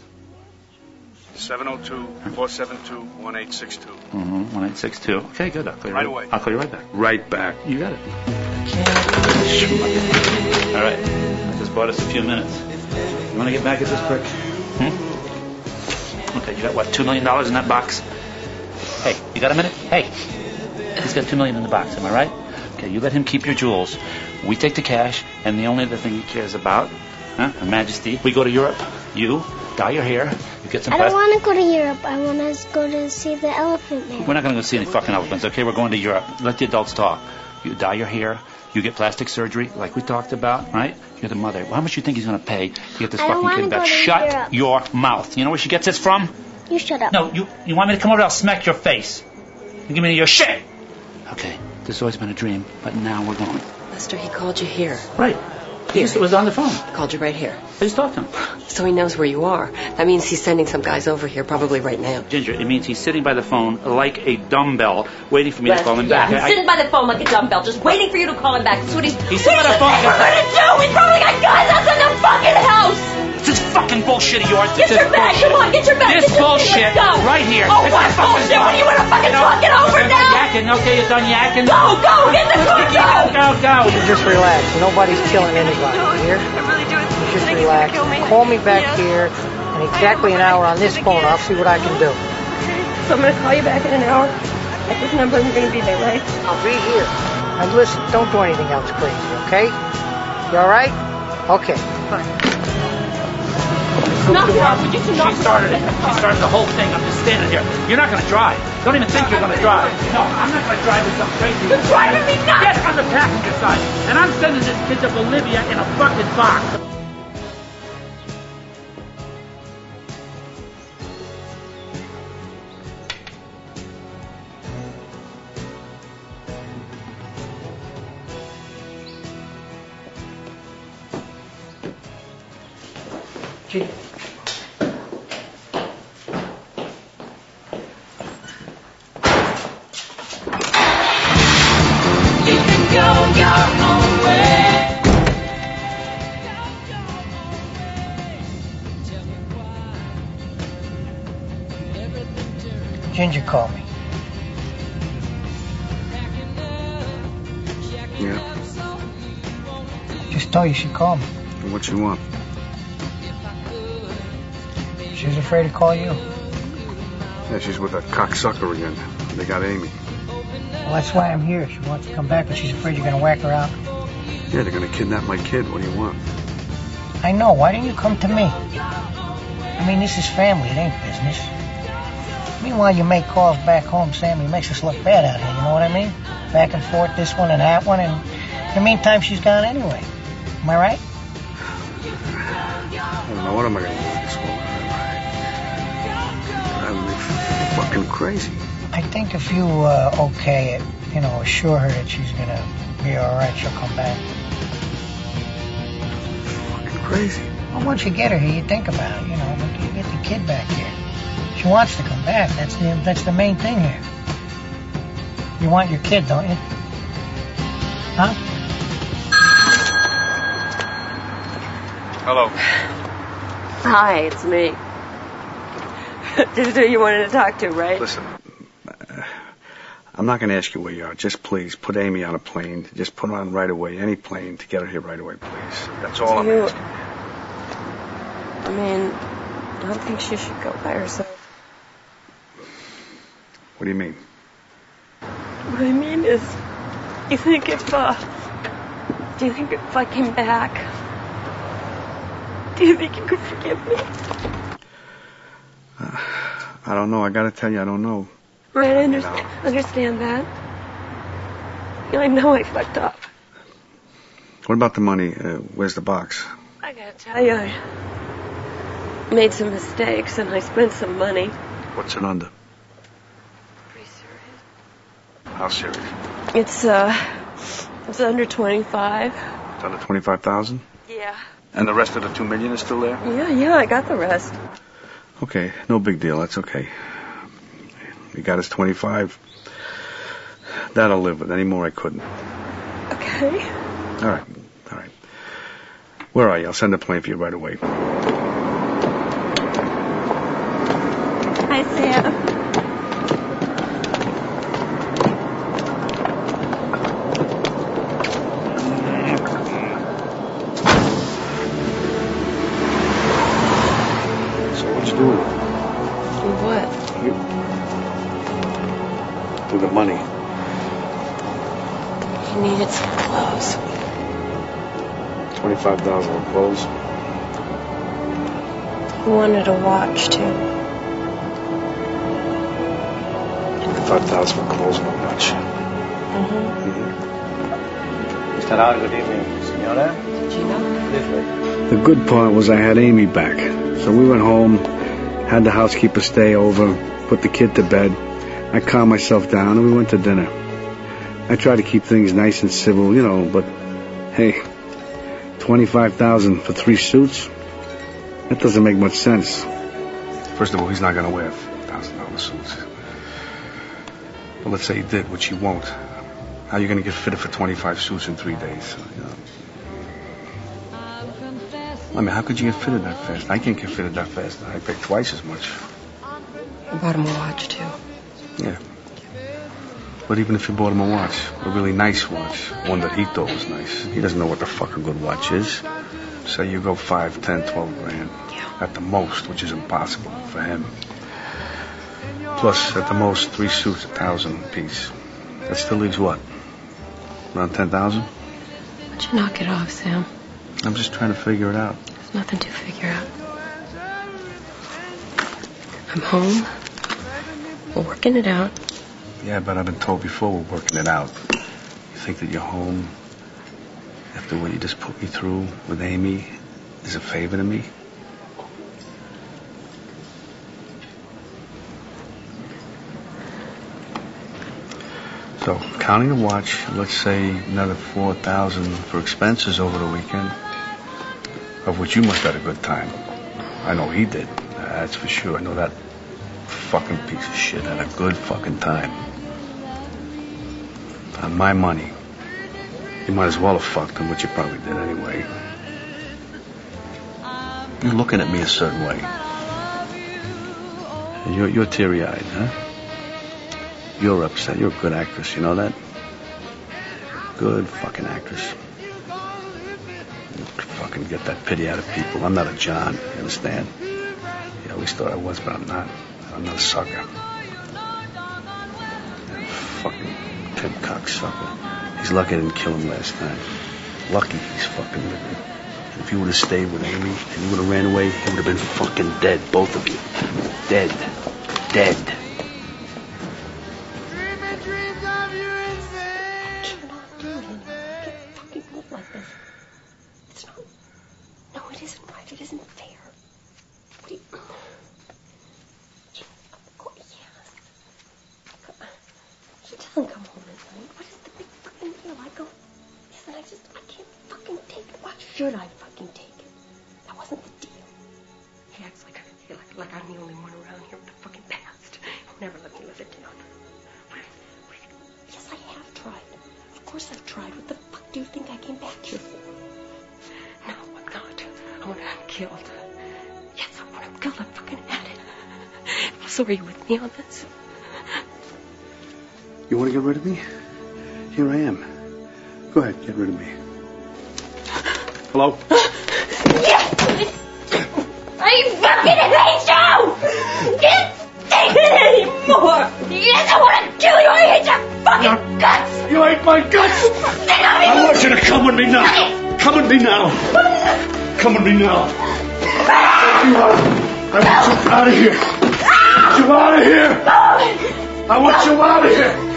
702-472-1862. 1862. Okay, good. I'll call you right away. I'll call you right back. Right back. You got it. All right. That just bought us a few minutes. You want to get back at this prick? Okay, you got what, $2 million in that box? Hey, you got a minute? Hey, he's got $2 million in the box, am I right? Okay, you let him keep your jewels. We take the cash, and the only other thing he cares about, Her Majesty, we go to Europe. You dye your hair. You get some. I don't want to go to Europe. I want to go to see the Elephant Man. We're not going to go see any fucking elephants, okay? We're going to Europe. Let the adults talk. You dye your hair. You get plastic surgery, like we talked about, right? You're the mother. How much do you think he's going to pay to get this fucking kid back? Shut your mouth. You know where she gets this from? You shut up. No, you want me to come over? I'll smack your face. And give me your shit. Okay, this has always been a dream, but now we're going. Lester, he called you here. Right. He was on the phone. Called you right here. I just talked to him. So he knows where you are. That means he's sending some guys over here, probably right now. Ginger, it means he's sitting by the phone like a dumbbell, waiting for me to call him back. He's sitting by the phone like a dumbbell, just waiting for you to call him back. That's what he's sitting by the phone. What are we gonna do? He's probably got guys outside the fucking house. This fucking bullshit of yours. Get your bag. Come on, get your bag. This bullshit right here. Oh, what bullshit? What do you want to fucking talk it over now? Yakking. Okay, you're done yakking. Go, get the car, go. Just relax. Nobody's killing anybody. Here? I really do it. Just relax. Call me back here in exactly an hour on this phone. I'll see what I can do. So I'm going to call you back in an hour. At this number, I'm going to be there, right? I'll be here. And listen, don't do anything else crazy, okay? You all right? Okay. Fine. Knock it off. She started it. She started the whole thing. I'm just standing here. You're not going to drive. Don't even think you're going to drive. No, I'm not going to drive with some crazy. You're driving me nuts. Get on the passenger side. And I'm sending this kid to Bolivia in a fucking box. Gee. Ginger called me. Yeah? Just told you she called me. What you want? She was afraid to call you. Yeah, she's with that cocksucker again. They got Amy. Well, that's why I'm here. She wants to come back, but she's afraid you're going to whack her out. Yeah, they're going to kidnap my kid. What do you want? I know. Why didn't you come to me? I mean, this is family. It ain't business. Meanwhile, you make calls back home, Sam. He makes us look bad out here. You know what I mean? Back and forth, this one and that one. And in the meantime, she's gone anyway. Am I right? I don't know. What am I going to do with this woman? Driving me fucking crazy. I think if you, okay it, you know, assure her that she's going to be all right, she'll come back. Fucking crazy. Well, once you get her here, you think about it, you know. You get the kid back here. She wants to come back. That's the main thing here. You want your kid, don't you? Huh? Hello. Hi, it's me. This is who you wanted to talk to, right? Listen, I'm not going to ask you where you are. Just please put Amy on a plane. Just put her on right away, any plane, to get her here right away, please. That's all I'm asking. I mean, I don't think she should go by herself. What do you mean? What I mean is, do you think if I came back, do you think you could forgive me? I don't know. I got to tell you, I don't know. Right, I understand that. I know I fucked up. What about the money? Where's the box? I gotta tell you, I made some mistakes and I spent some money. What's it under? Pretty serious. How serious? It's under 25. It's under 25,000? Yeah. And the rest of the $2 million is still there? Yeah, I got the rest. Okay, no big deal. That's okay. He got his 25. That'll live with. Any more I couldn't. Okay. All right. Where are you? I'll send a plane for you right away. Hi, Sam. So what you doing? What? With the money. He needed some clothes. 25,000 for clothes. He wanted a watch, too. 25,000 for clothes and a watch. Mr. Howard, good evening. Senora? Gino? This way. The good part was I had Amy back. So we went home, had the housekeeper stay over, put the kid to bed. I calmed myself down and we went to dinner. I tried to keep things nice and civil, you know, but hey, 25,000 for 3 suits? That doesn't make much sense. First of all, he's not going to wear $1,000 suits. But let's say he did, which he won't. How are you going to get fitted for 25 suits in 3 days? You know? I mean, how could you get fitted that fast? I can't get fitted that fast. I pay twice as much. I bought him a watch, too. Yeah. But even if you bought him a watch, a really nice watch, one that he thought was nice, he doesn't know what the fuck a good watch is. So you go 5, 10, 12 grand. Yeah. At the most, which is impossible for him. Plus, at the most, 3 suits, 1,000 a piece. That still leaves what? Around 10,000? Why don't you knock it off, Sam? I'm just trying to figure it out. There's nothing to figure out. I'm home. We're working it out. Yeah, but I've been told before we're working it out. You think that you're home after what you just put me through with Amy is a favor to me? So, counting the watch, let's say another 4,000 for expenses over the weekend, of which you must have had a good time. I know he did. That's for sure. I know that fucking piece of shit had a good fucking time. On my money, you might as well have fucked him, which you probably did anyway. You're looking at me a certain way. And you're teary-eyed, huh? You're upset. You're a good actress, you know that? Good fucking actress. You fucking get that pity out of people. I'm not a John, you understand? You always thought I was, but I'm not. I'm not a sucker. And fucking Pimp cocksucker. He's lucky I didn't kill him last time. Lucky he's fucking living. And if you would have stayed with Amy and you would have ran away, he would have been fucking dead, both of you. Dead. Dead. Should I fucking take it? That wasn't the deal. He acts like I'm the only one around here with a fucking past. He'll never let me live it down. Yes, I have tried. Of course I've tried. What the fuck do you think I came back here for? No, I'm not. I want to have killed. Yes, I want him killed. I'm fucking at it. So are you with me on this? You want to get rid of me? Here I am. Go ahead, get rid of me. Hello? Yes! I fucking hate you! Can't take it anymore! Yes, I want to kill you! I hate your fucking guts! You hate my guts? I want you to come with me now! Come with me now! Come with me now! I want you out of here! I want you out of here! I want you out of here!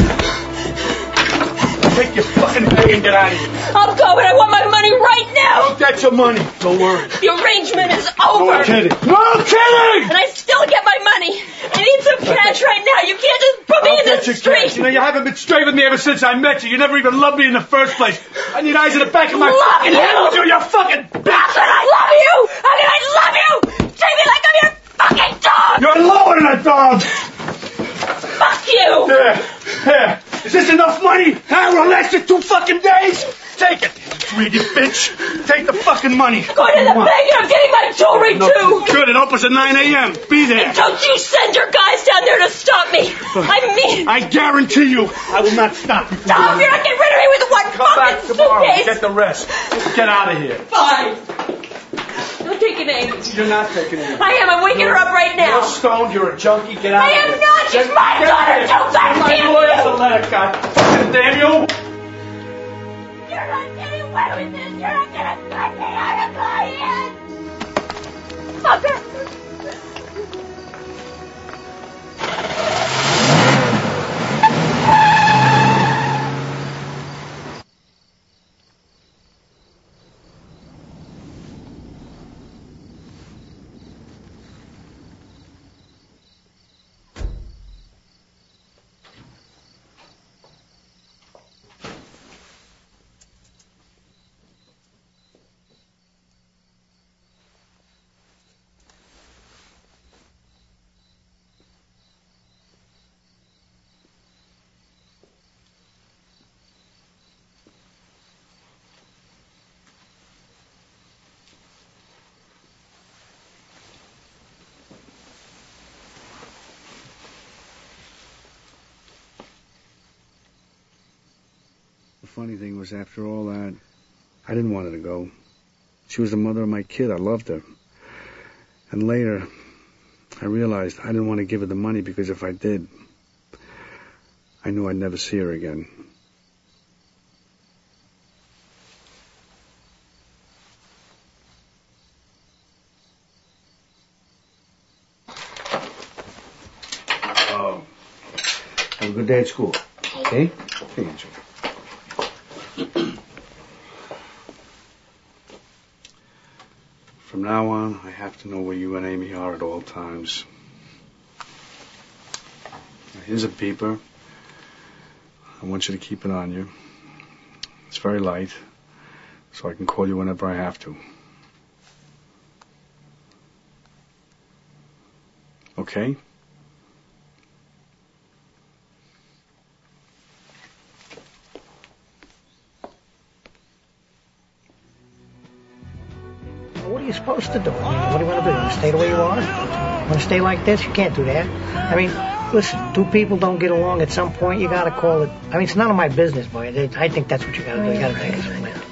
Take your fucking bag and get out of here. I'm going. I want my money right now. I'll get your money. Don't worry. The arrangement is over. No kidding. No kidding! And I still get my money. I need some cash right now. You can't just put me in the street. Cash. You know, you haven't been straight with me ever since I met you. You never even loved me in the first place. I need eyes in the back of my fucking head. You're fucking bitch. How can I love you? How can I love you? Treat me like I'm your fucking dog. You're lower than a dog. Fuck you. Here. Is this enough money? Huh? Will last you 2 fucking days? Take it, greedy bitch. Take the fucking money. I'm going to the bank and I'm getting my jewelry too. Good, it opens at 9 a.m. Be there. And don't you send your guys down there to stop me. I guarantee you, I will not stop you. Stop, you're not getting rid of me with one fucking suitcase. Get the rest. Get out of here. Fine. I'm taking Amy. You're not taking Amy. I am. I'm waking her up right now. You're stoned. You're a junkie. Get out of here. I am not. She's my daughter. Don't let me. My lawyer's a letter, God. Damn you. You're not getting away with this. You're not going to let me out of my head. Fucker. The funny thing was, after all that, I didn't want her to go. She was the mother of my kid. I loved her. And later, I realized I didn't want to give her the money because if I did, I knew I'd never see her again. Have a good day at school. Okay? Okay, Angel. From now on, I have to know where you and Amy are at all times. Now, here's a beeper. I want you to keep it on you. It's very light, so I can call you whenever I have to. Okay? What are you supposed to do? What do you want to do? You want to stay the way you are? You want to stay like this? You can't do that. I mean, listen, 2 people don't get along at some point, you got to call it. I mean, it's none of my business, boy. I think that's what you got to do. You got to take it from there.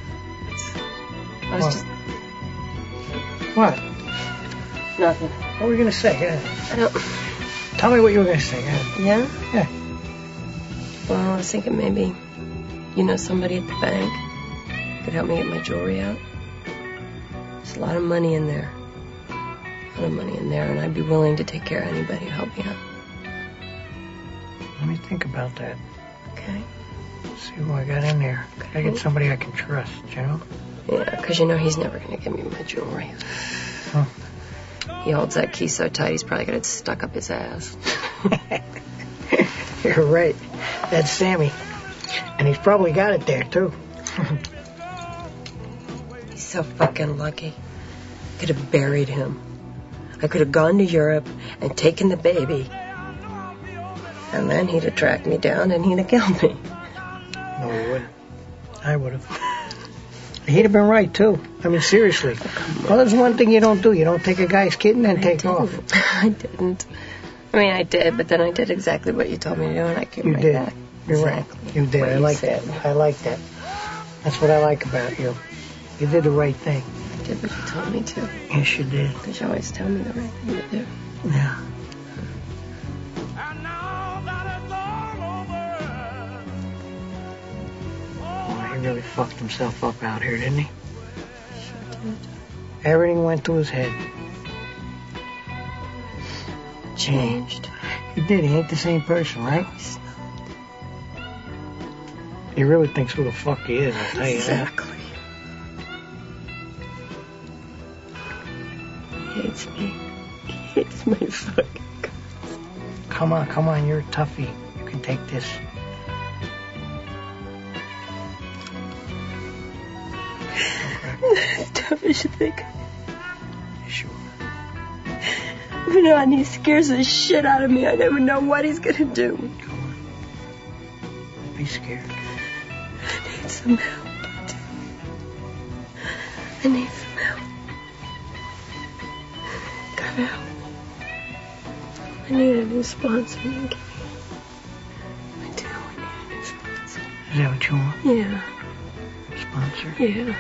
I was just... What? Nothing. What were you going to say? I don't... Tell me what you were going to say. Yeah? Yeah. Well, I was thinking maybe you know somebody at the bank could help me get my jewelry out. There's a lot of money in there. A lot of money in there, and I'd be willing to take care of anybody who helped me out. Let me think about that. Okay. See who I got in there. I get somebody I can trust, you know? Yeah, because you know he's never going to give me my jewelry. Huh. He holds that key so tight, he's probably got it stuck up his ass. You're right. That's Sammy. And he's probably got it there, too. He's so fucking lucky. I could have buried him. I could have gone to Europe and taken the baby. And then he'd have tracked me down and he'd have killed me. No, he wouldn't. I would have. He'd have been right, too. I mean, seriously. Well, there's one thing you don't do. You don't take a guy's kitten and take off. I didn't. I mean, I did, but then I did exactly what you told me to do, and I came right back. You're exactly right. You did. I like that. I like that. That's what I like about you. You did the right thing. I did what you told me to. Yes, you did. Because you always tell me the right thing to do. Yeah. He really fucked himself up out here, didn't he? Sure did. Everything went to his head. Changed. He did. He ain't the same person, right? He really thinks who the fuck he is, I'll tell you that. Exactly. He hates me. He hates my fucking guts. Come on, you're a toughie. You can take this. As tough as you think. Sure. You know, and he scares the shit out of me. I never know what he's gonna do. Come on. Don't be scared. I need some help. I need some help. God help. I need a new sponsor, Nicky. I do. I need a new sponsor. Is that what you want? Yeah. Sponsor? Yeah.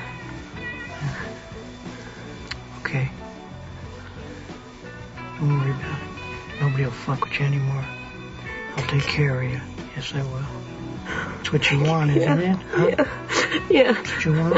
Okay. Don't worry about it. Nobody will fuck with you anymore. I'll take care of you. Yes, I will. That's what you want, isn't it? Huh? Yeah. That's what you want?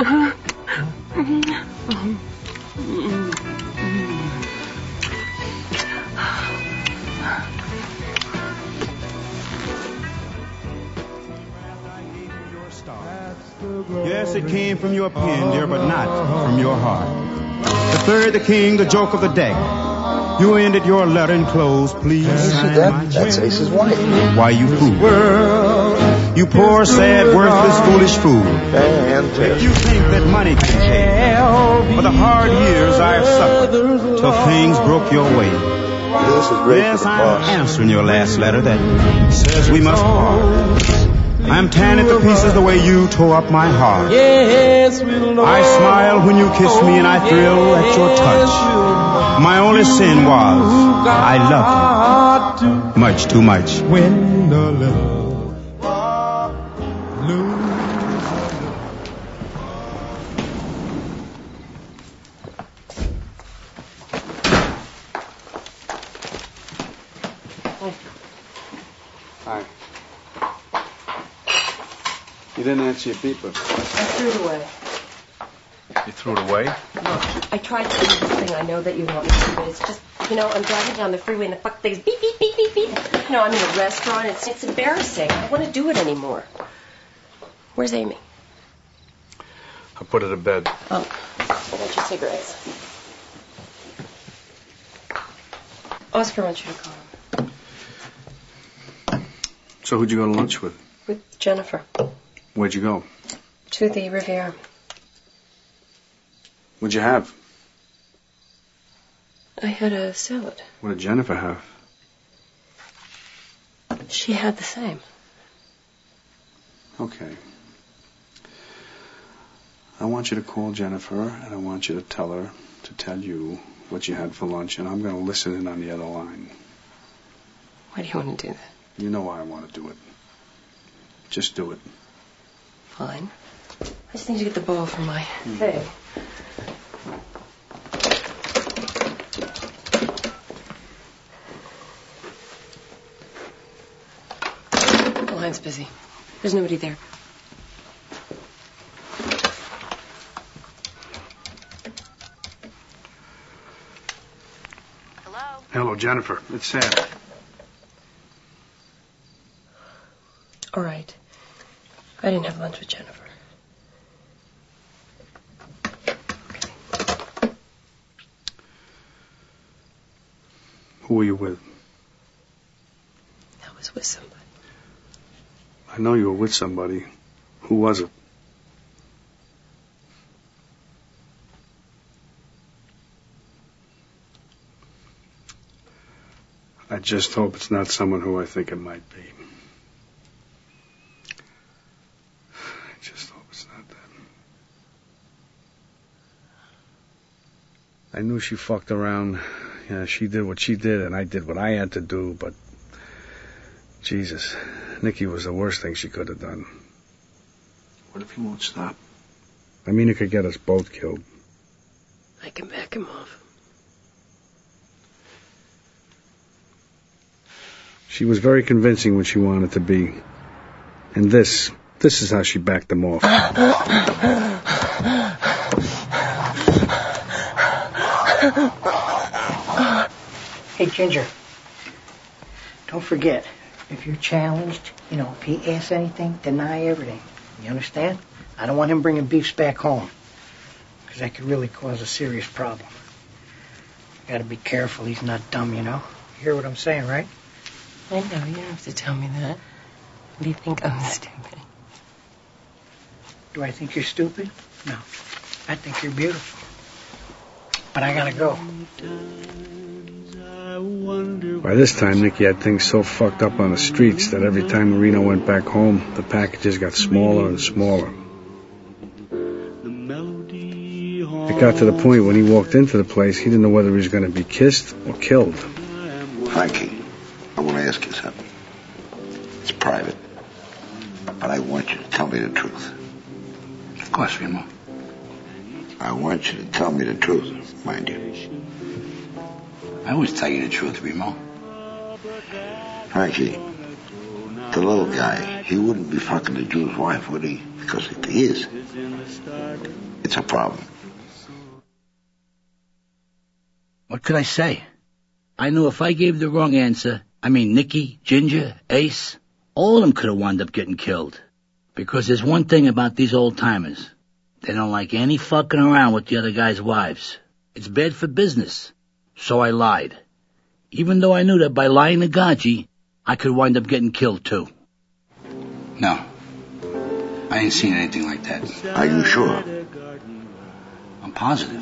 Yes, it came from your pen, dear, but not from your heart. The third, the king, the joke of the deck. You ended your letter in close, please sign my check. That's Ace's wife. Why, you fool. You poor, sad, worthless, foolish fool. If you think that money can pay for the hard years I've suffered till things broke your way. Yes, I'm answering your last letter that says we must part. I'm tearing it to pieces the way you tore up my heart. I smile when you kiss me and I thrill at your touch. My only sin was I loved you much too much. When the love Hi. You didn't answer your beeper. I threw it away. You threw it away? Look, I tried to do this thing I know that you want me to, but it's just, you know, I'm driving down the freeway and the fuck thing's beep, beep, beep, beep, beep. You know, I'm in a restaurant. It's embarrassing. I don't want to do it anymore. Where's Amy? I put her to bed. Oh, I got your cigarettes. Oscar wants you to call him. So who'd you go to lunch with? With Jennifer. Where'd you go? To the Riviera. What'd you have? I had a salad. What did Jennifer have? She had the same. Okay. I want you to call Jennifer, and I want you to tell her to tell you what you had for lunch, and I'm going to listen in on the other line. Why do you want to do that? You know why I want to do it. Just do it. Fine. I just need to get the ball from my thing. Well, line's busy. There's nobody there. Hello, Jennifer. It's Sam. All right. I didn't have lunch with Jennifer. Who were you with? I was with somebody. I know you were with somebody. Who was it? I just hope it's not someone who I think it might be. I just hope it's not that. I knew she fucked around. Yeah, she did what she did, and I did what I had to do, but Jesus, Nicky was the worst thing she could have done. What if he won't stop? I mean, it could get us both killed. I can back him off. She was very convincing when she wanted to be. And this is how she backed them off. Hey, Ginger. Don't forget, if you're challenged, if he asks anything, deny everything. You understand? I don't want him bringing beefs back home, because that could really cause a serious problem. Gotta be careful, he's not dumb, You hear what I'm saying, right? I know, you don't have to tell me that. Do you think I'm stupid? Do I think you're stupid? No. I think you're beautiful. But I gotta go. By this time, Nicky had things so fucked up on the streets that every time Marino went back home, the packages got smaller and smaller. It got to the point when he walked into the place, he didn't know whether he was going to be kissed or killed. Frankie, I want to ask you something. It's private, but I want you to tell me the truth. Of course, Remo. I want you to tell me the truth, mind you. I always tell you the truth, Remo. Frankie, the little guy, he wouldn't be fucking the Jew's wife, would he? Because if he is, it's a problem. What could I say? I knew if I gave the wrong answer, Nicky, Ginger, Ace, all of them could have wound up getting killed. Because there's one thing about these old-timers. They don't like any fucking around with the other guys' wives. It's bad for business. So I lied. Even though I knew that by lying to Gaji, I could wind up getting killed too. No. I ain't seen anything like that. Are you sure? I'm positive.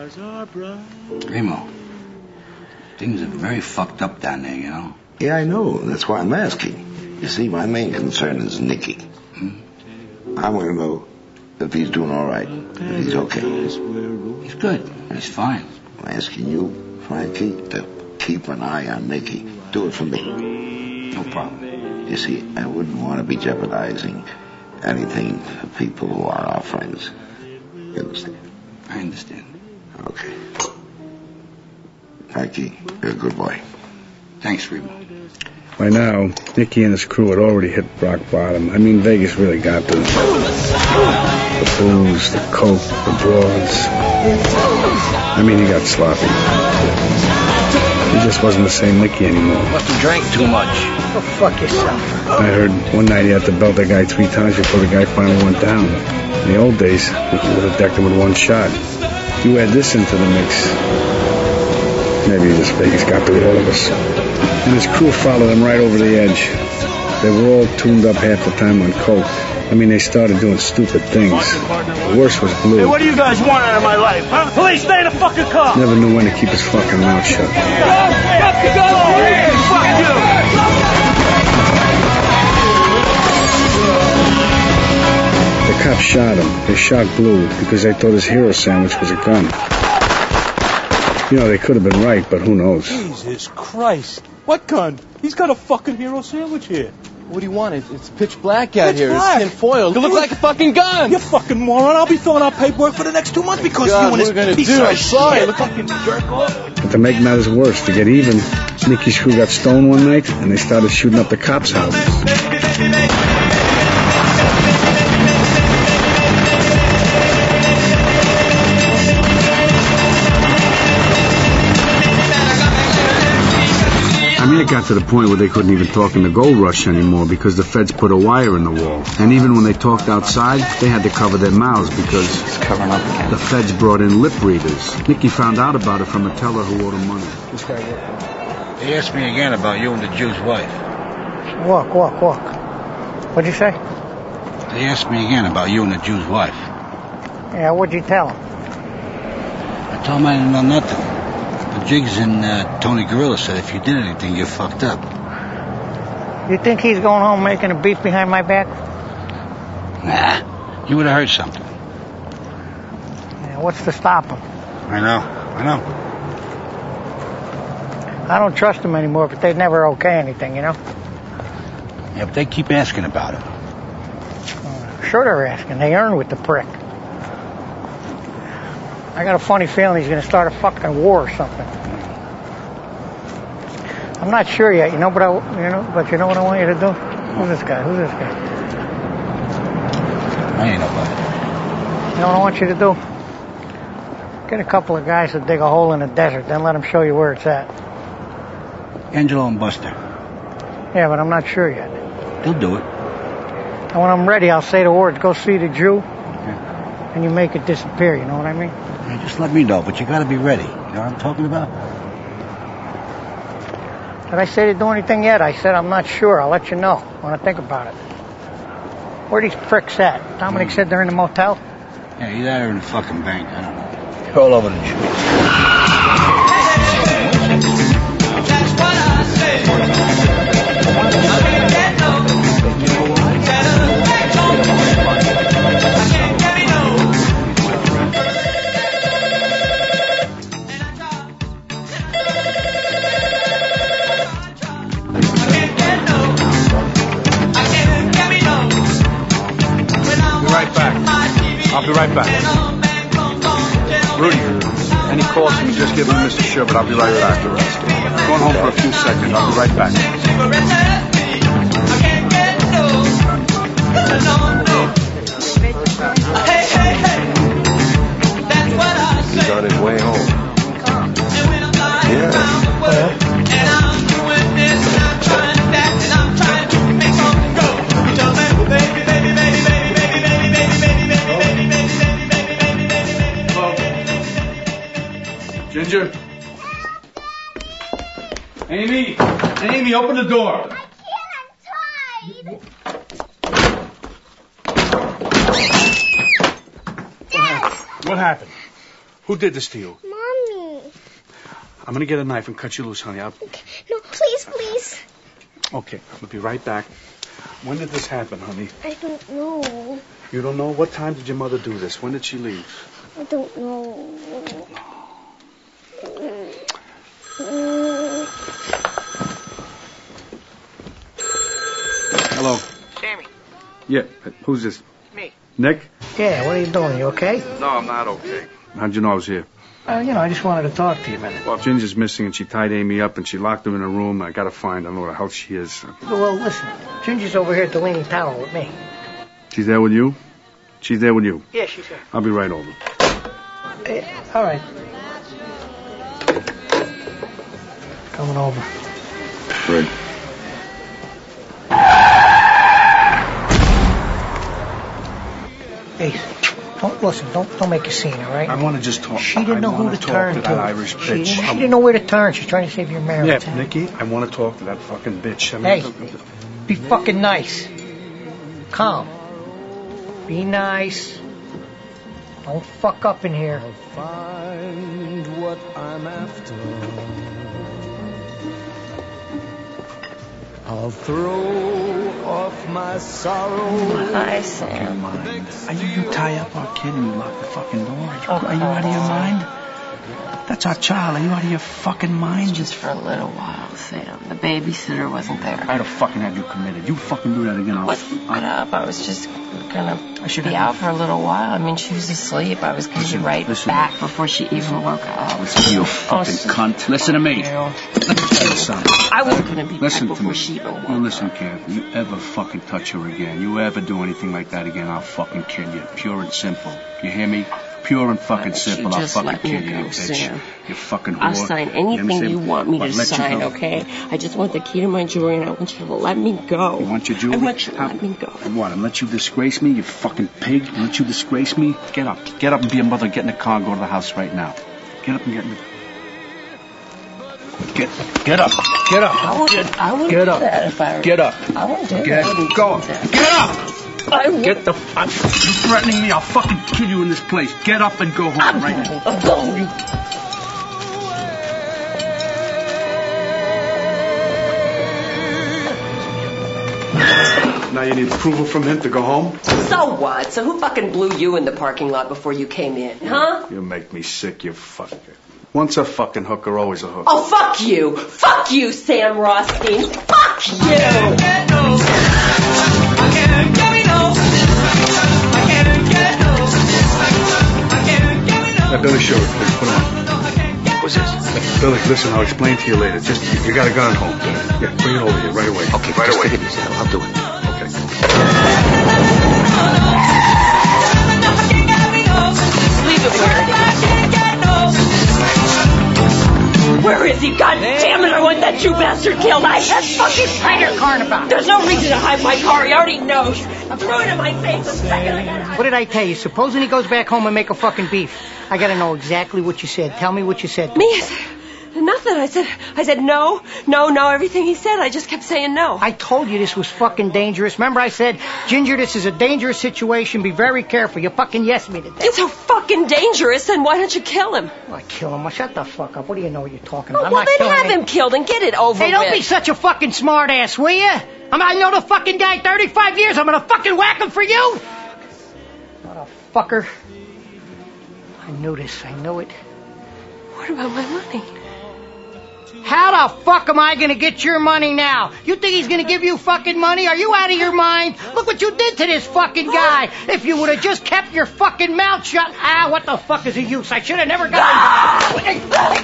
Remo, things are very fucked up down there, Yeah, I know. That's why I'm asking. You see, my main concern is Nicky. I want to know if he's doing all right, if he's okay. He's good. He's fine. I'm asking you, Frankie, to keep an eye on Nicky. Do it for me. No problem. You see, I wouldn't want to be jeopardizing anything for people who are our friends. You understand? I understand. Okay. Frankie, you're a good boy. Thanks, Remo. By now, Nicky and his crew had already hit rock bottom. Vegas really got them. The booze, the coke, the broads. He got sloppy. He just wasn't the same Nicky anymore. Must have drank too much. Go fuck yourself. I heard one night he had to belt a guy 3 times before the guy finally went down. In the old days, Nicky would have decked him with 1 shot. You add this into the mix. Maybe this Vegas got to all of us. And his crew followed him right over the edge. They were all tuned up half the time on coke. They started doing stupid things. The worst was Blue. Hey, what do you guys want out of my life, huh? Police, stay in the fucking car! Never knew when to keep his fucking mouth shut. Fuck you! The cops shot him. They shot Blue because they thought his hero sandwich was a gun. They could have been right, but who knows? Jesus Christ. What gun? He's got a fucking hero sandwich here. What do you want? It's pitch black out here. Black. It's tinfoil. It looks like a fucking gun. You fucking moron. I'll be filling out paperwork for the next 2 months because you and this piece of shit. Fucking jerk off. But to make matters worse, to get even, Nicky's crew got stoned one night, and they started shooting up the cops' houses. I mean, it got to the point where they couldn't even talk in the gold rush anymore because the feds put a wire in the wall. And even when they talked outside, they had to cover their mouths because the feds brought in lip readers. Nicky found out about it from a teller who owed him money. They asked me again about you and the Jew's wife. Walk. What'd you say? They asked me again about you and the Jew's wife. Yeah, what'd you tell them? I told them I didn't know nothing. But Jiggs and Tony Gorilla said if you did anything, you're fucked up. You think he's going home making a beef behind my back? Nah, you would have heard something. Yeah, what's to stop him? I know. I don't trust them anymore, but they'd never okay anything, you know? Yeah, but they keep asking about it. Sure they're asking. They earn with the prick. I got a funny feeling he's going to start a fucking war or something. I'm not sure yet, but you know what I want you to do? Who's this guy? I ain't nobody. You know what I want you to do? Get a couple of guys to dig a hole in the desert, then let them show you where it's at. Angelo and Buster. Yeah, but I'm not sure yet. They'll do it. And when I'm ready, I'll say the words, go see the Jew, and you make it disappear, you know what I mean? Yeah, just let me know, but you gotta be ready. You know what I'm talking about? Did I say to do anything yet? I said I'm not sure. I'll let you know when I think about it. Where are these pricks at? Dominic said they're in the motel? Yeah, either in the fucking bank. I don't know. They're all over the show. That's what I say. I'll be right back. Rudy, any calls from me, just give them to Mr. Sherbert. I'll be right back. Going home for a few seconds. I'll be right back. He's on his way home. Yeah. Ginger? Amy, open the door. I can't, I'm tied. What happened? Who did this to you? Mommy. I'm gonna get a knife and cut you loose, honey. No, please. Okay, I'll be right back. When did this happen, honey? I don't know. You don't know? What time did your mother do this? When did she leave? I don't know. Hello. Sammy. Yeah, who's this? Me. Nick? Yeah, what are you doing? You okay? No, I'm not okay. How'd you know I was here? I just wanted to talk to you a minute. Well, Ginger's missing, and she tied Amy up, and she locked her in a room. I gotta find her. I don't know where the hell she is. Well, listen. Ginger's over here at the Leaning Tower with me. She's there with you? She's there with you? Yeah, she's here. I'll be right over. All right. Coming over. Right. Hey, don't make a scene, all right? I want to just talk. She didn't know who to turn to. That Irish bitch. She didn't know where to turn. She's trying to save your marriage. Yeah, Nicky, I want to talk to that fucking bitch. Hey, be fucking nice. Calm. Be nice. Don't fuck up in here. I'll find what I'm after. I'll throw off my sorrow. Hi, Sam. You tie up our kid and you lock the fucking door. Are you out of your mind? That's That's our child. Are you out of your fucking mind? Just for a little while, Sam. The babysitter wasn't there. I'd have fucking had you committed. You fucking do that again. I wasn't put up. I was just gonna be out for a little while. I mean, she was asleep. I was gonna be right back before she even woke up. Listen, you fucking cunt. Listen to me. Let me tell you something. I was gonna be back before she even woke up. Listen, Kev. You ever fucking touch her again, you ever do anything like that again, I'll fucking kill you. Pure and simple. You hear me? Pure and fucking simple. I'll fucking kill you, you bitch. Sam. You fucking whore. I'll sign anything you want me to sign, okay? I just want the key to my jewelry, and I want you to let me go. You want your jewelry? I want you to let me go. And what? And let you disgrace me, you fucking pig? And let you disgrace me? Get up. Get up and be a mother. Get in the car and go to the house right now. Get up and get in the... Get up. Get up. I wouldn't get do up. that if I were... Get up. I wouldn't do Get that. Go. Get up. Get the... You're threatening me. I'll fucking kill you in this place. Get up and go home right now. I'm going. Now you need approval from him to go home? So what? So who fucking blew you in the parking lot before you came in, huh? You make me sick, you fucker. Once a fucking hooker, always a hooker. Oh, fuck you! Fuck you, Sam Rothstein! Fuck you! Now, Billy, show it, please. Put it on. What's this? Billy, listen, I'll explain to you later. Just, you got a gun at home. Yeah, bring it over here right away. Okay, right away. I'll do it. Okay. Leave it where it is. Where is he? God damn it, I want that Jew bastard killed. I had fucking Tiger Carnival. There's no reason to hide my car. He already knows. I threw it in my face the second I got out. What did I tell you? Supposing he goes back home and make a fucking beef. I gotta know exactly what you said. Tell me what you said. Me? Nothing. I said no, everything he said. I just kept saying no. I told you this was fucking dangerous. Remember I said, Ginger, this is a dangerous situation. Be very careful. You fucking yes me to that. It's so fucking dangerous, then why don't you kill him? Well, I kill him. Well, shut the fuck up. What do you know what you're talking about? Well, then have him killed and get it over with. Hey, don't be such a fucking smart ass, will you? I know the fucking guy 35 years. I'm gonna fucking whack him for you. What a fucker. I knew this. I knew it. What about my money? How the fuck am I gonna get your money now? You think he's gonna give you fucking money? Are you out of your mind? Look what you did to this fucking guy. If you would have just kept your fucking mouth shut. What the fuck is the use? I should have never gotten... What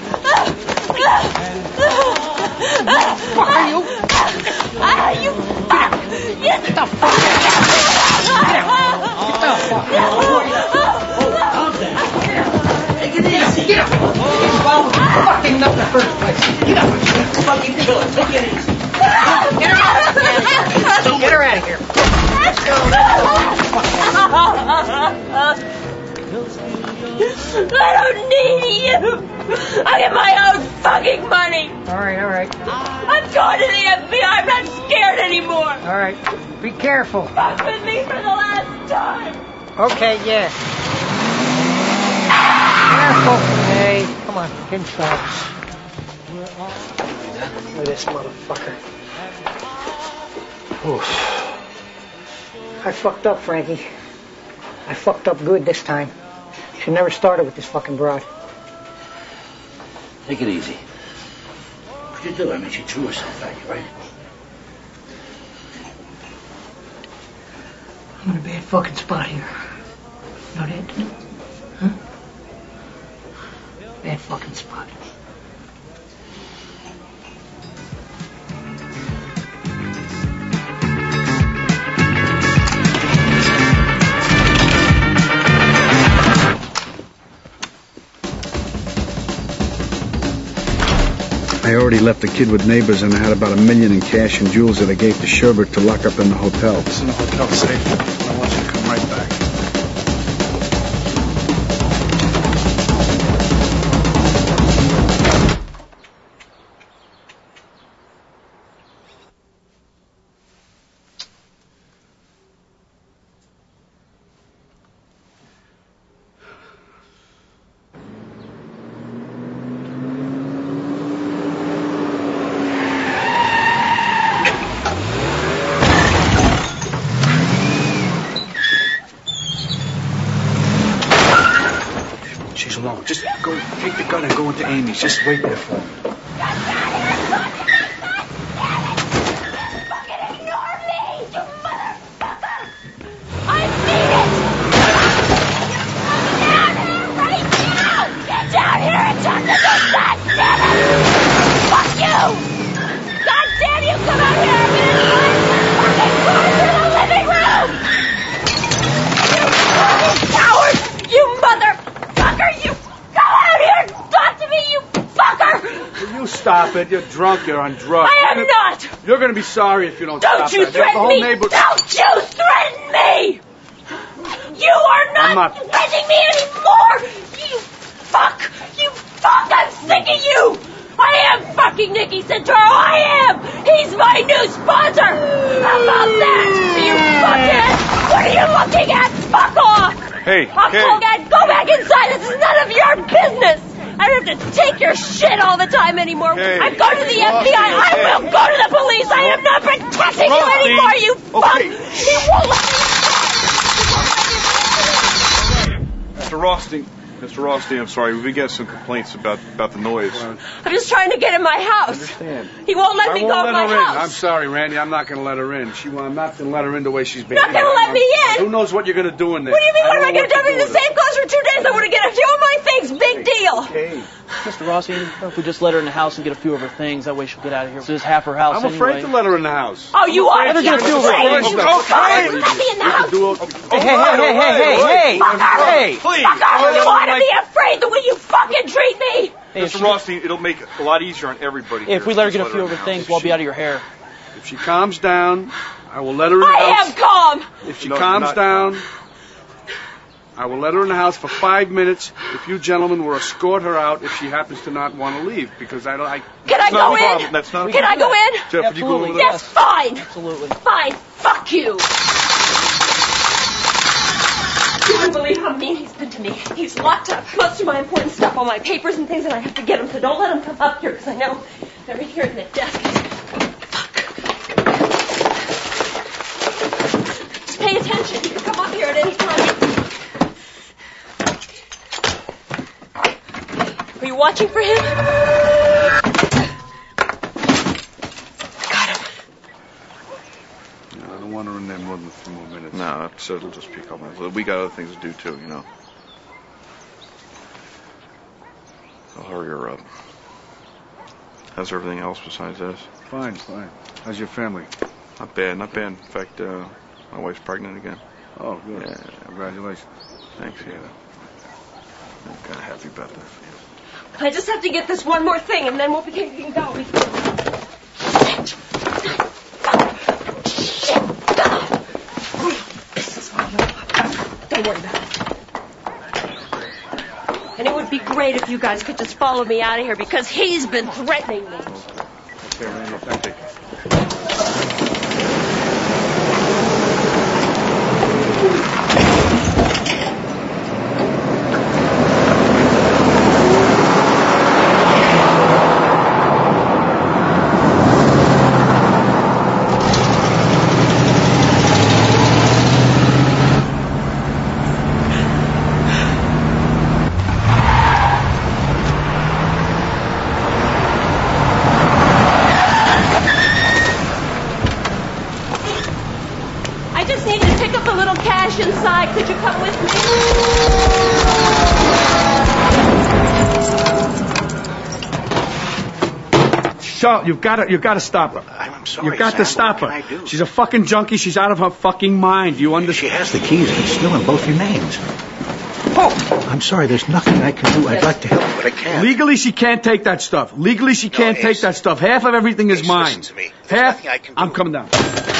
the fuck are you? You fuck! Get the fuck Take it easy. Get up. Fucking up the first place. Get up. Fucking kill it. Take it easy. Get her out of here. Get her out of here. Let's go. I don't need you. I get my own fucking money. All right. I'm going to the FBI. I'm not scared anymore. All right. Be careful. Fuck with me for the last time. Okay, yeah. Careful. Hey, come on. Get inside. Look at this motherfucker. Oof. I fucked up, Frankie. I fucked up good this time. Should never started with this fucking broad. Take it easy. What'd you do? I mean, she threw herself at you, right? I'm in a bad fucking spot here. Know that? Huh? Bad fucking spot. I already left the kid with neighbors, and I had about $1 million in cash and jewels that I gave to Sherbert to lock up in the hotel. It's in the hotel safe. I want you to come right back. Take the gun and go into Amy's. Just wait there for me. Down here and talk to the fuck you! God damn you, come out here! I'm gonna fucking cars in the living room! You fucking coward! You motherfucker! You come out here and talk to me, you fucker! Will you stop it? You're drunk. You're on drugs. I am not! You're gonna be sorry if you don't stop Don't you that. threaten me! Don't you threaten me! You are not threatening me anymore! You fuck! You fuck! I'm sick of you! I am fucking Nicky Santoro! I am! He's my new sponsor! How about that, you fuckhead? What are you looking at? Fuck off! Hey, Go back inside! This is none of your business! I don't have to take your shit all the time anymore. Hey, I go to the FBI. I will go to the police. I am not protecting you anymore, you fuck! He won't let me... Mr. Rothstein, I'm sorry. We get some complaints about the noise. I'm just trying to get in my house. I understand. He won't let me go in my house. I'm sorry, Randy. I'm not going to let her in. I'm not going to let her in the way she's behaving. Not going to let me in? Who knows what you're going to do in there? What do you mean, what am I going to do? I've been in the same clothes for 2 days. I want to get a few of my things. Big deal. Okay. Mr. Rothstein, if we just let her in the house and get a few of her things, that way she'll get out of here. So it's half her house I'm afraid to let her in the house. Oh, you are? Let her get a few of her things. Okay. Let me in the house. Hey. Please. Fuck off. You ought to be afraid the way you fucking treat me. Hey, Mr. Rothstein, it'll make it a lot easier on everybody. If we let her get a few of her things, we'll be out of your hair. If she calms down, I will let her in the house. I am calm. If she calms down, I will let her in the house for 5 minutes. If you gentlemen will escort her out if she happens to not want to leave, because Can I go in? That's not Can I go in? Jeff, would you go over there? Yes, fine. Absolutely. Fine. Fuck you. You wouldn't believe how mean he's been to me. He's locked up most of my important stuff, all my papers and things, and I have to get him. So don't let him come up here, because I know they're in here in the desk. Fuck. Just pay attention. You can come up here at any time. Are you watching for him? Got him. No, I don't want her in there more than a few more minutes. No, so it'll just pick up. We got other things to do too, you know. I'll hurry her up. How's everything else besides this? Fine. How's your family? Not bad. In fact, my wife's pregnant again. Oh, good. Yeah. Congratulations. Thanks, yeah. I'm kind of happy about that. I just have to get this one more thing, and then we'll be getting going. Shit. This is all your fault. Don't worry about it. And it would be great if you guys could just follow me out of here, because he's been threatening me. Okay, Randy, thank you. Inside, could you come with me? Charlotte, you've got to stop her. I'm sorry, You've got to stop her. She's a fucking junkie. She's out of her fucking mind. You understand? She has the keys, and it's still in both your names. Oh, I'm sorry. There's nothing I can do. I'd like to help, but I can't. Legally, she can't take that stuff. Legally, she can't take that stuff. Half of everything is mine. Listen to me. Half. I'm coming down.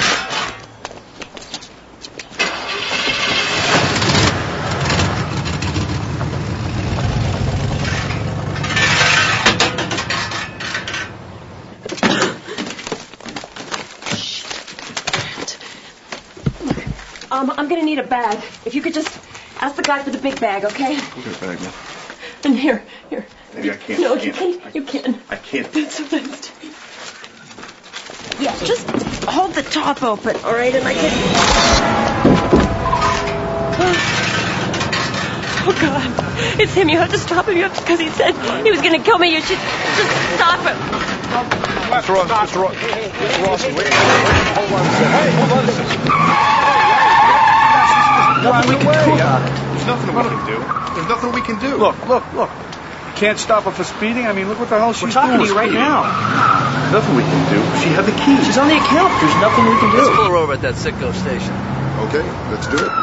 I'm gonna need a bag. If you could just ask the guy for the big bag, okay? Get a bag, man. And here. Maybe I can't. No, you can. You can. I can't. That's what I'm doing. Yeah, just hold the top open, all right? And I can. Oh, God. It's him. You have to stop him. You have to, because he said he was going to kill me. You should just stop him. Mr. Rossi, wait. Hold on a second. Hey, hold on a second. Nothing we can do. There's nothing we can do. There's nothing we can do. Look. You can't stop her for speeding? I mean, look what the hell she's doing. We're talking to you right now. Nothing we can do. She had the key. She's on the account. There's nothing we can do. Let's pull her over at that Sitco station. Okay, let's do it.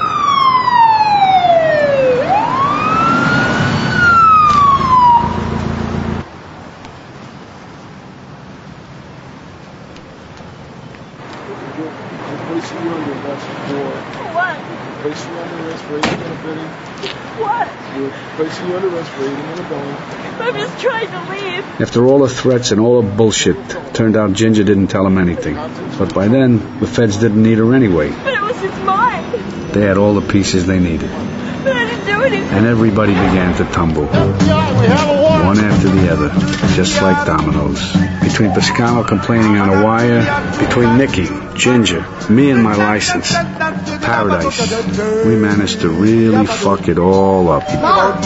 What? Placing you under arrest for aiding and abetting. What? We're placing you under arrest for aiding and abetting. I'm just trying to leave. After all the threats and all the bullshit, turned out Ginger didn't tell him anything. But by then, the feds didn't need her anyway. But it was his mind. They had all the pieces they needed. But I didn't do anything. And everybody began to tumble. One after the other, just like dominoes. Between Piscano complaining on a wire, between Nicky, Ginger, me and my license, Paradise, we managed to really fuck it all up. Mom!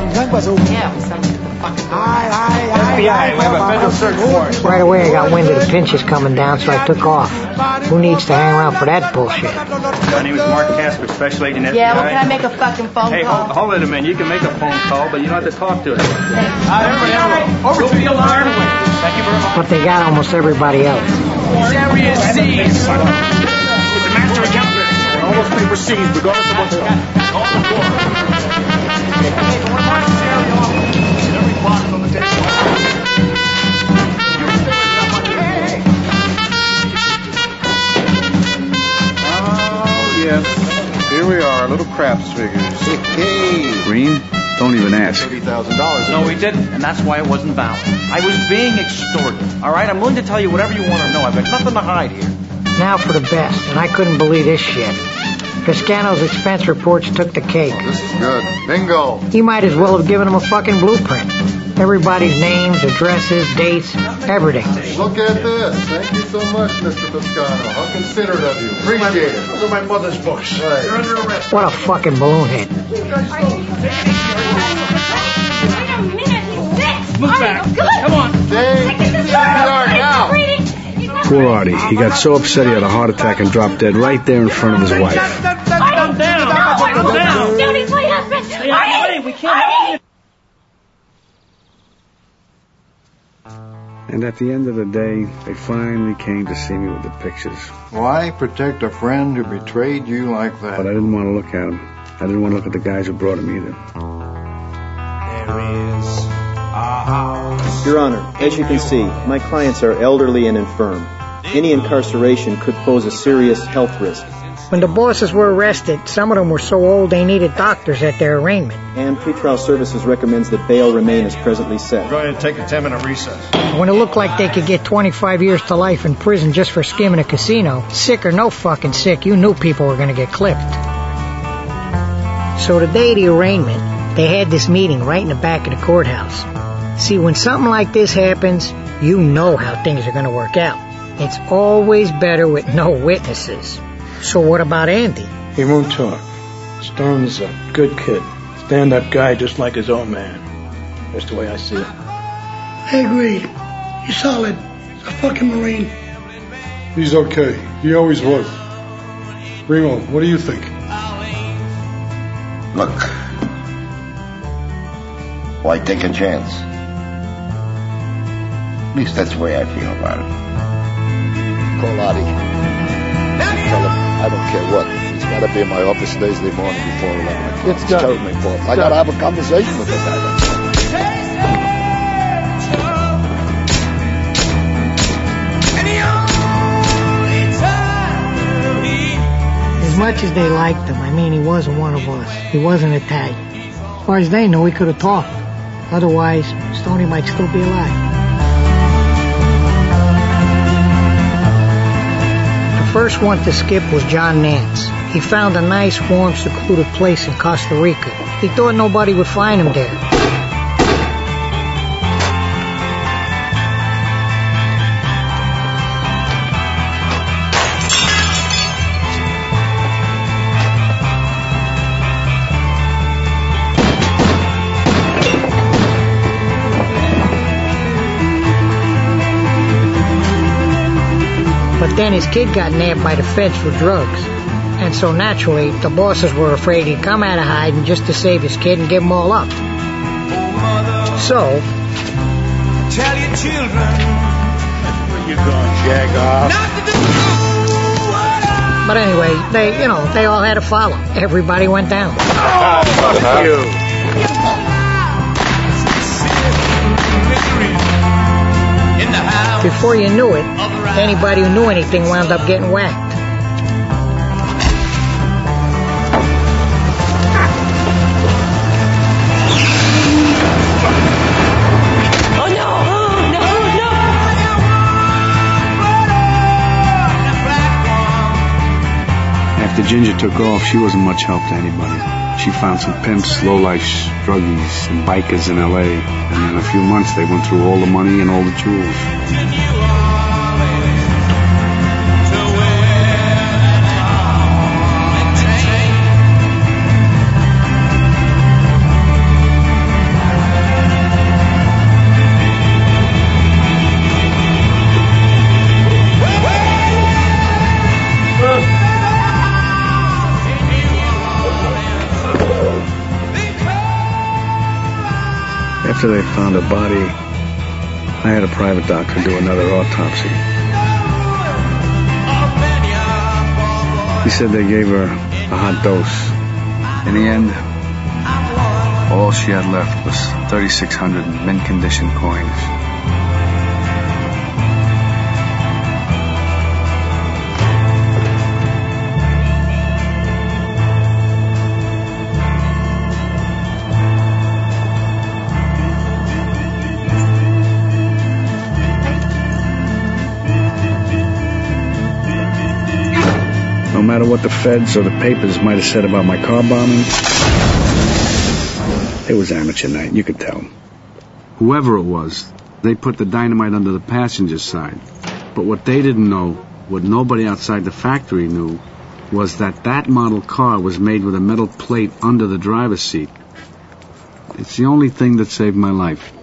FBI, we have a federal search warrant. Right away I got wind of the pinches coming down, so I took off. Who needs to hang around for that bullshit? My name is Mark Casper, Special Agent FBI. Yeah, well, can I make a fucking phone call? Hey, hold it a minute. You can make a phone call, but you don't have to talk to us. Everybody, over to the alarm. Thank you very much. But they got almost everybody else. This area is seized. With the master accountant. All those papers seized, regardless of what they are. Every box on the table. Yes, here we are, little craps figures. Hey, Green? Don't even ask. $30,000. No, we didn't, and that's why it wasn't valid. I was being extorted. All right, I'm willing to tell you whatever you want to know. I've got nothing to hide here. Now for the best, and I couldn't believe this shit. Piscano's expense reports took the cake. This is good. Bingo. He might as well have given him a fucking blueprint. Everybody's names, addresses, dates, everything. Look at this. Thank you so much, Mr. Piscano. How considerate of you. Appreciate it. Those are my mother's books. Right. You're under arrest. What a fucking balloon head. Move back. Come on. Stay CPR now. Poor Artie. He got so upset he had a heart attack and dropped dead right there in front of his wife. Calm down. Calm down. Daddy's my husband. Stay out of the way. We can't help you. And at the end of the day, they finally came to see me with the pictures. Why protect a friend who betrayed you like that? But I didn't want to look at him. I didn't want to look at the guys who brought him either. Your Honor, as you can see, my clients are elderly and infirm. Any incarceration could pose a serious health risk. When the bosses were arrested, some of them were so old they needed doctors at their arraignment. And pretrial services recommends that bail remain as presently set. Go ahead and take a 10-minute recess. When it looked like they could get 25 years to life in prison just for skimming a casino, sick or no fucking sick, you knew people were going to get clipped. So the day of the arraignment, they had this meeting right in the back of the courthouse. See, when something like this happens, you know how things are going to work out. It's always better with no witnesses. So what about Andy? He won't talk. Stone's a good kid. Stand-up guy just like his old man. That's the way I see it. I agree. He's solid. He's a fucking Marine. He's okay. He always was. Remo, what do you think? Look, why take a chance? At least that's the way I feel about it. Call Artie. Tell him I don't care what. He's got to be in my office Thursday morning before 11 o'clock. It's terribly important. I got to have a conversation with the guy. As much as they liked him, I mean, he wasn't one of us. He wasn't Italian. As far as they know, he could have talked. Otherwise, Stoney might still be alive. The first one to skip was John Nance. He found a nice, warm, secluded place in Costa Rica. He thought nobody would find him there. But then his kid got nabbed by the feds for drugs. And so naturally, the bosses were afraid he'd come out of hiding just to save his kid and give them all up. So, tell your children where you going, jag off? But anyway, they all had to follow. Everybody went down. Oh, fuck you. Before you knew it, anybody who knew anything wound up getting whacked. After Ginger took off, she wasn't much help to anybody. She found some pimps, lowlifes, druggies, and bikers in L.A., and in a few months they went through all the money and all the jewels. After they found her body, I had a private doctor do another autopsy. He said they gave her a hot dose. In the end, all she had left was 3,600 mint-condition coins. No matter what the feds or the papers might have said about my car bombing, it was amateur night, you could tell. Whoever it was, they put the dynamite under the passenger side. But what they didn't know, what nobody outside the factory knew, was that model car was made with a metal plate under the driver's seat. It's the only thing that saved my life.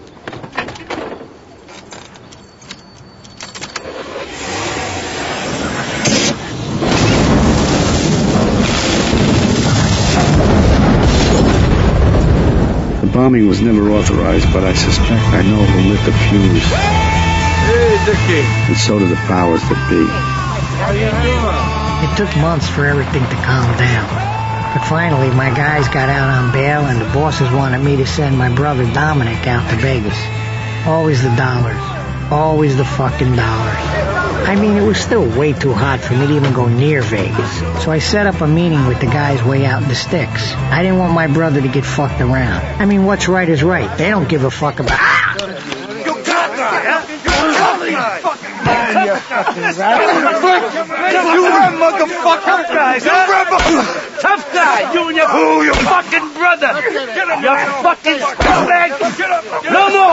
Bombing was never authorized, but I suspect I know who lit the fuse. Hey, Dickie. And so did the powers that be. How you doing? It took months for everything to calm down. But finally, my guys got out on bail, and the bosses wanted me to send my brother Dominic out to Vegas. Always the dollars. Always the fucking dollars. I mean, it was still way too hot for me to even go near Vegas. So I set up a meeting with the guys way out in the sticks. I didn't want my brother to get fucked around. I mean, what's right is right. They don't give a fuck about... Ah! You tough guy, huh? You fucking man, you fucking rat. You motherfucker. Tough guys, huh? Tough guy. You and your fucking brother. You fucking scumbag. No more.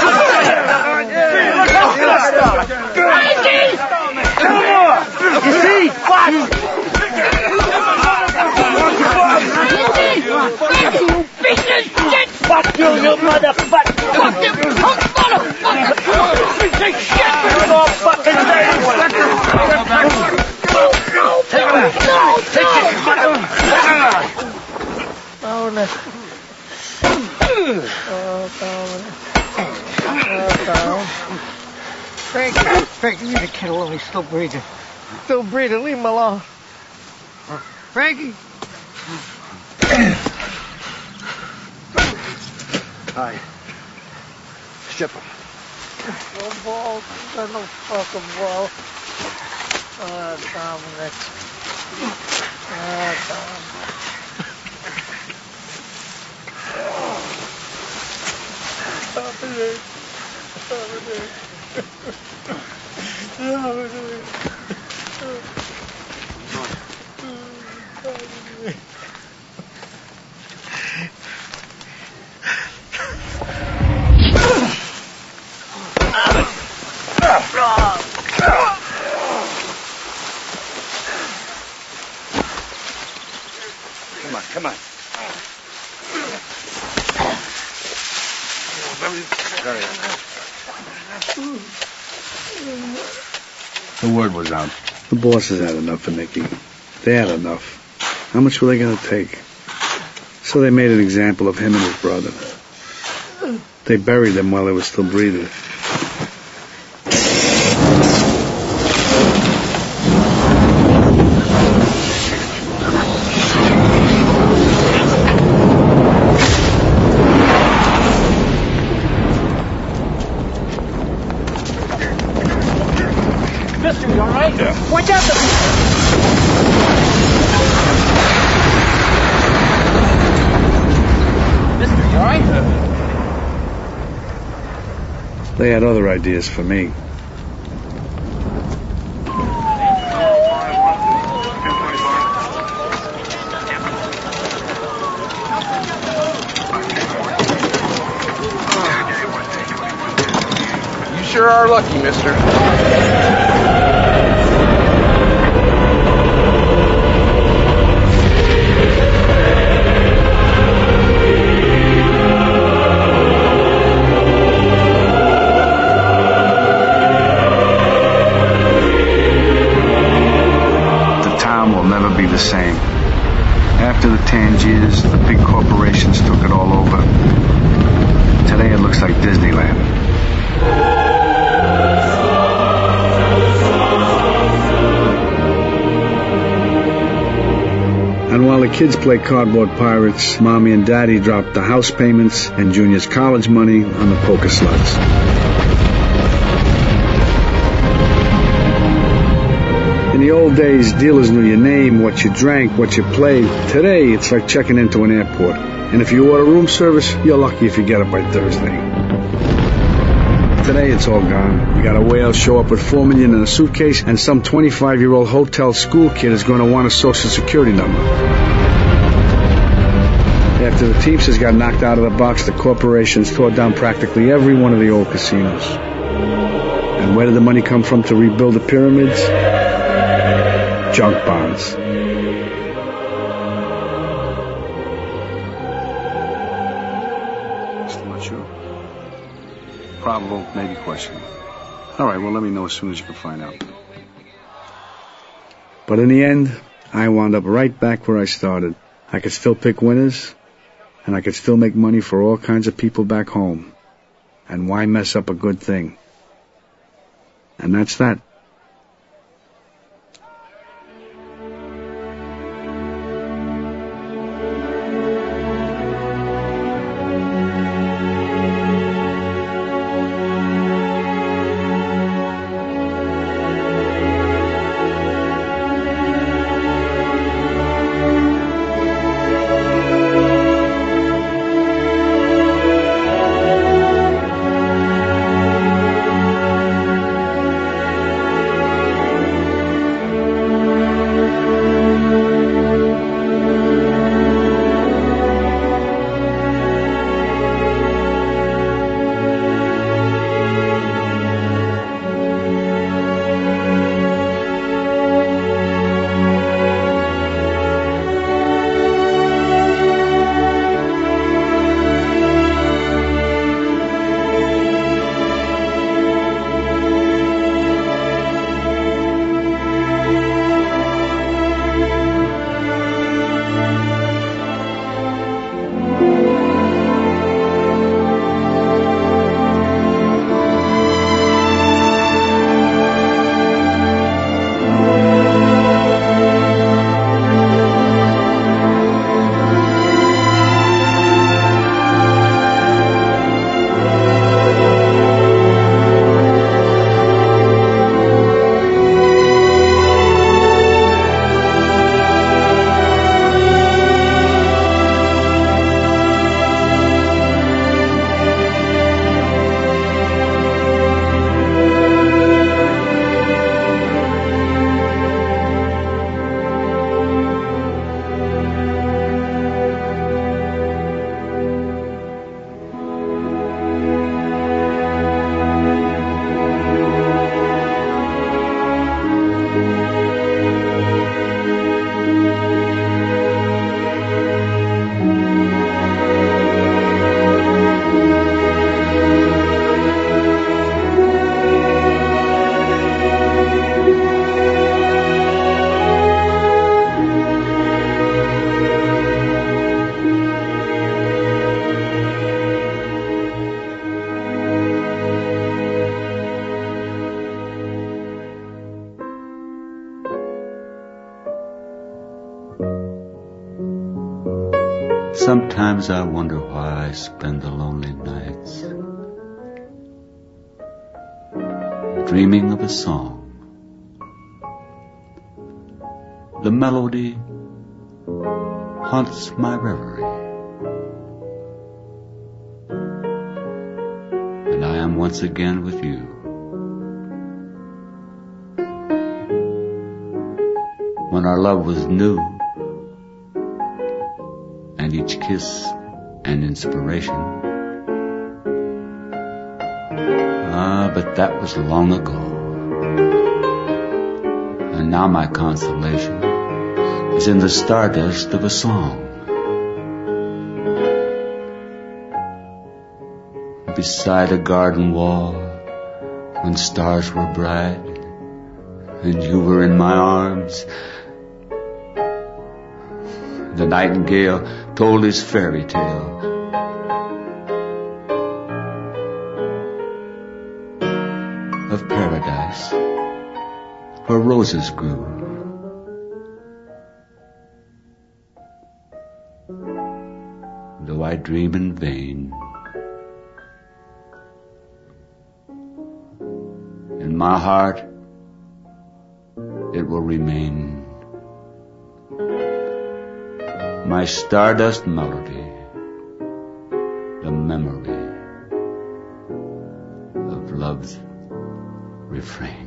No more. You see? Watch. Fuck you, you motherfucker! Fucking punk motherfucker! Piece of shit! You're all fucking dirty! Take him out! No! Take it! Oh, no. Frankie, leave the kid alone. He's still breathing. Still breathing. Leave him alone. Frankie! Hi. Strip him. No ball. There's no fucking ball. Dominic. Dominic. Come on. Very nice. The word was out. The bosses had enough of Nicky. They had enough. How much were they going to take? So they made an example of him and his brother. They buried him while they were still breathing. Mister, you all right? Yeah. Watch out! Mister, you all right? They had other ideas for me. You sure are lucky, mister. The same. After the Tangiers, the big corporations took it all over. Today it looks like Disneyland. And while the kids play cardboard pirates, Mommy and Daddy drop the house payments and Junior's college money on the poker slots. In the old days, dealers knew your name, what you drank, what you played. Today, it's like checking into an airport. And if you order room service, you're lucky if you get it by Thursday. Today, it's all gone. You got a whale show up with $4 million in a suitcase, and some 25-year-old hotel school kid is going to want a social security number. After the Teamsters got knocked out of the box, the corporations tore down practically every one of the old casinos. And where did the money come from to rebuild the pyramids? Junk bonds. Still not sure? Probable, maybe questionable. All right, well, let me know as soon as you can find out. But in the end, I wound up right back where I started. I could still pick winners, and I could still make money for all kinds of people back home. And why mess up a good thing? And that's that. Sometimes I wonder why I spend the lonely nights dreaming of a song. The melody haunts my reverie, and I am once again with you. When our love was new, and each kiss an inspiration. But that was long ago. And now my consolation is in the stardust of a song. Beside a garden wall, when stars were bright, and you were in my arms, the nightingale told his fairy tale. Of paradise, where roses grew. Though I dream in vain, in my heart it will remain, my stardust melody, the memory of love's refrain.